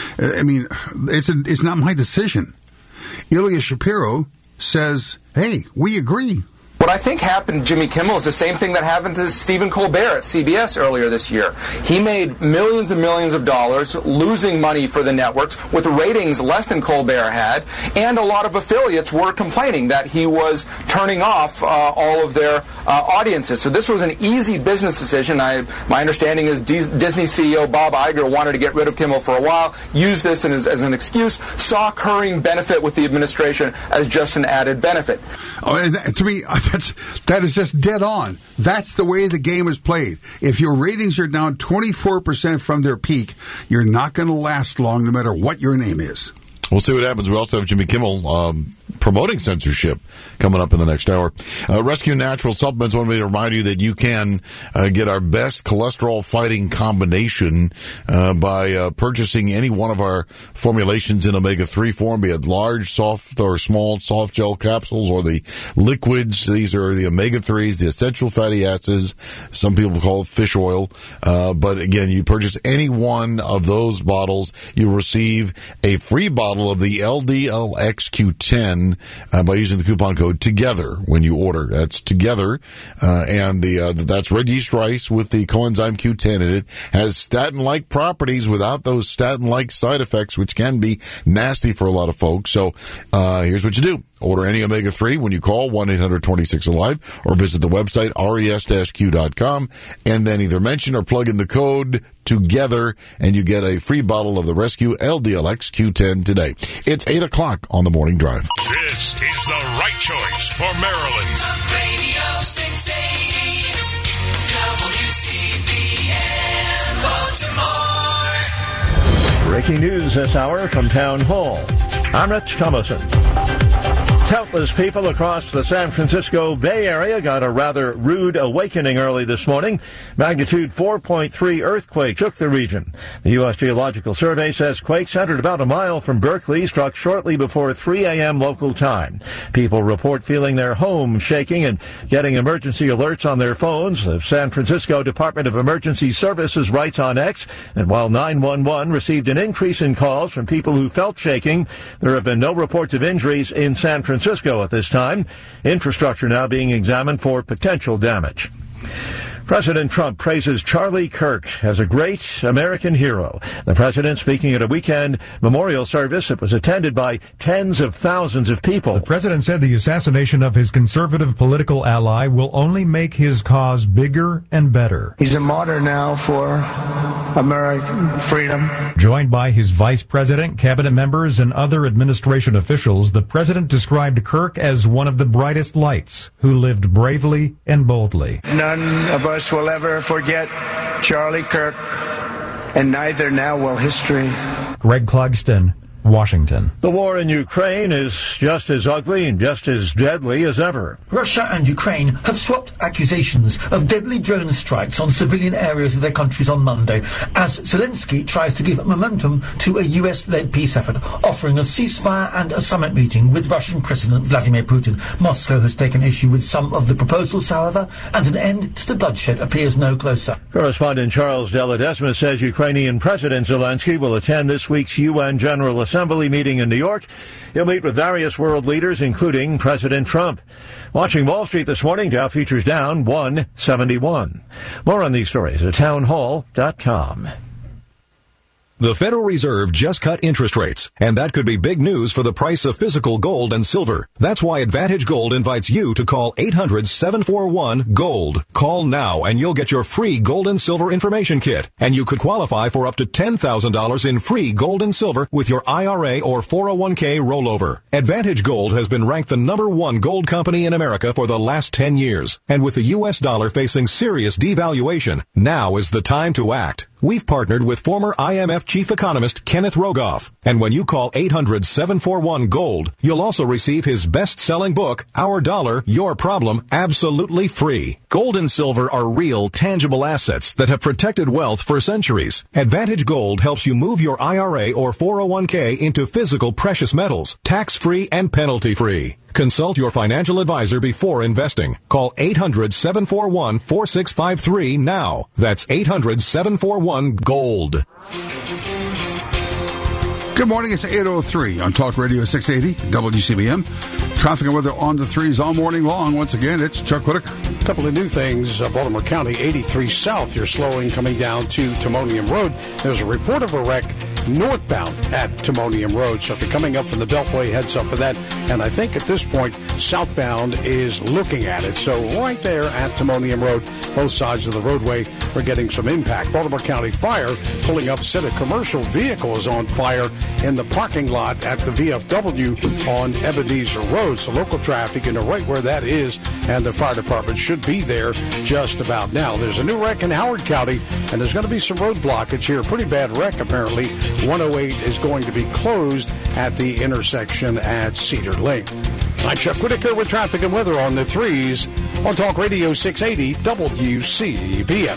it's not my decision. Ilya Shapiro says, hey, we agree. What I think happened to Jimmy Kimmel is the same thing that happened to Stephen Colbert at CBS earlier this year. He made millions and millions of dollars losing money for the networks with ratings less than Colbert had, and a lot of affiliates were complaining that he was turning off all of their audiences. So this was an easy business decision. My understanding is Disney CEO Bob Iger wanted to get rid of Kimmel for a while, used this as an excuse, saw currying benefit with the administration as just an added benefit. And to me, that is just dead on. That's the way the game is played. If your ratings are down 24% from their peak, you're not going to last long no matter what your name is. We'll see what happens. We also have Jimmy Kimmel promoting censorship coming up in the next hour. Rescue Natural Supplements want me to remind you that you can get our best cholesterol-fighting combination by purchasing any one of our formulations in omega-3 form, be it large, soft, or small soft gel capsules, or the liquids. These are the omega-3s, the essential fatty acids. Some people call it fish oil. But again, you purchase any one of those bottles, you receive a free bottle of the LDLXQ10 by using the coupon code TOGETHER when you order. That's TOGETHER, and that's red yeast rice with the coenzyme Q10 in it. Has statin-like properties without those statin-like side effects, which can be nasty for a lot of folks. So here's what you do. Order any omega-3 when you call 1-800-26-ALIVE or visit the website res-q.com, and then either mention or plug in the code TOGETHER, and you get a free bottle of the Rescue LDLX Q10 today. It's 8 o'clock on the Morning Drive. This is the right choice for Maryland. Talk Radio 680 WCBN Baltimore. Breaking news this hour from Town Hall. I'm Rich Thomason. Countless people across the San Francisco Bay Area got a rather rude awakening early this morning. Magnitude 4.3 earthquake shook the region. The U.S. Geological Survey says quake centered about a mile from Berkeley struck shortly before 3 a.m. local time. People report feeling their homes shaking and getting emergency alerts on their phones. The San Francisco Department of Emergency Services writes on X that while 911 received an increase in calls from people who felt shaking, there have been no reports of injuries in San Francisco at this time. Infrastructure now being examined for potential damage. President Trump praises Charlie Kirk as a great American hero. The president speaking at a weekend memorial service that was attended by tens of thousands of people. The president said the assassination of his conservative political ally will only make his cause bigger and better. He's a martyr now for American freedom. Joined by his vice president, cabinet members, and other administration officials, the president described Kirk as one of the brightest lights who lived bravely and boldly. None of us will ever forget Charlie Kirk, and neither now will history. Greg Clugston, Washington. The war in Ukraine is just as ugly and just as deadly as ever. Russia and Ukraine have swapped accusations of deadly drone strikes on civilian areas of their countries on Monday, as Zelensky tries to give momentum to a US-led peace effort, offering a ceasefire and a summit meeting with Russian President Vladimir Putin. Moscow has taken issue with some of the proposals, however, and an end to the bloodshed appears no closer. Correspondent Charles De Ledesma says Ukrainian President Zelensky will attend this week's UN General Assembly meeting in New York. He'll meet with various world leaders, including President Trump. Watching Wall Street this morning, Dow futures down 171. More on these stories at townhall.com. The Federal Reserve just cut interest rates, and that could be big news for the price of physical gold and silver. That's why Advantage Gold invites you to call 800-741-GOLD. Call now and you'll get your free gold and silver information kit, and you could qualify for up to $10,000 in free gold and silver with your IRA or 401k rollover. Advantage Gold has been ranked the #1 gold company in America for the last 10 years, and with the U.S. dollar facing serious devaluation, now is the time to act. We've partnered with former IMF chief economist Kenneth Rogoff, and when you call 800-741-GOLD, you'll also receive his best-selling book, Our Dollar, Your Problem, absolutely free. Gold and silver are real, tangible assets that have protected wealth for centuries. Advantage Gold helps you move your IRA or 401k into physical precious metals, tax-free and penalty-free. Consult your financial advisor before investing. Call 800-741-4653 now. That's 800-741-GOLD. Good morning. It's 8:03 on Talk Radio 680 WCBM. Traffic and weather on the threes all morning long. Once again, it's Chuck Whitaker. A couple of new things. Baltimore County 83 South. You're slowing coming down to Timonium Road. There's a report of a wreck northbound at Timonium Road. So if you're coming up from the Beltway, heads up for that. And I think at this point, southbound is looking at it. So right there at Timonium Road, both sides of the roadway are getting some impact. Baltimore County Fire pulling up, said a commercial vehicle is on fire in the parking lot at the VFW on Ebenezer Road. So local traffic, you know right where that is, and the fire department should be there just about now. There's a new wreck in Howard County, and there's going to be some road blockage here. Pretty bad wreck, apparently. 108 is going to be closed at the intersection at Cedar Lane. I'm Chuck Whitaker with traffic and weather on the threes on Talk Radio 680 WCBM.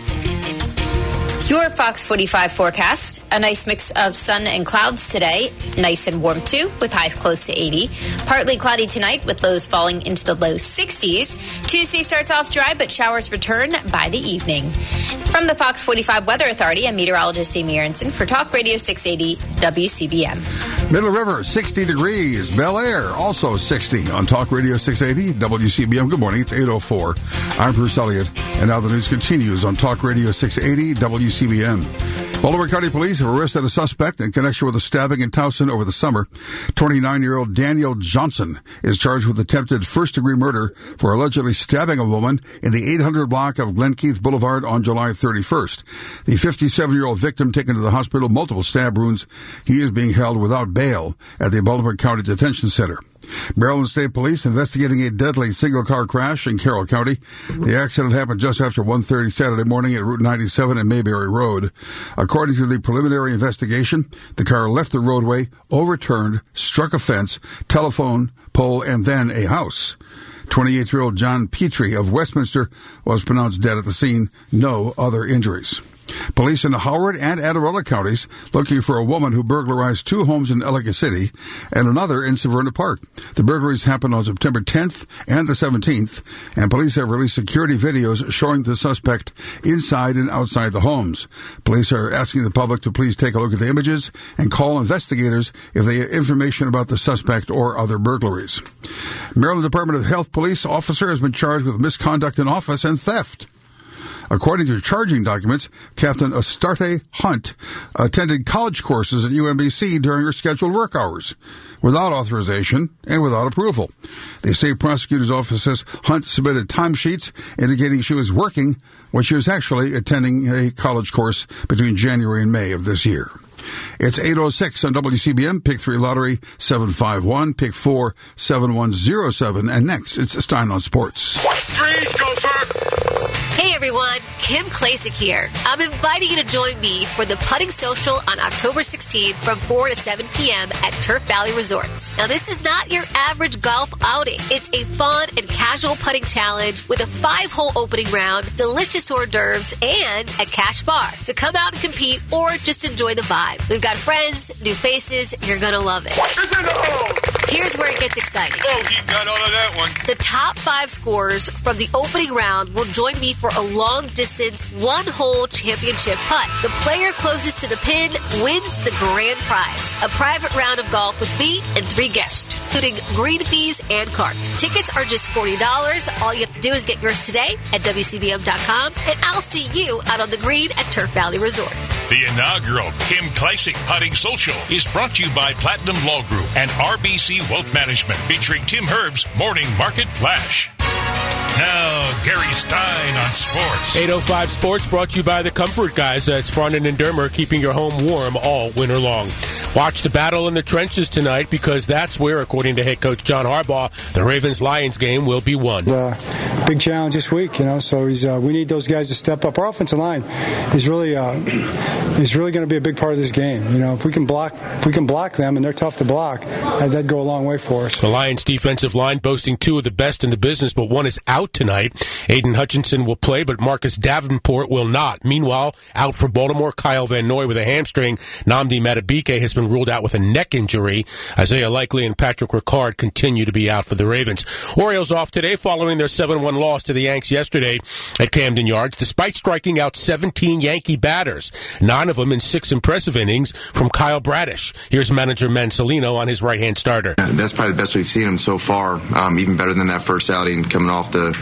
Your Fox 45 forecast, a nice mix of sun and clouds today. Nice and warm, too, with highs close to 80. Partly cloudy tonight with lows falling into the low 60s. Tuesday starts off dry, but showers return by the evening. From the Fox 45 Weather Authority, I'm meteorologist Amy Aronson for Talk Radio 680 WCBM. Middle River, 60 degrees. Bel Air, also 60 on Talk Radio 680 WCBM. Good morning. It's 8:04. I'm Bruce Elliott, and now the news continues on Talk Radio 680 WCBM. Baltimore County Police have arrested a suspect in connection with a stabbing in Towson over the summer. 29-year-old Daniel Johnson is charged with attempted first-degree murder for allegedly stabbing a woman in the 800 block of Glenkeith Boulevard on July 31st. The 57-year-old victim taken to the hospital, multiple stab wounds. He is being held without bail at the Baltimore County Detention Center. Maryland State Police investigating a deadly single-car crash in Carroll County. The accident happened just after 1:30 Saturday morning at Route 97 and Mayberry Road. According to the preliminary investigation, the car left the roadway, overturned, struck a fence, telephone pole, and then a house. 28-year-old John Petrie of Westminster was pronounced dead at the scene. No other injuries. Police in Howard and Adirondack counties looking for a woman who burglarized 2 homes in Ellicott City and another in Severna Park. The burglaries happened on September 10th and the 17th, and police have released security videos showing the suspect inside and outside the homes. Police are asking the public to please take a look at the images and call investigators if they have information about the suspect or other burglaries. Maryland Department of Health police officer has been charged with misconduct in office and theft. According to charging documents, Captain Astarte Hunt attended college courses at UMBC during her scheduled work hours, without authorization and without approval. The state prosecutor's office says Hunt submitted timesheets indicating she was working when she was actually attending a college course between January and May of this year. It's 8:06 on WCBM, Pick 3 Lottery 751, Pick 4 7107, and next it's Stein on Sports. Hey, everyone, Kim Klasick here. I'm inviting you to join me for the Putting Social on October 16th from 4 to 7 p.m. at Turf Valley Resorts. Now, this is not your average golf outing. It's a fun and casual putting challenge with a 5-hole opening round, delicious hors d'oeuvres, and a cash bar. So come out and compete or just enjoy the vibe. We've got friends, new faces. You're going to love it. Here's where it gets exciting. Oh, he got all of that one. The top 5 scorers from the opening round will join me for a long-distance, 1-hole championship putt. The player closest to the pin wins the grand prize, a private round of golf with me and 3 guests, including green fees and cart. Tickets are just $40. All you have to do is get yours today at WCBM.com, and I'll see you out on the green at Turf Valley Resorts. The inaugural Kim Klasick Putting Social is brought to you by Platinum Law Group and RBC Wealth Management, featuring Tim Herb's Morning Market Flash. Now, Gary Stein on sports. 805 Sports brought to you by the Comfort Guys. That's Farnan and Dermer, keeping your home warm all winter long. Watch the battle in the trenches tonight, because that's where, according to head coach John Harbaugh, the Ravens-Lions game will be won. Big challenge this week, so we need those guys to step up. Our offensive line is really going to be a big part of this game. If we can block them, and they're tough to block, that'd go a long way for us. The Lions' defensive line boasting 2 of the best in the business, but one is out tonight. Aiden Hutchinson will play, but Marcus Davenport will not. Meanwhile, out for Baltimore, Kyle Van Noy with a hamstring. Nnamdi Madubuike has been ruled out with a neck injury. Isaiah Likely and Patrick Ricard continue to be out for the Ravens. Orioles off today following their 7-1 loss to the Yanks yesterday at Camden Yards, despite striking out 17 Yankee batters, 9 of them in 6 impressive innings from Kyle Bradish. Here's manager Mansolino on his right-hand starter. That's probably the best we've seen him so far, even better than that first outing coming off the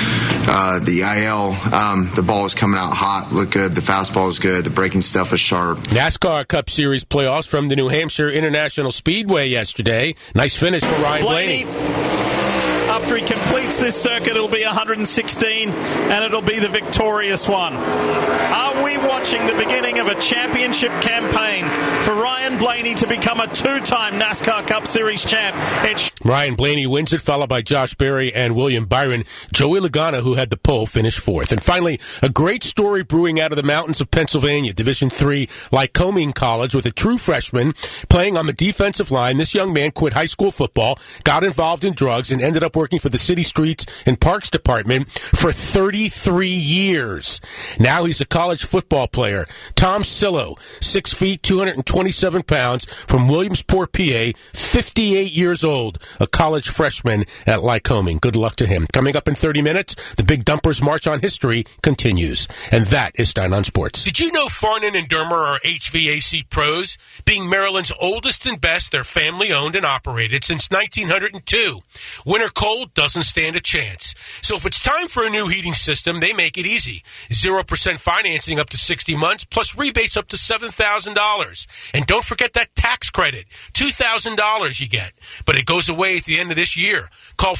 IL. The ball was coming out hot, looked good. The fastball was good. The breaking stuff was sharp. NASCAR Cup Series playoffs from the New Hampshire International Speedway yesterday. Nice finish for Ryan Blaney. After he completes this circuit, it'll be 116, and it'll be the victorious one. Are we watching the beginning of a championship campaign for Ryan Blaney to become a 2-time NASCAR Cup Series champ? Ryan Blaney wins it, followed by Josh Berry and William Byron. Joey Logano, who had the pole, finished 4th. And finally, a great story brewing out of the mountains of Pennsylvania. Division III Lycoming College with a true freshman playing on the defensive line. This young man quit high school football, got involved in drugs, and ended up working for the City Streets and Parks Department for 33 years. Now he's a college football player. Tom Sillo, 6 feet, 227 pounds, from Williamsport, PA, 58 years old, a college freshman at Lycoming. Good luck to him. Coming up in 30 minutes, the Big Dumpers March on History continues. And that is Stein on Sports. Did you know Farnan and Dermer are HVAC pros? Being Maryland's oldest and best, they're family-owned and operated since 1902. Winter cold doesn't stand a chance. So if it's time for a new heating system, they make it easy. 0% financing up to 60 months, plus rebates up to $7,000. And don't forget that tax credit, $2,000 you get. But it goes away at the end of this year. Call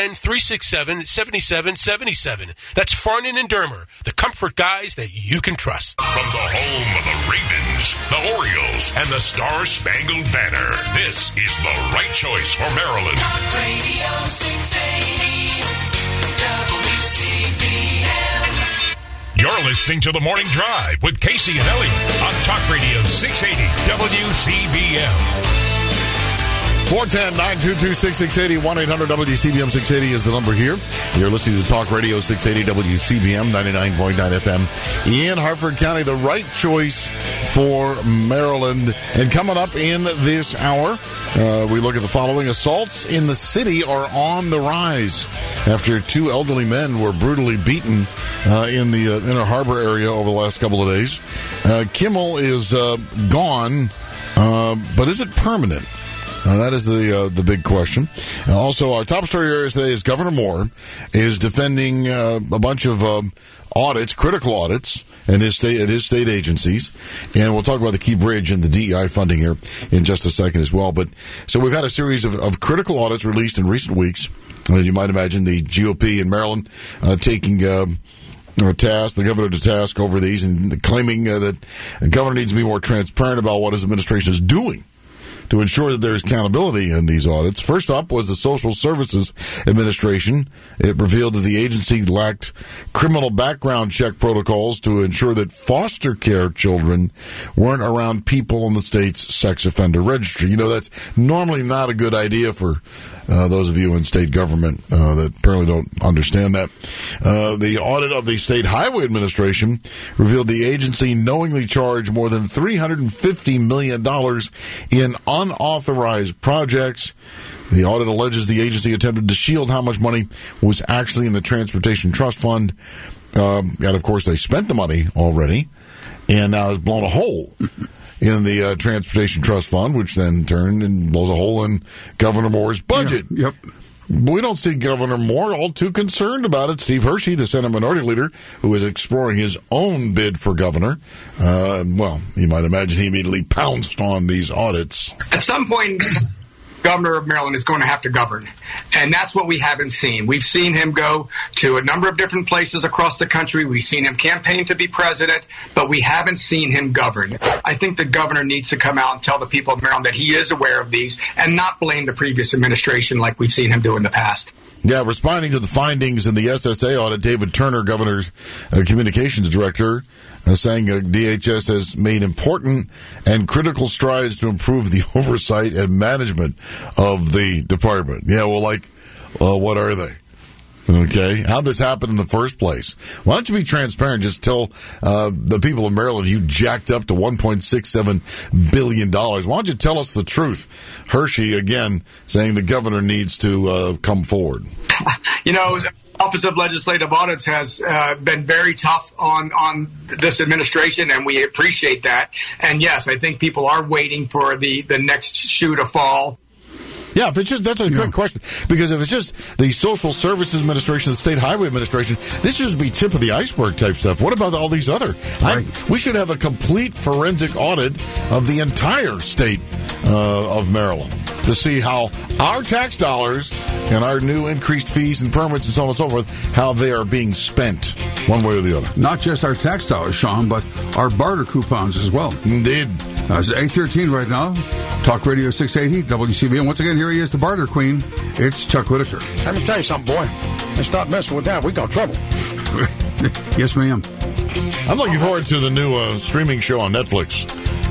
410-367-7777. That's Farnan and Dermer, the comfort guys that you can trust. From the home of the Ravens, the Orioles, and the Star-Spangled Banner, this is the right choice for Maryland. Talk Radio 680 WCBM. You're listening to The Morning Drive with Casey and Elliott on Talk Radio 680 WCBM. 410-922-6680, 1-800-WCBM 680 is the number here. You're listening to Talk Radio 680 WCBM 99.9 FM in Hartford County, the right choice for Maryland. And coming up in this hour, we look at the following. Assaults in the city are on the rise after 2 elderly men were brutally beaten in the Inner Harbor area over the last couple of days. Kimmel is gone, but is it permanent? That is the big question. Also, our top story here today is Governor Moore is defending a bunch of audits, critical audits, at his state agencies. And we'll talk about the Key Bridge and the DEI funding here in just a second as well. But so we've had a series of critical audits released in recent weeks. As you might imagine, the GOP in Maryland taking the governor to task over these and claiming that the governor needs to be more transparent about what his administration is doing to ensure that there's accountability in these audits. First up was the Social Services Administration. It revealed that the agency lacked criminal background check protocols to ensure that foster care children weren't around people in the state's sex offender registry. You know, that's normally not a good idea for those of you in state government that apparently don't understand that. The audit of the State Highway Administration revealed the agency knowingly charged more than $350 million in unauthorized projects. The audit alleges the agency attempted to shield how much money was actually in the Transportation Trust Fund. And, of course, they spent the money already and now has blown a hole in the Transportation Trust Fund, which then turned and blows a hole in Governor Moore's budget. Yeah, yep. We don't see Governor Moore all too concerned about it. Steve Hershey, the Senate Minority Leader, who is exploring his own bid for governor, well, you might imagine he immediately pounced on these audits. At some point, Governor of Maryland is going to have to govern. And that's what we haven't seen. We've seen him go to a number of different places across the country. We've seen him campaign to be president, but we haven't seen him govern. I think the governor needs to come out and tell the people of Maryland that he is aware of these and not blame the previous administration like we've seen him do in the past. Yeah, responding to the findings in the SSA audit, David Turner, governor's communications director, saying DHS has made important and critical strides to improve the oversight and management of the department. Yeah, well, what are they? Okay, how'd this happen in the first place? Why don't you be transparent? Just tell the people of Maryland you jacked up to $1.67 billion. Why don't you tell us the truth? Hershey, again, saying the governor needs to come forward. You know, the Office of Legislative Audits has been very tough on this administration, and we appreciate that. And yes, I think people are waiting for the next shoe to fall. Yeah, if it's just, that's a great question. Because if it's just the Social Services Administration, the State Highway Administration, this should be tip of the iceberg type stuff. What about all these other? Right. We should have a complete forensic audit of the entire state of Maryland to see how our tax dollars and our new increased fees and permits and so on and so forth, how they are being spent one way or the other. Not just our tax dollars, Sean, but our barter coupons as well. Indeed. It's 8:13 right now. Talk Radio 680, WCBM. Once again, here he is, the barter queen. It's Chuck Whitaker. Let me tell you something, boy. They start messing with that, we got trouble. Yes, ma'am. I'm looking forward to the new streaming show on Netflix.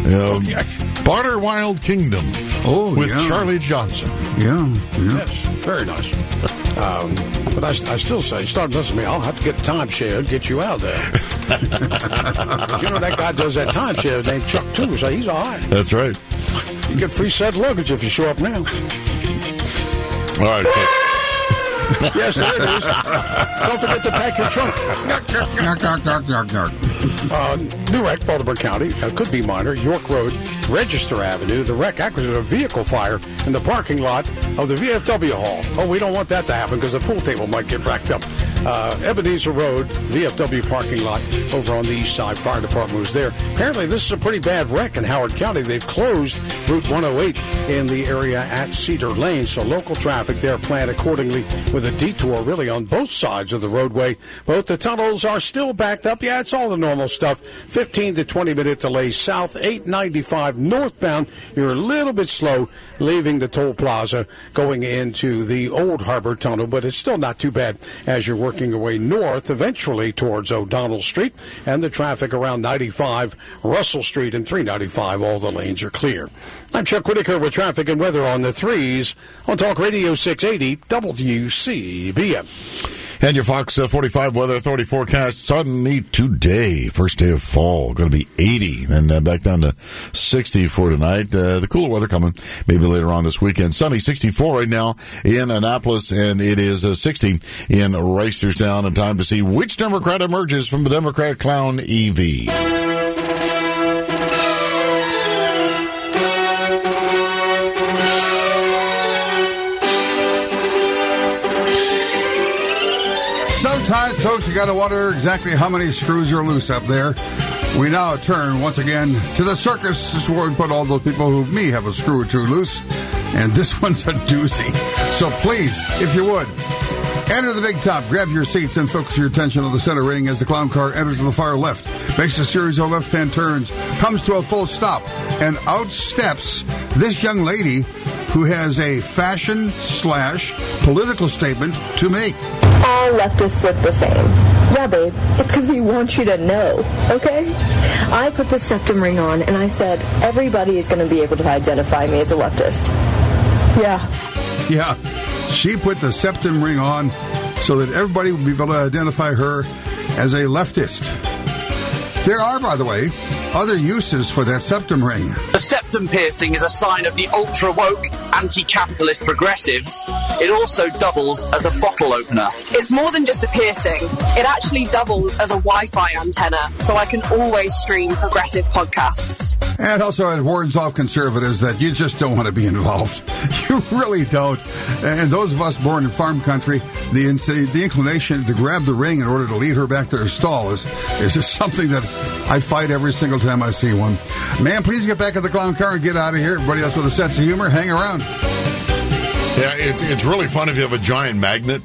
Barter Wild Kingdom. With Charlie Johnson. Yeah. Yes, very nice. But I still say, start messing with me. I'll have to get the timeshare, get you out there. You know that guy does that timeshare named Chuck too, so he's all right. That's right. You get free set luggage if you show up now. All right, Chuck. Yes, there it is. Don't forget to pack your trunk. New wreck, Baltimore County. Could be minor. York Road, Register Avenue. The wreck actually was a vehicle fire in the parking lot of the VFW Hall. Oh, we don't want that to happen because the pool table might get racked up. Ebenezer Road, VFW parking lot over on the east side. Fire department was there. Apparently, this is a pretty bad wreck in Howard County. They've closed Route 108 in the area at Cedar Lane, so local traffic there planned accordingly with a detour really on both sides of the roadway. Both the tunnels are still backed up. Yeah, it's all the normal stuff. 15 to 20 minute delays south, 895 northbound. You're a little bit slow leaving the toll plaza going into the Old Harbor Tunnel, but it's still not too bad as you're working your way north eventually towards O'Donnell Street, and the traffic around 95 Russell Street and 395, all the lanes are clear. I'm Chuck Whitaker with traffic and weather on the 3s on Talk Radio 680 WCBM. And your Fox 45 Weather Authority forecast, sunny today. First day of fall, going to be 80, and back down to 60 for tonight. The cooler weather coming maybe later on this weekend. Sunny, 64 right now in Annapolis, and it is 60 in Reisterstown. And time to see which Democrat emerges from the Democrat Clown EV. Sometimes, folks, you got to wonder exactly how many screws are loose up there. We now turn once again to the circus. This is where we put all those people who may have a screw or two loose. And this one's a doozy. So please, if you would, enter the big top, grab your seats, and focus your attention on the center ring as the clown car enters to the far left, makes a series of left-hand turns, comes to a full stop, and out steps this young lady who has a fashion/political statement to make. All leftists look the same. Yeah, babe, it's because we want you to know, okay? I put the septum ring on, and I said, everybody is going to be able to identify me as a leftist. Yeah. Yeah, she put the septum ring on so that everybody would be able to identify her as a leftist. There are, by the way, other uses for that septum ring. The septum piercing is a sign of the ultra-woke, anti-capitalist progressives. It also doubles as a bottle opener. It's more than just a piercing. It actually doubles as a Wi-Fi antenna, so I can always stream progressive podcasts. And also it warns off conservatives that you just don't want to be involved. You really don't. And those of us born in farm country, the inclination to grab the ring in order to lead her back to her stall is just something that I fight every single time I see one. Man, please get back in the clown car and get out of here. Everybody else with a sense of humor, hang around. Yeah, it's really fun if you have a giant magnet.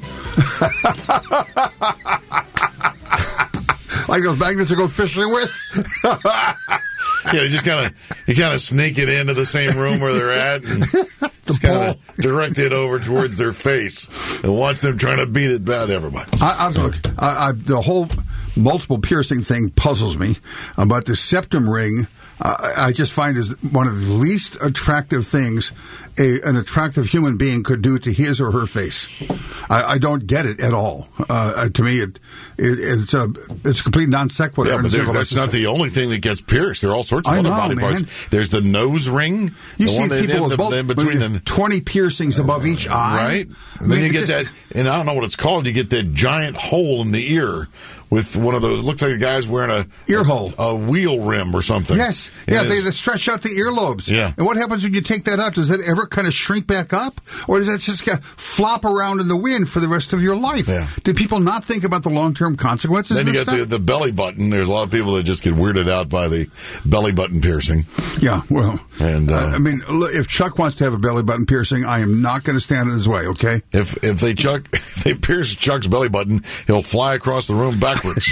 Like those magnets to go fishing with? Yeah, you kind of sneak it into the same room where they're at and just kind of direct it over towards their face and watch them trying to beat it bad everybody. The whole multiple piercing thing puzzles me, but the septum ring I just find is one of the least attractive things an attractive human being could do to his or her face. I don't get it at all. To me, it's a complete non sequitur. Yeah, but that's not the only thing that gets pierced. There are all sorts of other body parts. There's the nose ring. You see people with between 20 piercings above each eye. Right. And then you get that, and I don't know what it's called, you get that giant hole in the ear with one of those, looks like a guy's wearing a ear hole, a wheel rim or something. Yes. Yeah, they stretch out the earlobes. Yeah. And what happens when you take that out? Does that ever kind of shrink back up? Or does that just kind of flop around in the wind for the rest of your life? Yeah. Do people not think about the long-term consequences? Then you get the belly button. There's a lot of people that just get weirded out by the belly button piercing. Yeah, well, and I mean, if Chuck wants to have a belly button piercing, I am not going to stand in his way, okay? If they pierce Chuck's belly button, he'll fly across the room backwards.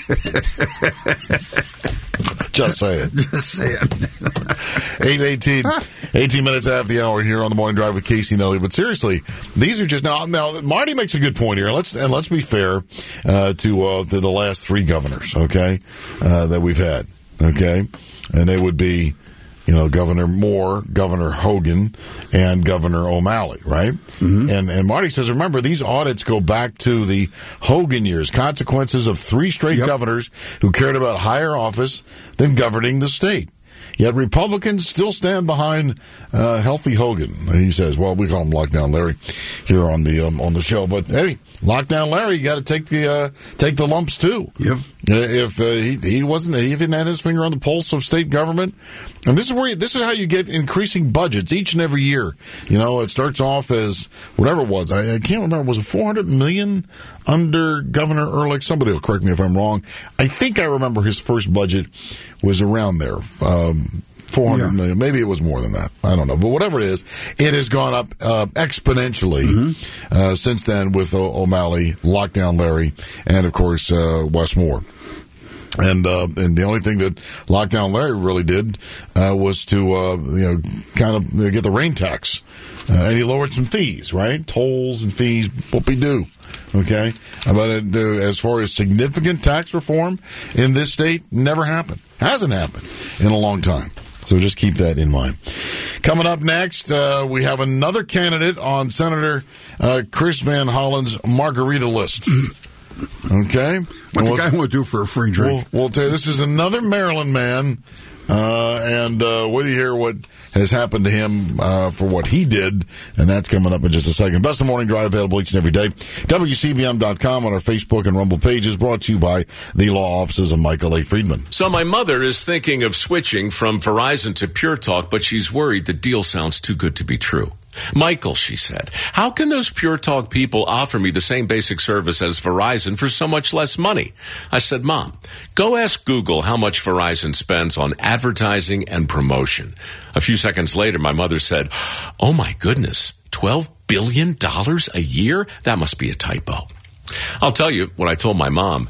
Just saying. 8:18, 18 minutes after the hour here on the Morning Drive with Casey and Elliott. But seriously, these are just now. Marty makes a good point here. Let's be fair to the last three governors, okay, that we've had, okay, and they would be, Governor Moore, Governor Hogan, and Governor O'Malley, right? Mm-hmm. And Marty says, remember, these audits go back to the Hogan years, consequences of three straight governors who cared about higher office than governing the state. Yet Republicans still stand behind Healthy Hogan. He says, well, we call him Lockdown Larry here on the show. But, hey, Lockdown Larry, you got to take the lumps, too. Yep. If he didn't have his finger on the pulse of state government. And this is how you get increasing budgets each and every year. It starts off as whatever it was. I can't remember. Was it $400 million under Governor Ehrlich? Somebody will correct me if I'm wrong. I think I remember his first budget was around there. $400 million. Maybe it was more than that. I don't know. But whatever it is, it has gone up exponentially since then with O'Malley, Lockdown Larry, and, of course, Wes Moore. And the only thing that Lockdown Larry really did was to kind of get the rain tax, and he lowered some fees, right? Tolls and fees, whoopie-doo. Okay, but as far as significant tax reform in this state, never happened. Hasn't happened in a long time. So just keep that in mind. Coming up next, we have another candidate on Senator Chris Van Hollen's margarita list. Okay? What the guy want to do for a free drink? We'll tell you, this is another Maryland man, and wait to hear what has happened to him for what he did, and that's coming up in just a second. Best of Morning Drive, available each and every day. WCBM.com on our Facebook and Rumble pages, brought to you by the law offices of Michael A. Friedman. So my mother is thinking of switching from Verizon to Pure Talk, but she's worried the deal sounds too good to be true. Michael, she said, how can those Pure Talk people offer me the same basic service as Verizon for so much less money? I said, Mom, go ask Google how much Verizon spends on advertising and promotion. A few seconds later, my mother said, oh my goodness, $12 billion a year? That must be a typo. I'll tell you what I told my mom.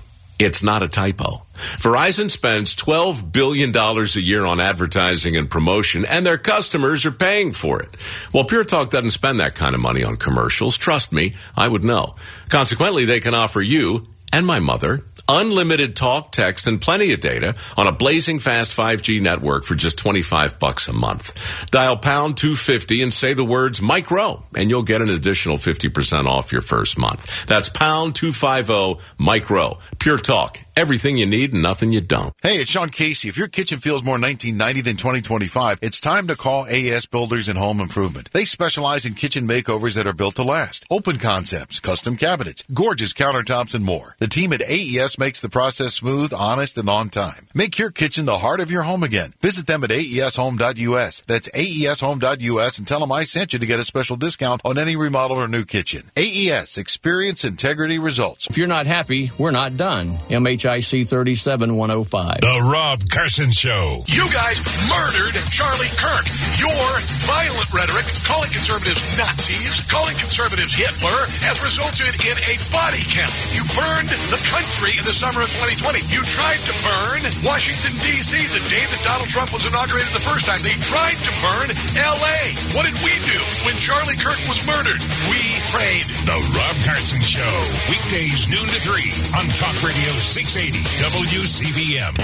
It's not a typo. Verizon spends $12 billion a year on advertising and promotion, and their customers are paying for it. Well, Pure Talk doesn't spend that kind of money on commercials. Trust me, I would know. Consequently, they can offer you and my mother unlimited talk, text, and plenty of data on a blazing fast 5G network for just $25 a month. Dial pound 250 and say the words Mike Rowe, and you'll get an additional 50% off your first month. That's pound 250 Mike Rowe. Pure Talk. Everything you need and nothing you don't. Hey, it's Sean Casey. If your kitchen feels more 1990 than 2025, it's time to call AES Builders and Home Improvement. They specialize in kitchen makeovers that are built to last. Open concepts, custom cabinets, gorgeous countertops, and more. The team at AES makes the process smooth, honest, and on time. Make your kitchen the heart of your home again. Visit them at aeshome.us. That's aeshome.us and tell them I sent you to get a special discount on any remodel or new kitchen. AES, experience, integrity, results. If you're not happy, we're not done. MHIC 37105. The Rob Carson Show. You guys murdered Charlie Kirk. Your violent rhetoric, calling conservatives Nazis, calling conservatives Hitler, has resulted in a body count. You burned the country in the summer of 2020. You tried to burn Washington, D.C. the day that Donald Trump was inaugurated the first time. They tried to burn L.A. What did we do when Charlie Kirk was murdered? We prayed. The Rob Carson Show. Weekdays noon to 3 on Talk Radio 680 WCBM.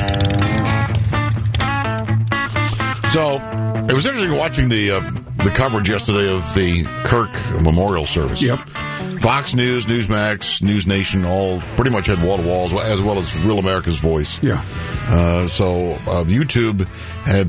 So it was interesting watching the coverage yesterday of the Kirk memorial service. Yep. Fox News, Newsmax, News Nation, all pretty much had wall-to-walls, as well as Real America's Voice. Yeah. So YouTube had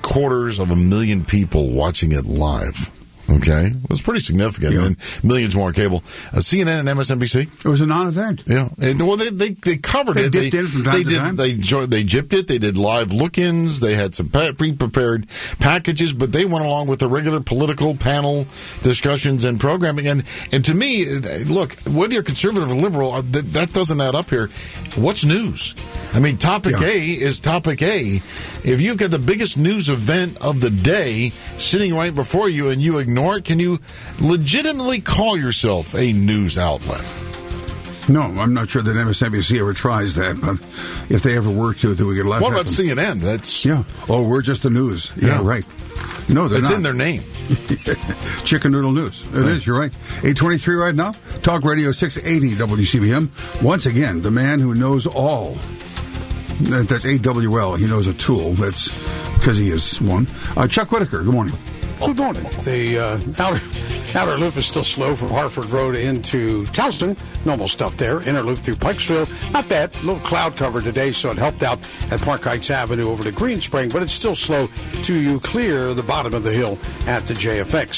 750,000 people watching it live. Okay, it was pretty significant, and millions more on cable. CNN and MSNBC. It was a non-event. Yeah, and, well, they covered it. They dipped in from time to time. They gypped it. They did live look-ins. They had some pre-prepared packages, but they went along with the regular political panel discussions and programming. And to me, look, whether you're conservative or liberal, that doesn't add up here. What's news? I mean, topic A is topic A. If you've got the biggest news event of the day sitting right before you and you ignore it, can you legitimately call yourself a news outlet? No, I'm not sure that MSNBC ever tries that, but if they ever were to, then we could laugh What at about them. CNN? That's we're just the news. Yeah, right. No, they're it's not. in their name. Chicken Noodle News. It is, you're right. 823 right now. Talk Radio 680 WCBM. Once again, the man who knows all. That's AWL. He knows a tool. That's because he is one. Chuck Whitaker, good morning. Good morning. The outer loop is still slow from Hartford Road into Towson. Normal stuff there. Inner loop through Pikesville. Not bad. A little cloud cover today, so it helped out at Park Heights Avenue over to Green Spring, but it's still slow till you clear the bottom of the hill at the JFX.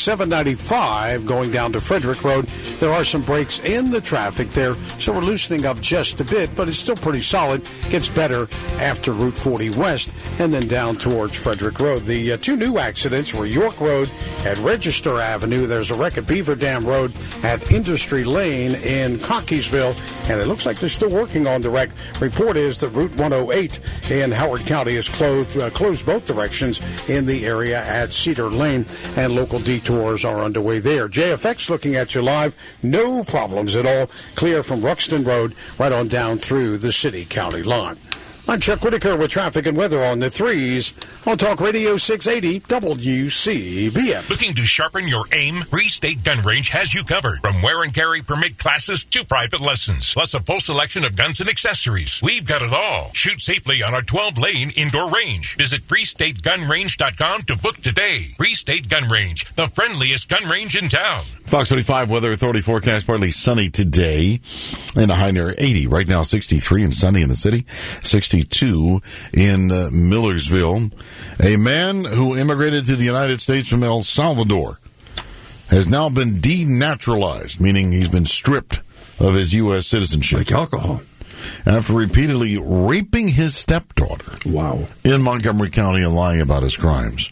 795 going down to Frederick Road. There are some breaks in the traffic there, so we're loosening up just a bit, but it's still pretty solid. Gets better after Route 40 West and then down towards Frederick Road. The two new accidents were York Road at Register Avenue. There's a wreck at Beaver Dam Road at Industry Lane in Cockeysville, and it looks like they're still working on the wreck. Report is that Route 108 in Howard County is closed both directions in the area at Cedar Lane, and local detours are underway there. JFX looking at you live. No problems at all. Clear from Ruxton Road right on down through the city-county line. I'm Chuck Whitaker with traffic and weather on the 3s on Talk Radio 680 WCBM. Looking to sharpen your aim? Free State Gun Range has you covered. From wear and carry permit classes to private lessons, plus a full selection of guns and accessories. We've got it all. Shoot safely on our 12-lane indoor range. Visit FreeStateGunRange.com to book today. Free State Gun Range, the friendliest gun range in town. Fox 35 Weather Authority forecast partly sunny today and a high near 80. Right now 63 and sunny in the city, 62 in Millersville. A man who immigrated to the United States from El Salvador has now been denaturalized, meaning he's been stripped of his U.S. citizenship. Like alcohol. After repeatedly raping his stepdaughter. Wow. In Montgomery County and lying about his crimes.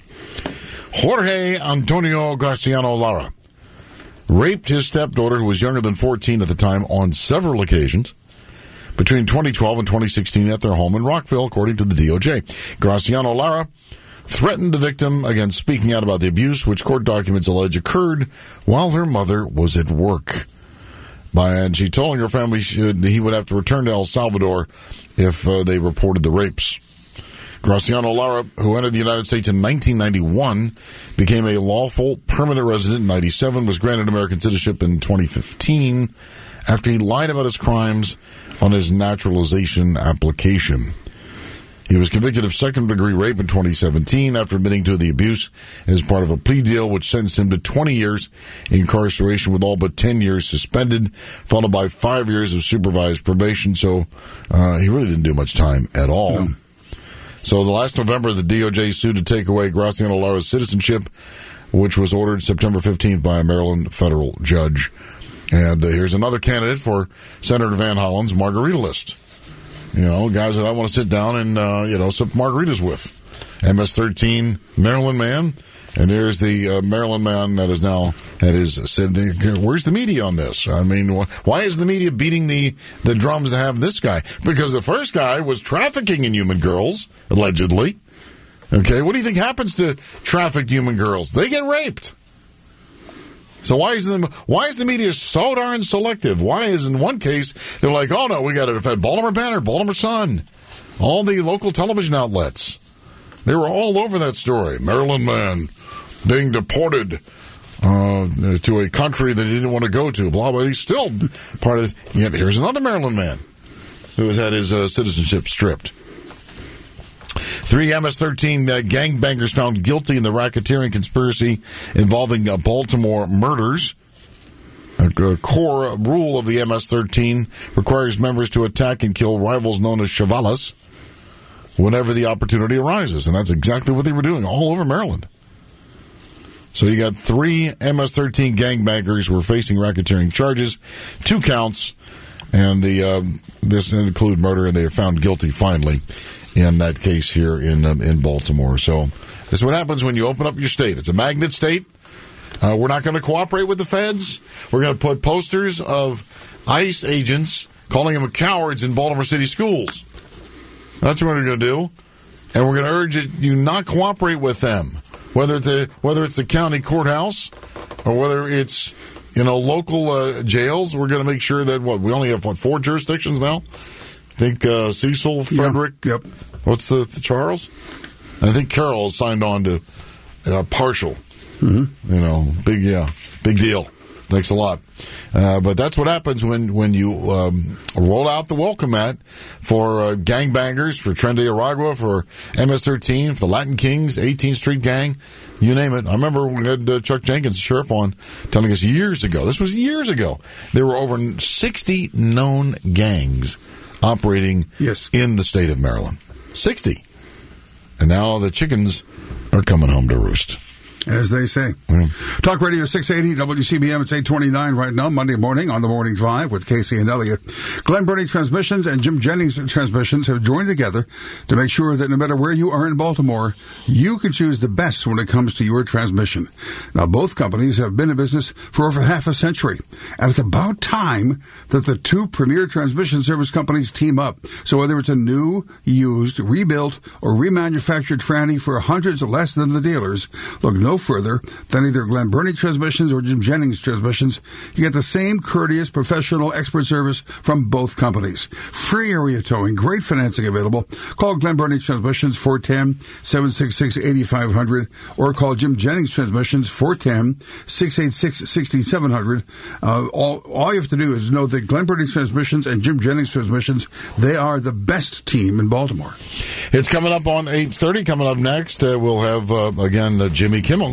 Jorge Antonio Garciano Lara raped his stepdaughter, who was younger than 14 at the time, on several occasions between 2012 and 2016 at their home in Rockville, according to the DOJ. Graciano Lara threatened the victim against speaking out about the abuse, which court documents allege occurred while her mother was at work. And she told her family he would have to return to El Salvador if they reported the rapes. Graciano Lara, who entered the United States in 1991, became a lawful permanent resident in 1997, was granted American citizenship in 2015 after he lied about his crimes on his naturalization application. He was convicted of second-degree rape in 2017 after admitting to the abuse as part of a plea deal which sentenced him to 20 years incarceration with all but 10 years suspended, followed by 5 years of supervised probation. So he really didn't do much time at all. No. So the last November, the DOJ sued to take away Graciano Lara's citizenship, which was ordered September 15th by a Maryland federal judge. And here's another candidate for Senator Van Hollen's margarita list. You know, guys that I want to sit down and, sip margaritas with. MS-13 Maryland man. And there's the Maryland man that is now at his... Where's the media on this? I mean, why is the media beating the drums to have this guy? Because the first guy was trafficking in human girls, allegedly. Okay, what do you think happens to trafficked human girls? They get raped. So why is the media so darn selective? Why is in one case they're like, oh no, we got to defend Baltimore Banner, Baltimore Sun, all the local television outlets. They were all over that story. Maryland man being deported to a country that he didn't want to go to. Blah blah. He's still part of. Yeah, here's another Maryland man who has had his citizenship stripped. 3 MS-13 gangbangers found guilty in the racketeering conspiracy involving Baltimore murders. A core rule of the MS-13 requires members to attack and kill rivals known as chavalas whenever the opportunity arises. And that's exactly what they were doing all over Maryland. So you got 3 MS-13 gangbangers who were facing racketeering charges, 2 counts, and this include murder, and they are found guilty finally in that case here in Baltimore. So this is what happens when you open up your state. It's a magnet state. We're not going to cooperate with the feds. We're going to put posters of ICE agents calling them cowards in Baltimore City schools. That's what we're going to do. And we're going to urge you not cooperate with them, whether it's the county courthouse or whether it's local jails. We're going to make sure that we only have 4 jurisdictions now. I think Cecil, Frederick. Yep. What's the Charles? And I think Carroll signed on to partial. Mm-hmm. Big deal. Thanks a lot. But that's what happens when you roll out the welcome mat for gangbangers, for Tren de Aragua, for MS-13, for the Latin Kings, 18th Street Gang, you name it. I remember we had Chuck Jenkins, the sheriff, on telling us years ago. This was years ago. There were over 60 known gangs operating in the state of Maryland. 60. And now the chickens are coming home to roost. As they say. Talk Radio 680 WCBM. It's 8:29 right now, Monday morning on the Morning Drive with Casey and Elliott. Glen Burnie Transmissions and Jim Jennings Transmissions have joined together to make sure that no matter where you are in Baltimore, you can choose the best when it comes to your transmission. Now, both companies have been in business for over half a century, and it's about time that the 2 premier transmission service companies team up. So whether it's a new, used, rebuilt, or remanufactured Franny for hundreds less than the dealers, look no further than either Glen Burnie Transmissions or Jim Jennings Transmissions. You get the same courteous, professional, expert service from both companies. Free area towing, great financing available. Call Glen Burnie Transmissions 410-766-8500 or call Jim Jennings Transmissions 410-686-6700. All you have to do is know that Glen Burnie Transmissions and Jim Jennings Transmissions, they are the best team in Baltimore. It's coming up on 8:30. Coming up next, we'll have, again, Jimmy Kimmel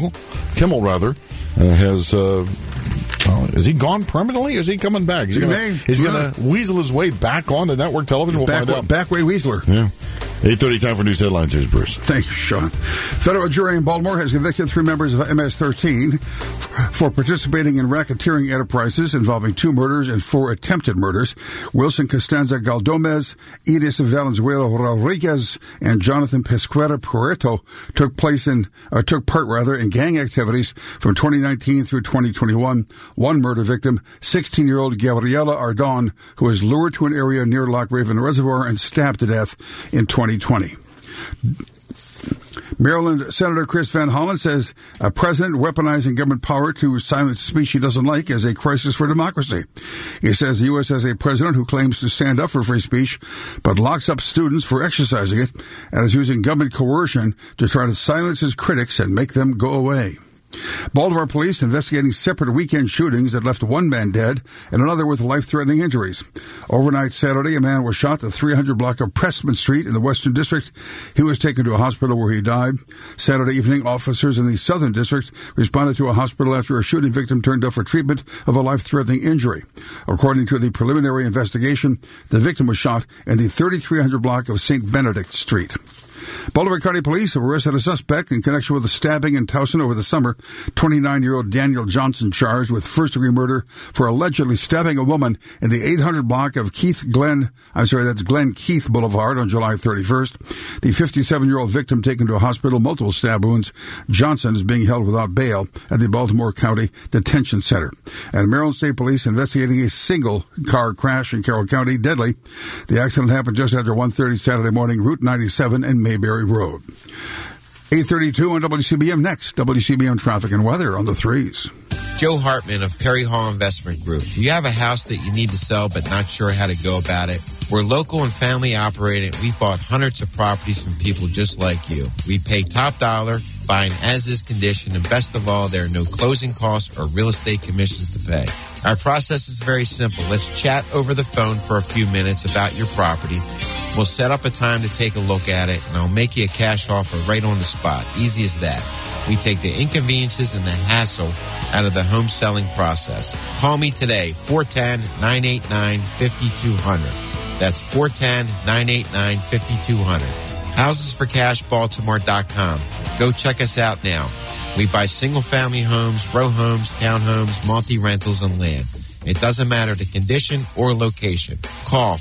has he gone permanently or is he coming back? He's going to weasel his way back onto network television. We'll find out. Backway Weaseler. Yeah. 8:30 time for news headlines. Here's Bruce. Thank you, Sean. Federal jury in Baltimore has convicted 3 members of MS-13 for participating in racketeering enterprises involving 2 murders and 4 attempted murders. Wilson Costanza Galdomez, Edith Valenzuela Rodriguez, and Jonathan Pesquera Puerto took part in gang activities from 2019 through 2021. One murder victim, 16-year-old Gabriela Ardon, who was lured to an area near Loch Raven Reservoir and stabbed to death in 2020. Maryland Senator Chris Van Hollen says a president weaponizing government power to silence speech he doesn't like is a crisis for democracy. He says the U.S. has a president who claims to stand up for free speech, but locks up students for exercising it and is using government coercion to try to silence his critics and make them go away. Baltimore police investigating separate weekend shootings that left one man dead and another with life-threatening injuries. Overnight Saturday, a man was shot at the 300 block of Pressman Street in the Western District. He was taken to a hospital where he died. Saturday evening, officers in the Southern District responded to a hospital after a shooting victim turned up for treatment of a life-threatening injury. According to the preliminary investigation, the victim was shot in the 3300 block of St. Benedict Street. Baltimore County Police have arrested a suspect in connection with a stabbing in Towson over the summer. 29-year-old Daniel Johnson charged with first-degree murder for allegedly stabbing a woman in the 800 block of Glen Keith Boulevard on July 31st. The 57-year-old victim taken to a hospital, multiple stab wounds. Johnson is being held without bail at the Baltimore County Detention Center. And Maryland State Police investigating a single-car crash in Carroll County, deadly. The accident happened just after 1:30 Saturday morning, Route 97 and Mayberry Road. 8:32 on WCBM. Next, WCBM traffic and weather on the threes. Joe Hartman of Perry Hall Investment Group. Do you have a house that you need to sell but not sure how to go about it? We're local and family operated. We've bought hundreds of properties from people just like you. We pay top dollar, buying as-is condition, and best of all, there are no closing costs or real estate commissions to pay. Our process is very simple. Let's chat over the phone for a few minutes about your property. We'll set up a time to take a look at it, and I'll make you a cash offer right on the spot. Easy as that. We take the inconveniences and the hassle out of the home selling process. Call me today, 410-989-5200. That's 410-989-5200. HousesForCashBaltimore.com. Go check us out now. We buy single-family homes, row homes, townhomes, multi-rentals, and land. It doesn't matter the condition or location. Call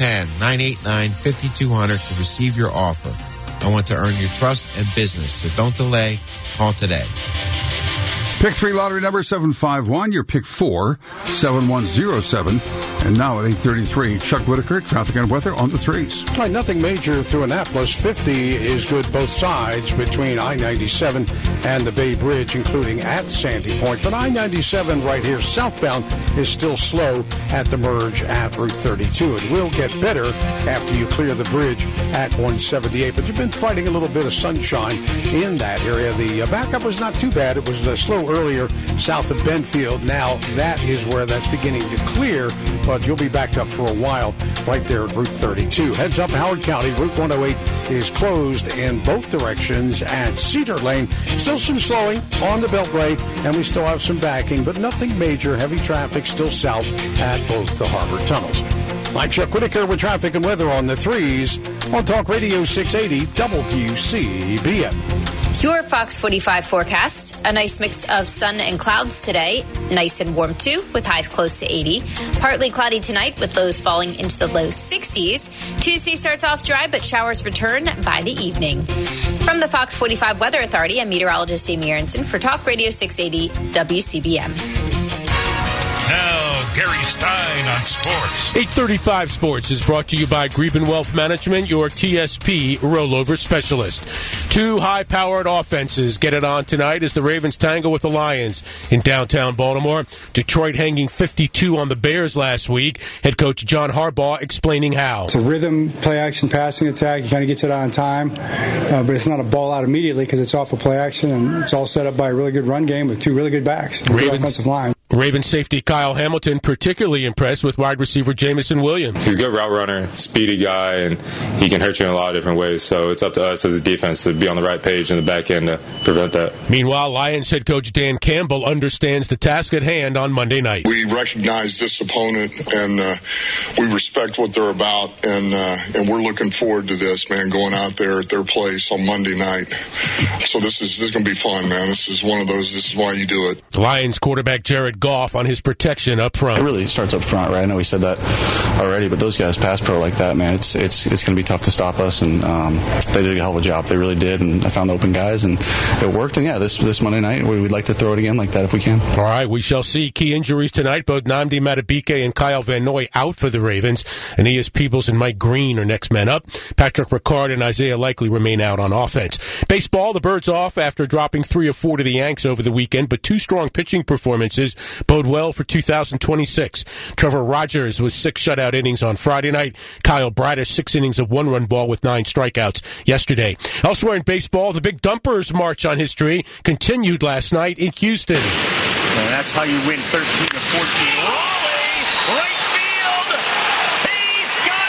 410-989-5200 to receive your offer. I want to earn your trust and business, so don't delay. Call today. Pick 3 lottery number 751. Your pick 4, 7107. And now at 8:33, Chuck Whitaker, traffic and weather on the threes. All right, nothing major through Annapolis. 50 is good both sides between I-97 and the Bay Bridge, including at Sandy Point. But I-97 right here southbound is still slow at the merge at Route 32. It will get better after you clear the bridge at 178. But you've been fighting a little bit of sunshine in that area. The backup was not too bad. It was slow earlier south of Benfield. Now that is where that's beginning to clear, but you'll be backed up for a while right there at Route 32. Heads up Howard County. Route 108 is closed in both directions at Cedar Lane. Still some slowing on the Beltway, and we still have some backing, but nothing major. Heavy traffic still south at both the harbor tunnels. I'm Chuck Whitaker with traffic and weather on the threes on Talk Radio 680 WCBM. Your Fox 45 forecast, a nice mix of sun and clouds today. Nice and warm, too, with highs close to 80. Partly cloudy tonight with lows falling into the low 60s. Tuesday starts off dry, but showers return by the evening. From the Fox 45 Weather Authority, I'm meteorologist Amy Aronson for Talk Radio 680 WCBM. Now, Gary Stein on sports. 835 Sports is brought to you by Greben Wealth Management, your TSP rollover specialist. 2 high-powered offenses get it on tonight as the Ravens tangle with the Lions in downtown Baltimore. Detroit hanging 52 on the Bears last week. Head coach John Harbaugh explaining how. It's a rhythm, play-action passing attack. He kind of gets it on time, but it's not a ball out immediately because it's off of play-action, and it's all set up by a really good run game with 2 really good backs, good offensive line. Ravens safety Kyle Hamilton particularly impressed with wide receiver Jamison Williams. He's a good route runner, speedy guy, and he can hurt you in a lot of different ways. So it's up to us as a defense to be on the right page in the back end to prevent that. Meanwhile, Lions head coach Dan Campbell understands the task at hand on Monday night. We recognize this opponent, and we respect what they're about, and we're looking forward to this, man, going out there at their place on Monday night. So this is going to be fun, man. This is one of those, this is why you do it. Lions quarterback Jared Goff on his protection up front. It really starts up front, right? I know we said that already, but those guys pass pro like that, man, it's going to be tough to stop us, and they did a hell of a job. They really did, and I found the open guys, and it worked. And yeah, this Monday night, we'd like to throw it again like that if we can. All right, we shall see. Key injuries tonight. Both Nnamdi Madubuike and Kyle Van Noy out for the Ravens. Aeneas Peebles and Mike Green are next men up. Patrick Ricard and Isaiah Likely remain out on offense. Baseball, the Birds off after dropping 3 of 4 to the Yanks over the weekend, but 2 strong pitching performances bode well for 2026. Trevor Rogers with 6 shutout innings on Friday night. Kyle Bradish, 6 innings of 1-run ball with 9 strikeouts yesterday. Elsewhere in baseball, the Big Dumpers March on History continued last night in Houston. And that's how you win 13 to 14. Raleigh, right field. He's got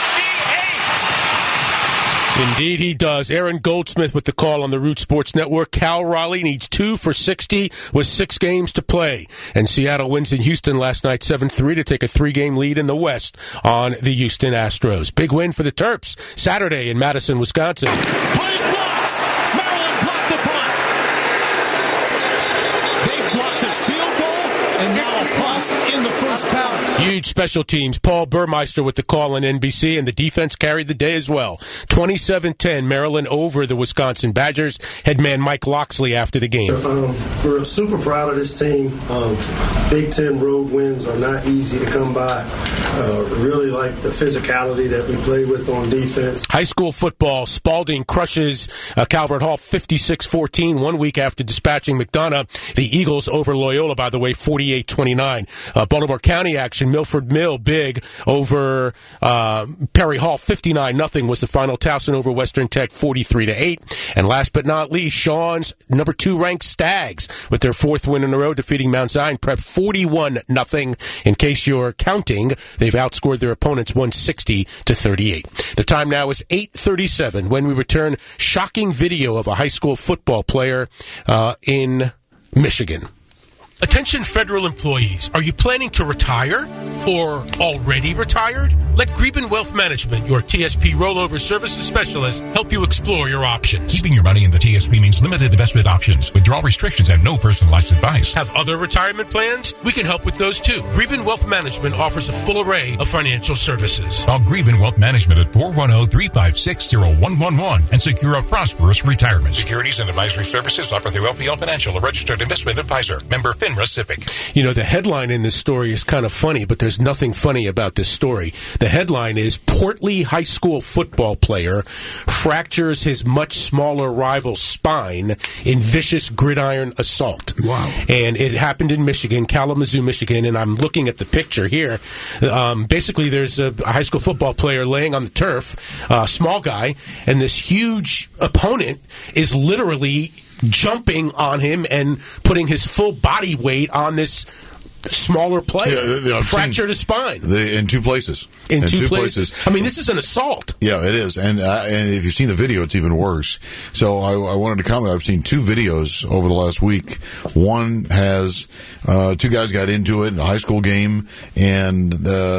58. Indeed, he does. Aaron Goldsmith with the call on the Root Sports Network. Cal Raleigh needs 2 for 60 with 6 games to play. And Seattle wins in Houston last night 7-3 to take a 3-game lead in the West on the Houston Astros. Big win for the Terps Saturday in Madison, Wisconsin. Punt is blocked. Maryland blocked the punt. They blocked a field goal and now a punt in the first quarter. Huge special teams. Paul Burmeister with the call on NBC, and the defense carried the day as well. 27-10, Maryland over the Wisconsin Badgers. Head man Mike Loxley after the game. We're super proud of this team. Big Ten road wins are not easy to come by. Really like the physicality that we play with on defense. High school football, Spalding crushes Calvert Hall 56-14 1 week after dispatching McDonough. The Eagles over Loyola, by the way, 48-29. Baltimore County action, Milford Mill big over Perry Hall 59-0 was the final. Towson over Western Tech 43-8. And last but not least, Sean's number 2 ranked Stags with their 4th win in a row, defeating Mount Zion Prep 41-0. In case you're counting, they've outscored their opponents 160-38. The time now is 8:37. When we return, shocking video of a high school football player in Michigan. Attention federal employees, are you planning to retire or already retired? Let Greben Wealth Management, your TSP rollover services specialist, help you explore your options. Keeping your money in the TSP means limited investment options, withdrawal restrictions, and no personalized advice. Have other retirement plans? We can help with those too. Greben Wealth Management offers a full array of financial services. Call Greben Wealth Management at 410-356-0111 and secure a prosperous retirement. Securities and advisory services offered through LPL Financial, a registered investment advisor. Member FINRA SIPC. You know, the headline in this story is kind of funny, but there's nothing funny about this story. The headline is Portly high school football player fractures his much smaller rival's spine in vicious gridiron assault. Wow. And it happened in Michigan, Kalamazoo, Michigan, and I'm looking at the picture here. Basically, there's a high school football player laying on the turf, small guy, and this huge opponent is literally jumping on him and putting his full body weight on this smaller player. Yeah, fractured his spine. In 2 places. In two places. I mean, this is an assault. Yeah, it is. And if you've seen the video, it's even worse. So I wanted to comment. I've seen 2 videos over the last week. One has 2 guys got into it in a high school game, and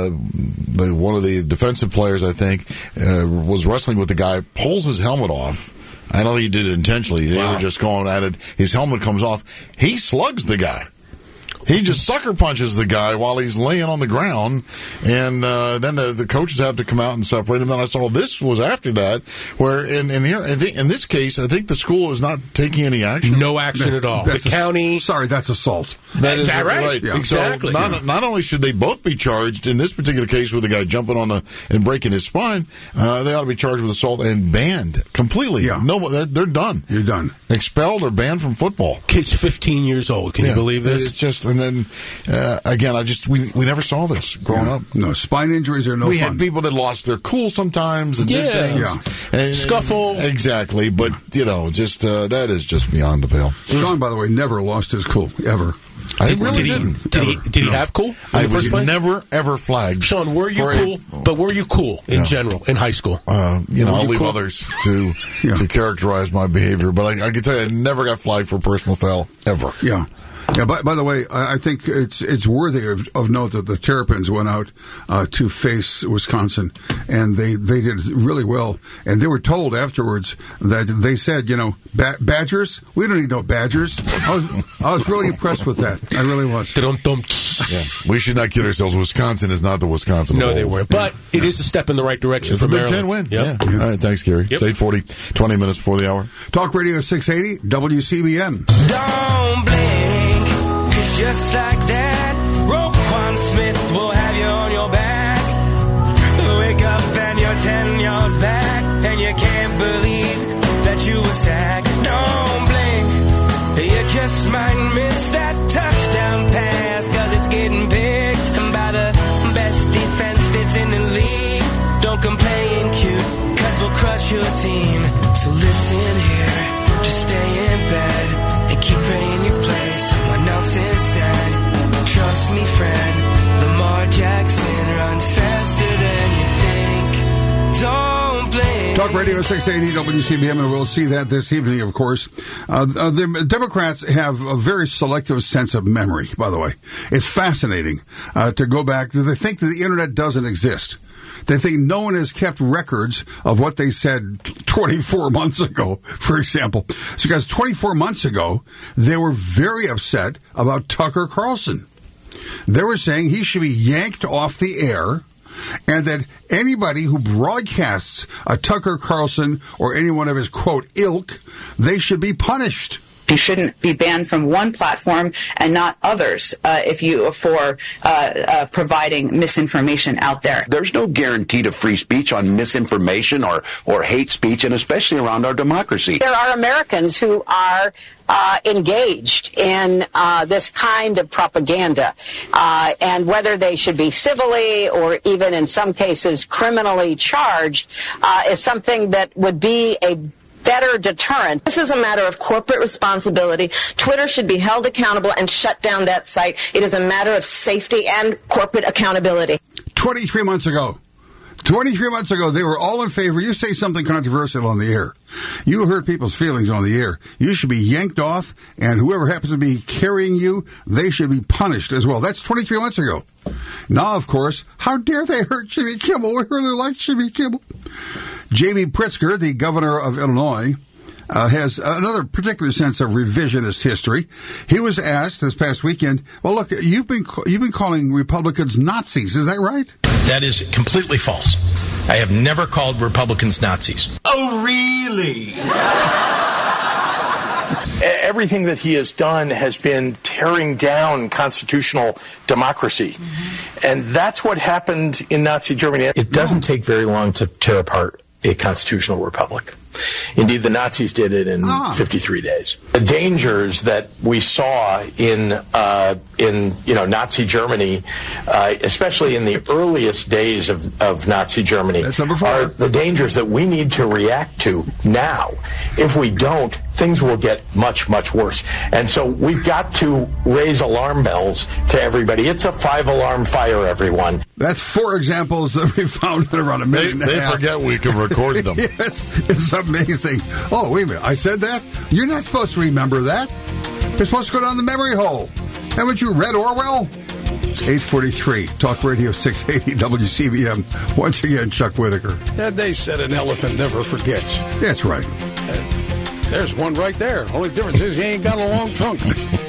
one of the defensive players, I think, was wrestling with the guy, pulls his helmet off. I don't think he did it intentionally. They were just going at it. His helmet comes off. He slugs the guy. He just sucker punches the guy while he's laying on the ground, and then the coaches have to come out and separate him. Then I saw this was after that, where in this case, I think the school is not taking any action. No action at all. The county. That's assault. That is right. Yeah. Exactly. So not only should they both be charged in this particular case with the guy jumping on and breaking his spine, they ought to be charged with assault and banned completely. Yeah. No, they're done. You're done. Expelled or banned from football. Kid's 15 years old. Can you believe this? It's just, and then again, we never saw this growing up. No, spine injuries are no fun. We had people that lost their cool sometimes and did things. And, scuffle. Exactly, but just that is just beyond the pale. Sean, by the way, never lost his cool ever. I really didn't. Did he have cool? I was never ever flagged. Sean, were you cool? But were you cool in general in high school? I'll leave others to characterize my behavior. But I can tell you, I never got flagged for a personal foul ever. Yeah. Yeah. By the way, I think it's worthy of note that the Terrapins went out to face Wisconsin, and they did really well. And they were told afterwards that they said, Badgers, we don't need no Badgers. I was really impressed with that. I really was. Yeah. We should not kid ourselves. Wisconsin is not the Wisconsin. No, they weren't. But it is a step in the right direction. It's a Big Ten win. Yep. Yeah. All right. Thanks, Gary. Yep. It's 8:40, 20 minutes before the hour. Talk Radio 680, WCBM. Don't blink, 'cause just like that, Roquan Smith will have you on your back. Wake up and you're 10 yards back, and you can't believe that you were sacked. Don't blink, you just might miss that touchdown pass, 'cause it's getting big, and by the best defense that's in the league. Don't complain, cute, 'cause we'll crush your team. So listen here, just stay in bed and keep praying you play someone else instead. Trust me, friend, Lamar Jackson runs faster than you think. Don't blink. Talk Radio 680 WCBM, and we'll see that this evening, of course. The Democrats have a very selective sense of memory, by the way. It's fascinating to go back. They think that the Internet doesn't exist. They think no one has kept records of what they said 24 months ago, for example. So, because 24 months ago, they were very upset about Tucker Carlson. They were saying he should be yanked off the air, and that anybody who broadcasts a Tucker Carlson or any one of his, quote, ilk, they should be punished. You shouldn't be banned from one platform and not others for providing misinformation out there. There's no guarantee to free speech on misinformation or hate speech, and especially around our democracy. There are Americans who are engaged in this kind of propaganda, and whether they should be civilly or even in some cases criminally charged is something that would be a better deterrent. This is a matter of corporate responsibility. Twitter should be held accountable and shut down that site. It is a matter of safety and corporate accountability. 23 months ago, they were all in favor. You say something controversial on the air, you hurt people's feelings on the air, you should be yanked off, and whoever happens to be carrying you, they should be punished as well. That's 23 months ago. Now, of course, how dare they hurt Jimmy Kimmel? We really like Jimmy Kimmel. J.B. Pritzker, the governor of Illinois, has another particular sense of revisionist history. He was asked this past weekend, well, look, you've been calling Republicans Nazis. Is that right? That is completely false. I have never called Republicans Nazis. Oh, really? Everything that he has done has been tearing down constitutional democracy. Mm-hmm. And that's what happened in Nazi Germany. It doesn't take very long to tear apart a constitutional republic. Indeed, the Nazis did it in 53 days. The dangers that we saw in Nazi Germany, especially in the earliest days of Nazi Germany, are the dangers that we need to react to now. If we don't, things will get much, much worse. And so we've got to raise alarm bells to everybody. It's a 5-alarm fire, everyone. That's 4 examples that we found in around a minute and a half. They forget we can record them. Yes, it's amazing. Oh, wait a minute. I said that? You're not supposed to remember that. You're supposed to go down the memory hole. Haven't you read Orwell? 843, Talk Radio 680 WCBM. Once again, Chuck Whitaker. And they said an elephant never forgets. That's right. There's one right there. Only difference is he ain't got a long trunk.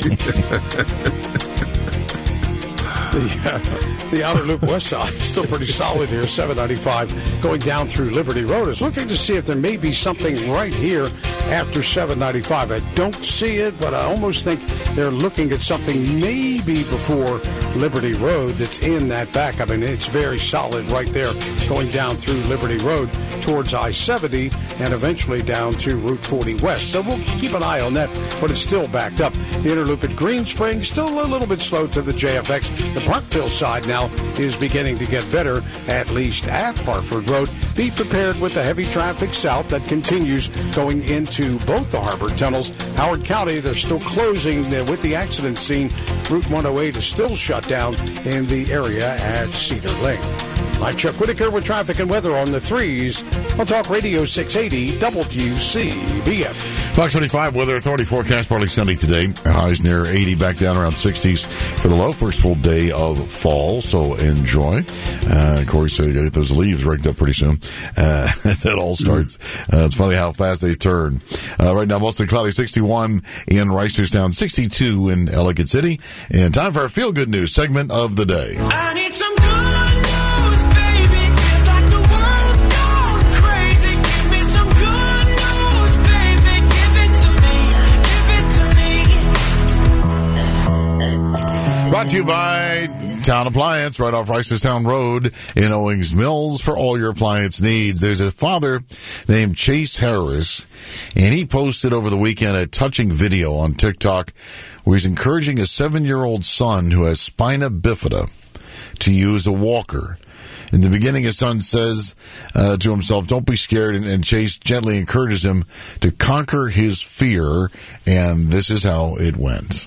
The outer loop west side is still pretty solid here. 795 going down through Liberty Road. Is looking to see if there may be something right here after 795. I don't see it, but I almost think they're looking at something maybe before Liberty Road that's in that back. I mean, it's very solid right there going down through Liberty Road towards I-70 and eventually down to Route 40 West. So we'll keep an eye on that, but it's still backed up. The inner loop at Green Springs still a little bit slow to the JFX. The Parkville side now is beginning to get better, at least at Hartford Road. Be prepared with the heavy traffic south that continues going into both the harbor tunnels. Howard County, they're still closing with the accident scene. Route 108 is still shut down in the area at Cedar Lane. I'm Chuck Whitaker with traffic and weather on the 3s on Talk Radio 680 WCBM. Fox 25 Weather Authority forecast partly sunny today. Highs near 80, back down around 60s for the low. First full day of fall, so enjoy. Corey said you got to get those leaves raked up pretty soon. As that all starts. It's funny how fast they turn. Right now, mostly cloudy, 61 in Reisterstown, 62 in Ellicott City. And time for our Feel Good News segment of the day. I need some good news, baby. It's like the world's gone crazy. Give me some good news, baby. Give it to me. Give it to me. Brought to you by Town Appliance, right off Reisterstown Road in Owings Mills for all your appliance needs. There's a father named Chase Harris, and he posted over the weekend a touching video on TikTok where he's encouraging his 7-year-old son who has spina bifida to use a walker. In the beginning, his son says to himself, "Don't be scared," and Chase gently encourages him to conquer his fear, and this is how it went.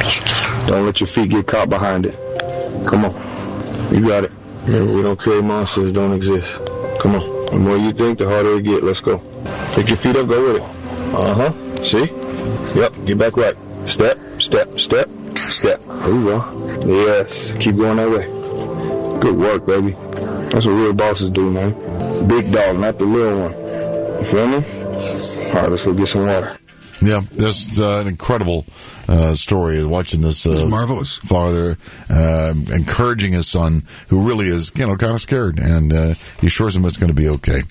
Don't let your feet get caught behind it. Come on. You got it. Remember, we don't create monsters that don't exist. Come on. The more you think, the harder it gets. Let's go. Pick your feet up, go with it. Uh-huh. See? Yep, get back right. Step, step, step, step. There you go. Yes, keep going that way. Good work, baby. That's what real bosses do, man. Big dog, not the little one. You feel me? All right, let's go get some water. Yeah, that's an incredible story. Watching this marvelous father encouraging his son, who really is, kind of scared, and he assures him it's going to be okay.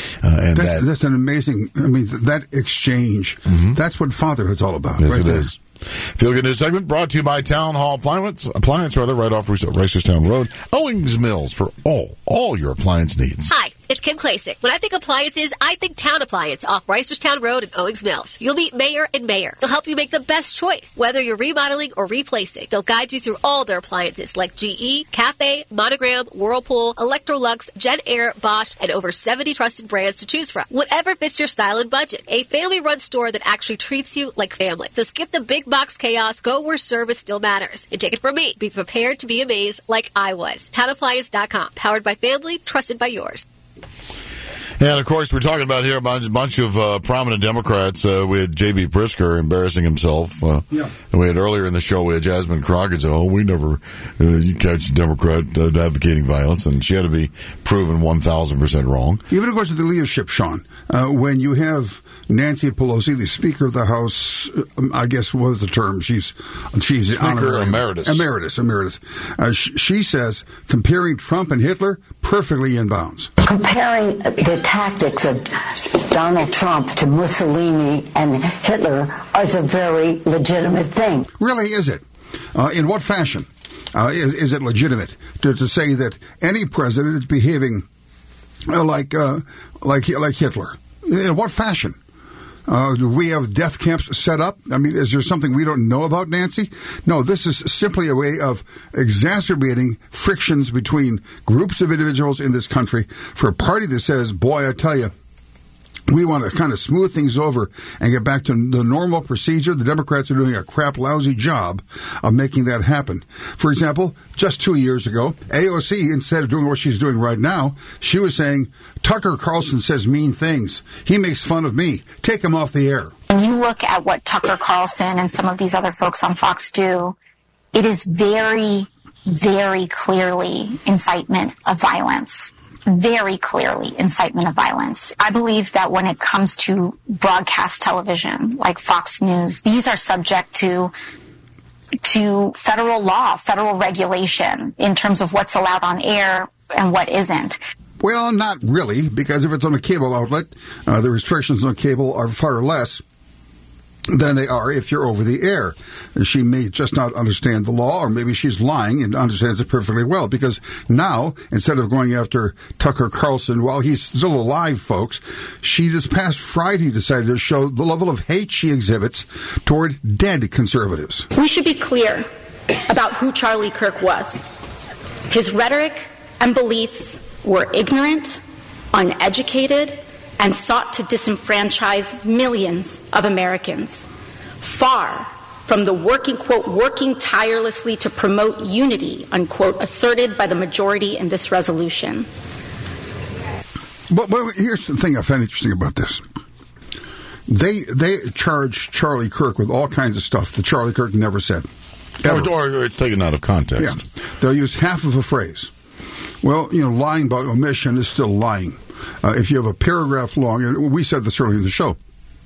And that's an amazing. I mean, that exchange. That's what fatherhood's all about. Yes, right it there. is. Feel Good News segment brought to you by Town Hall Appliance, right off Reisterstown Road, Owings Mills for all your appliance needs. Hi, it's Kim Klasick. When I think appliances, I think Town Appliance off Reisterstown Road in Owings Mills. You'll meet Mayor and Mayor. They'll help you make the best choice, whether you're remodeling or replacing. They'll guide you through all their appliances like GE, Cafe, Monogram, Whirlpool, Electrolux, Jen Air, Bosch, and over 70 trusted brands to choose from. Whatever fits your style and budget. A family-run store that actually treats you like family. So skip the big box chaos, go where service still matters. And take it from me, be prepared to be amazed like I was. TownAppliance.com. Powered by family, trusted by yours. And, of course, we're talking about here a bunch of prominent Democrats. We had J.B. Pritzker embarrassing himself. And we had earlier in the show, we had Jasmine Crockett say, we never you catch a Democrat advocating violence. And she had to be proven 1,000% wrong. Even, of course, the leadership, Sean, when you have Nancy Pelosi, the Speaker of the House, I guess what was the term? She's Speaker Emeritus. Emeritus. She says, comparing Trump and Hitler, perfectly in bounds. Comparing the tactics of Donald Trump to Mussolini and Hitler is a very legitimate thing. Really, is it? In what fashion is it legitimate to say that any president is behaving like Hitler? In what fashion? Do we have death camps set up? I mean, is there something we don't know about Nancy? No, this is simply a way of exacerbating frictions between groups of individuals in this country for a party that says, boy, I tell you, we want to kind of smooth things over and get back to the normal procedure. The Democrats are doing a crap, lousy job of making that happen. For example, just 2 years ago, AOC, instead of doing what she's doing right now, she was saying, Tucker Carlson says mean things. He makes fun of me. Take him off the air. When you look at what Tucker Carlson and some of these other folks on Fox do, it is very, very clearly incitement of violence. Very clearly incitement of violence. I believe that when it comes to broadcast television, like Fox News, these are subject to federal law, federal regulation in terms of what's allowed on air and what isn't. Well, not really, because if it's on a cable outlet, the restrictions on cable are far less than they are if you're over the air. She may just not understand the law, or maybe she's lying and understands it perfectly well, because now, instead of going after Tucker Carlson while he's still alive, folks, she this past Friday decided to show the level of hate she exhibits toward dead conservatives. We should be clear about who Charlie Kirk was. His rhetoric and beliefs were ignorant, uneducated, and sought to disenfranchise millions of Americans, far from the working tirelessly to promote unity, unquote, asserted by the majority in this resolution. But here's the thing I find interesting about this. They charge Charlie Kirk with all kinds of stuff that Charlie Kirk never said. Or it's taken out of context. Yeah. They'll use half of a phrase. Well, lying by omission is still lying. If you have a paragraph long, and we said this earlier in the show,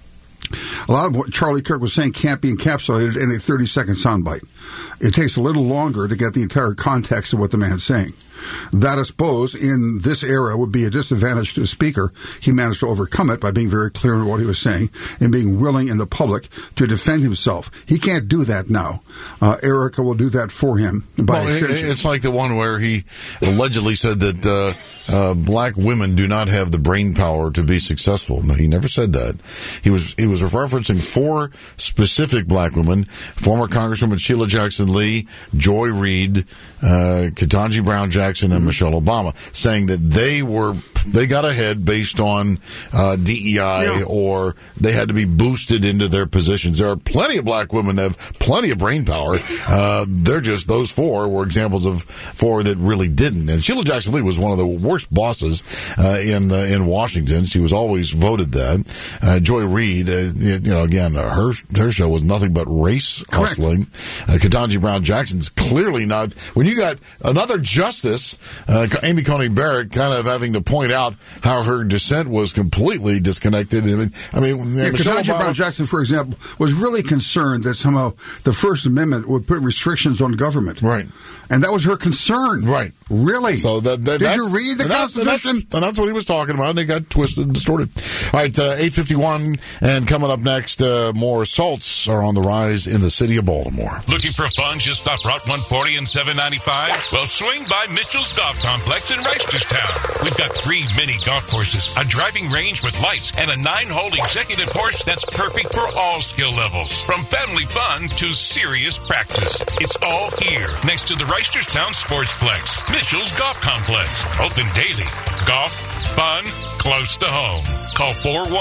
a lot of what Charlie Kirk was saying can't be encapsulated in a 30-second soundbite. It takes a little longer to get the entire context of what the man's saying. That, I suppose, in this era would be a disadvantage to the speaker. He managed to overcome it by being very clear in what he was saying and being willing in the public to defend himself. He can't do that now. Erica will do that for him by extension. It's like the one where he allegedly said that black women do not have the brain power to be successful. No, he never said that. He was referencing 4 specific black women: former Congresswoman Sheila Jackson Lee, Joy Reid, Ketanji Brown Jackson, and Michelle Obama, saying that they got ahead based on DEI, or they had to be boosted into their positions. There are plenty of black women that have plenty of brain power. They're just, those 4 were examples of 4 that really didn't. And Sheila Jackson Lee was one of the worst bosses in Washington. She was always voted that. Joy Reid, again, her show was nothing but race hustling. Ketanji Brown Jackson's clearly not. When you got another justice, Amy Coney Barrett, kind of having to point out how her dissent was completely disconnected. Ketanji Brown Jackson, for example, was really concerned that somehow the First Amendment would put restrictions on government. Right. And that was her concern. Right. Really? So did you read the Constitution? And that's what he was talking about, and it got twisted and distorted. All right, 8:51, and coming up next, more assaults are on the rise in the city of Baltimore. Looking for fun just off Route 140 and 795? Well, swing by Mitchell's Golf Complex in Reisterstown. We've got 3 mini golf courses, a driving range with lights, and a 9-hole executive course that's perfect for all skill levels. From family fun to serious practice. It's all here, next to the Reisterstown Sportsplex. Mitchell's Golf Complex. Open daily. Golf, fun, close to home. Call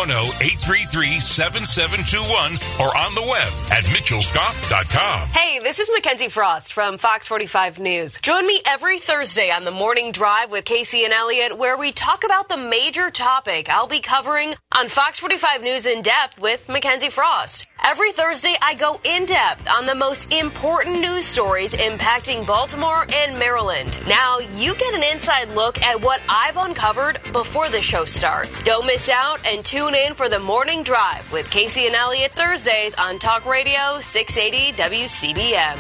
410-833-7721 or on the web at mitchellsgolf.com. Hey, this is Mackenzie Frost from Fox 45 News. Join me every Thursday on the Morning Drive with Casey and Elliott, where we talk about the major topic I'll be covering on Fox 45 News in depth with Mackenzie Frost. Every Thursday, I go in depth on the most important news stories impacting Baltimore and Maryland. Now, you get an inside look at what I've uncovered before the show starts. Don't miss out and tune in for the Morning Drive with Casey and Elliott Thursdays on Talk Radio 680 WCBM.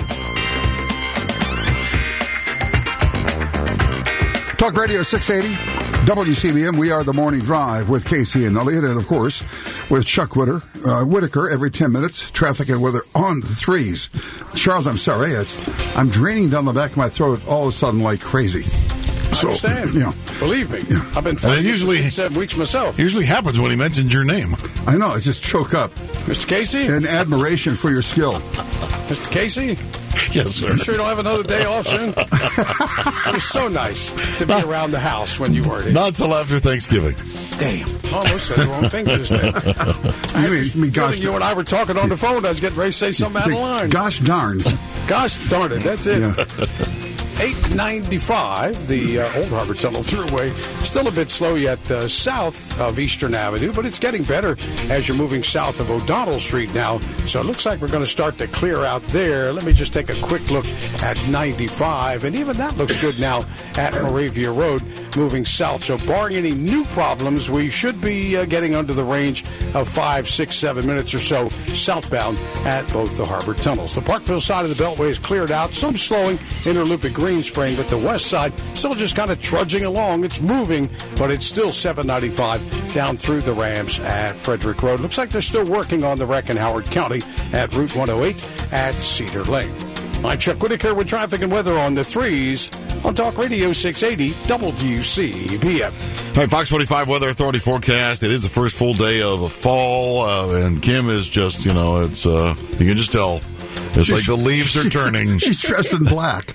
Talk Radio 680 WCBM. We are the Morning Drive with Casey and Elliott, and of course with Chuck Whitaker every 10 minutes. Traffic and weather on the 3s. Charles, I'm sorry, I'm draining down the back of my throat all of a sudden like crazy. I understand. Believe me. Yeah. I've been fighting for 7 weeks myself. Usually happens when he mentions your name. I know. I just choke up. Mr. Casey? In admiration for your skill. Mr. Casey? Yes, sir. You sure you don't have another day off soon? It was so nice to be around the house when you weren't in. Not until after Thanksgiving. Damn. Almost said the wrong thing just then. You and I were talking on the phone. I was getting ready to say something out of line. Gosh darn. Gosh darn it. That's it. Yeah. 895, the Old Harbor Tunnel Thruway. Still a bit slow yet south of Eastern Avenue, but it's getting better as you're moving south of O'Donnell Street now. So it looks like we're going to start to clear out there. Let me just take a quick look at 95, and even that looks good now at Moravia Road, moving south. So barring any new problems, we should be getting under the range of 5, 6, 7 minutes or so southbound at both the Harbor Tunnels. The Parkville side of the Beltway is cleared out. Some slowing, interloop at Greenspring, but the west side still just kind of trudging along. It's moving, but it's still 795 down through the ramps at Frederick Road. Looks like they're still working on the wreck in Howard County at Route 108 at Cedar Lane. I'm Chuck Whitaker with traffic and weather on the 3s on Talk Radio 680 WCBM. All right, Fox 45 Weather Authority forecast. It is the first full day of fall, and Kim is just, it's you can just tell It's like the leaves are turning. She's dressed in black.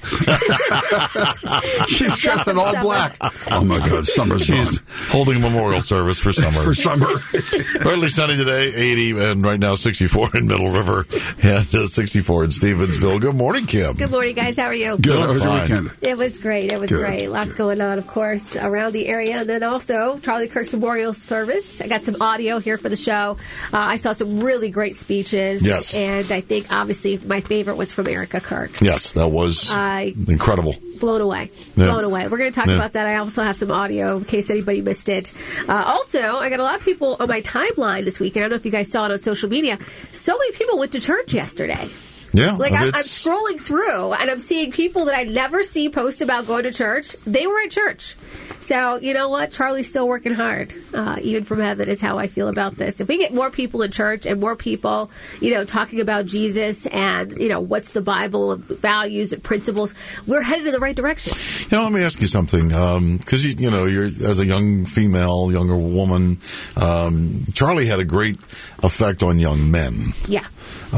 She's dressed in all black. Oh, my God. Summer's gone. She's holding a memorial service for summer. For summer. Partly sunny today, 80, and right now 64 in Middle River and 64 in Stevensville. Good morning, Kim. Good morning, guys. How are you? Good. How was your weekend? It was great. It was great. Lots going on, of course, around the area. And then also Charlie Kirk's memorial service. I got some audio here for the show. I saw some really great speeches. Yes. And I think, obviously, my favorite was from Erica Kirk. Yes, that was incredible. Blown away. Yeah. Blown away. We're going to talk about that. I also have some audio in case anybody missed it. Also, I got a lot of people on my timeline this week, and I don't know if you guys saw it on social media. So many people went to church yesterday. Yeah. Like, I'm scrolling through, and I'm seeing people that I never see post about going to church. They were at church. So, you know what? Charlie's still working hard, even from heaven, is how I feel about this. If we get more people in church and more people, talking about Jesus and, what's the Bible, values and principles, we're headed in the right direction. Let me ask you something. Because, you're as a young female, younger woman, Charlie had a great effect on young men. Yeah.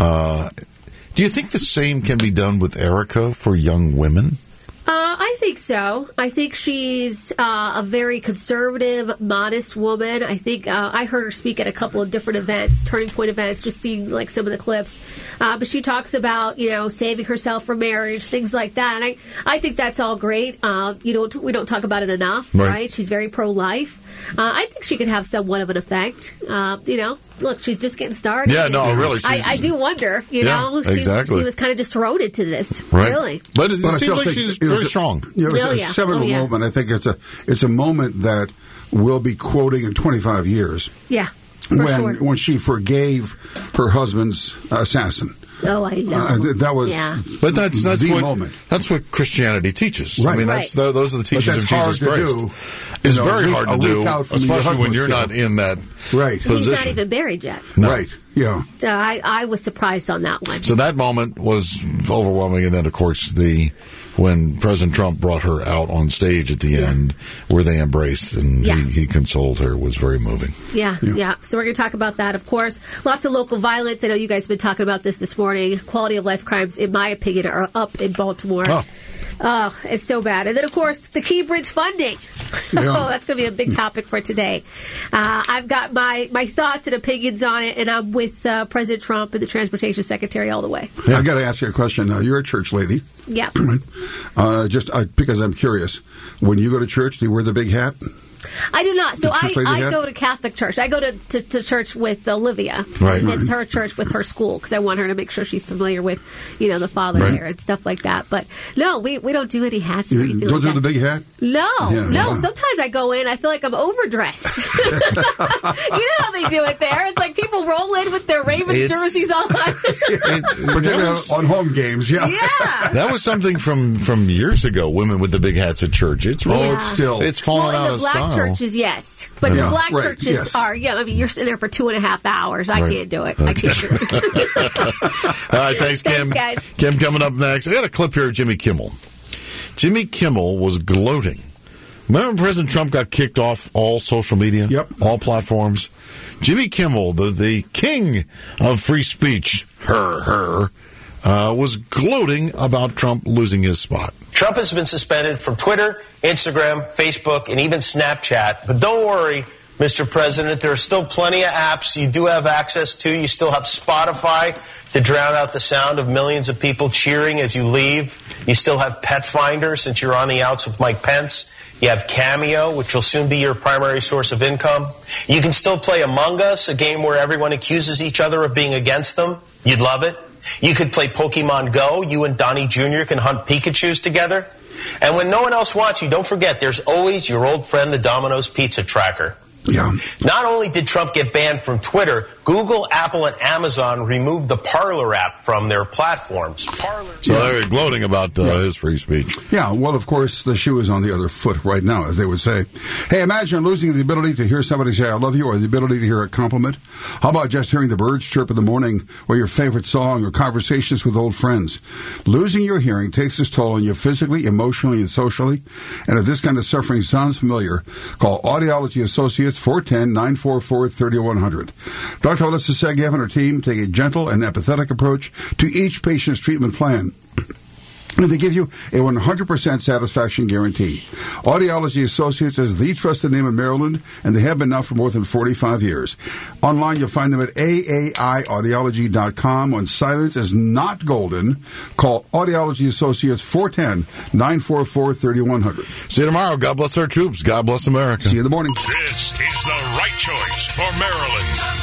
Do you think the same can be done with Erica for young women? I think so. I think she's a very conservative, modest woman. I think I heard her speak at a couple of different events, Turning Point events, just seeing like some of the clips. But she talks about, saving herself for marriage, things like that. And I think that's all great. We don't talk about it enough, right? She's very pro-life. I think she could have somewhat of an effect. Look, she's just getting started. Yeah, no, really. I do wonder, exactly. She was kind of just thrown into this, right. really. But it seems like she's very strong. It was a seminal moment. I think it's a moment that we'll be quoting in 25 years. Yeah, when she forgave her husband's assassin. Oh, I know. That was, but that's the what, moment. That's what Christianity teaches. Right. I mean, those are the teachings of Jesus Christ. It's very hard to do, especially when you're not in that position. He's not even buried yet. No. Right. Yeah. So I was surprised on that one. So that moment was overwhelming, and then of course when President Trump brought her out on stage at the end, where they embraced and he consoled her, was very moving. Yeah. So we're going to talk about that, of course. Lots of local violence. I know you guys have been talking about this morning. Quality of life crimes, in my opinion, are up in Baltimore. Oh, it's so bad. And then, of course, the Key Bridge funding. Oh, that's going to be a big topic for today. I've got my thoughts and opinions on it, and I'm with President Trump and the Transportation Secretary all the way. Yeah, I've got to ask you a question. You're a church lady. Yeah. Just because I'm curious, when you go to church, do you wear the big hat? I do not. So I go to Catholic church. I go to church with Olivia. Right. And it's her church with her school because I want her to make sure she's familiar with, the Father there and stuff like that. But no, we don't do any hats or anything like that. Don't do the big hat? No. Sometimes I go in, I feel like I'm overdressed. You know how they do it there. It's like people roll in with their Ravens jerseys on. Particularly on home games, yeah. That was something from years ago, women with the big hats at church. It's really, it's fallen out of style. Churches, yes. But the black churches are, you're sitting there for 2.5 hours. I can't do it. I can't do it. All right, thanks, Kim. Thanks, guys. Kim coming up next. I got a clip here of Jimmy Kimmel. Jimmy Kimmel was gloating. Remember when President Trump got kicked off all social media? Yep. All platforms? Jimmy Kimmel, the king of free speech, was gloating about Trump losing his spot. Trump has been suspended from Twitter, Instagram, Facebook, and even Snapchat. But don't worry, Mr. President, there are still plenty of apps you do have access to. You still have Spotify to drown out the sound of millions of people cheering as you leave. You still have Pet Finder since you're on the outs with Mike Pence. You have Cameo, which will soon be your primary source of income. You can still play Among Us, a game where everyone accuses each other of being against them. You'd love it. You could play Pokemon Go. You and Donnie Jr. can hunt Pikachus together. And when no one else wants you, don't forget, there's always your old friend, the Domino's Pizza Tracker. Yeah. Not only did Trump get banned from Twitter, Google, Apple, and Amazon removed the Parler app from their platforms. So they're gloating about his free speech. Yeah, well, of course, the shoe is on the other foot right now, as they would say. Hey, imagine losing the ability to hear somebody say, I love you, or the ability to hear a compliment. How about just hearing the birds chirp in the morning, or your favorite song, or conversations with old friends? Losing your hearing takes its toll on you physically, emotionally, and socially. And if this kind of suffering sounds familiar, call Audiology Associates 410-944-3100. Dr. Dr. Alyssa Segev and her team take a gentle and empathetic approach to each patient's treatment plan. And they give you a 100% satisfaction guarantee. Audiology Associates is the trusted name of Maryland, and they have been now for more than 45 years. Online, you'll find them at aaiaudiology.com. When silence is not golden, call Audiology Associates 410-944-3100. See you tomorrow. God bless our troops. God bless America. See you in the morning. This is the right choice for Maryland.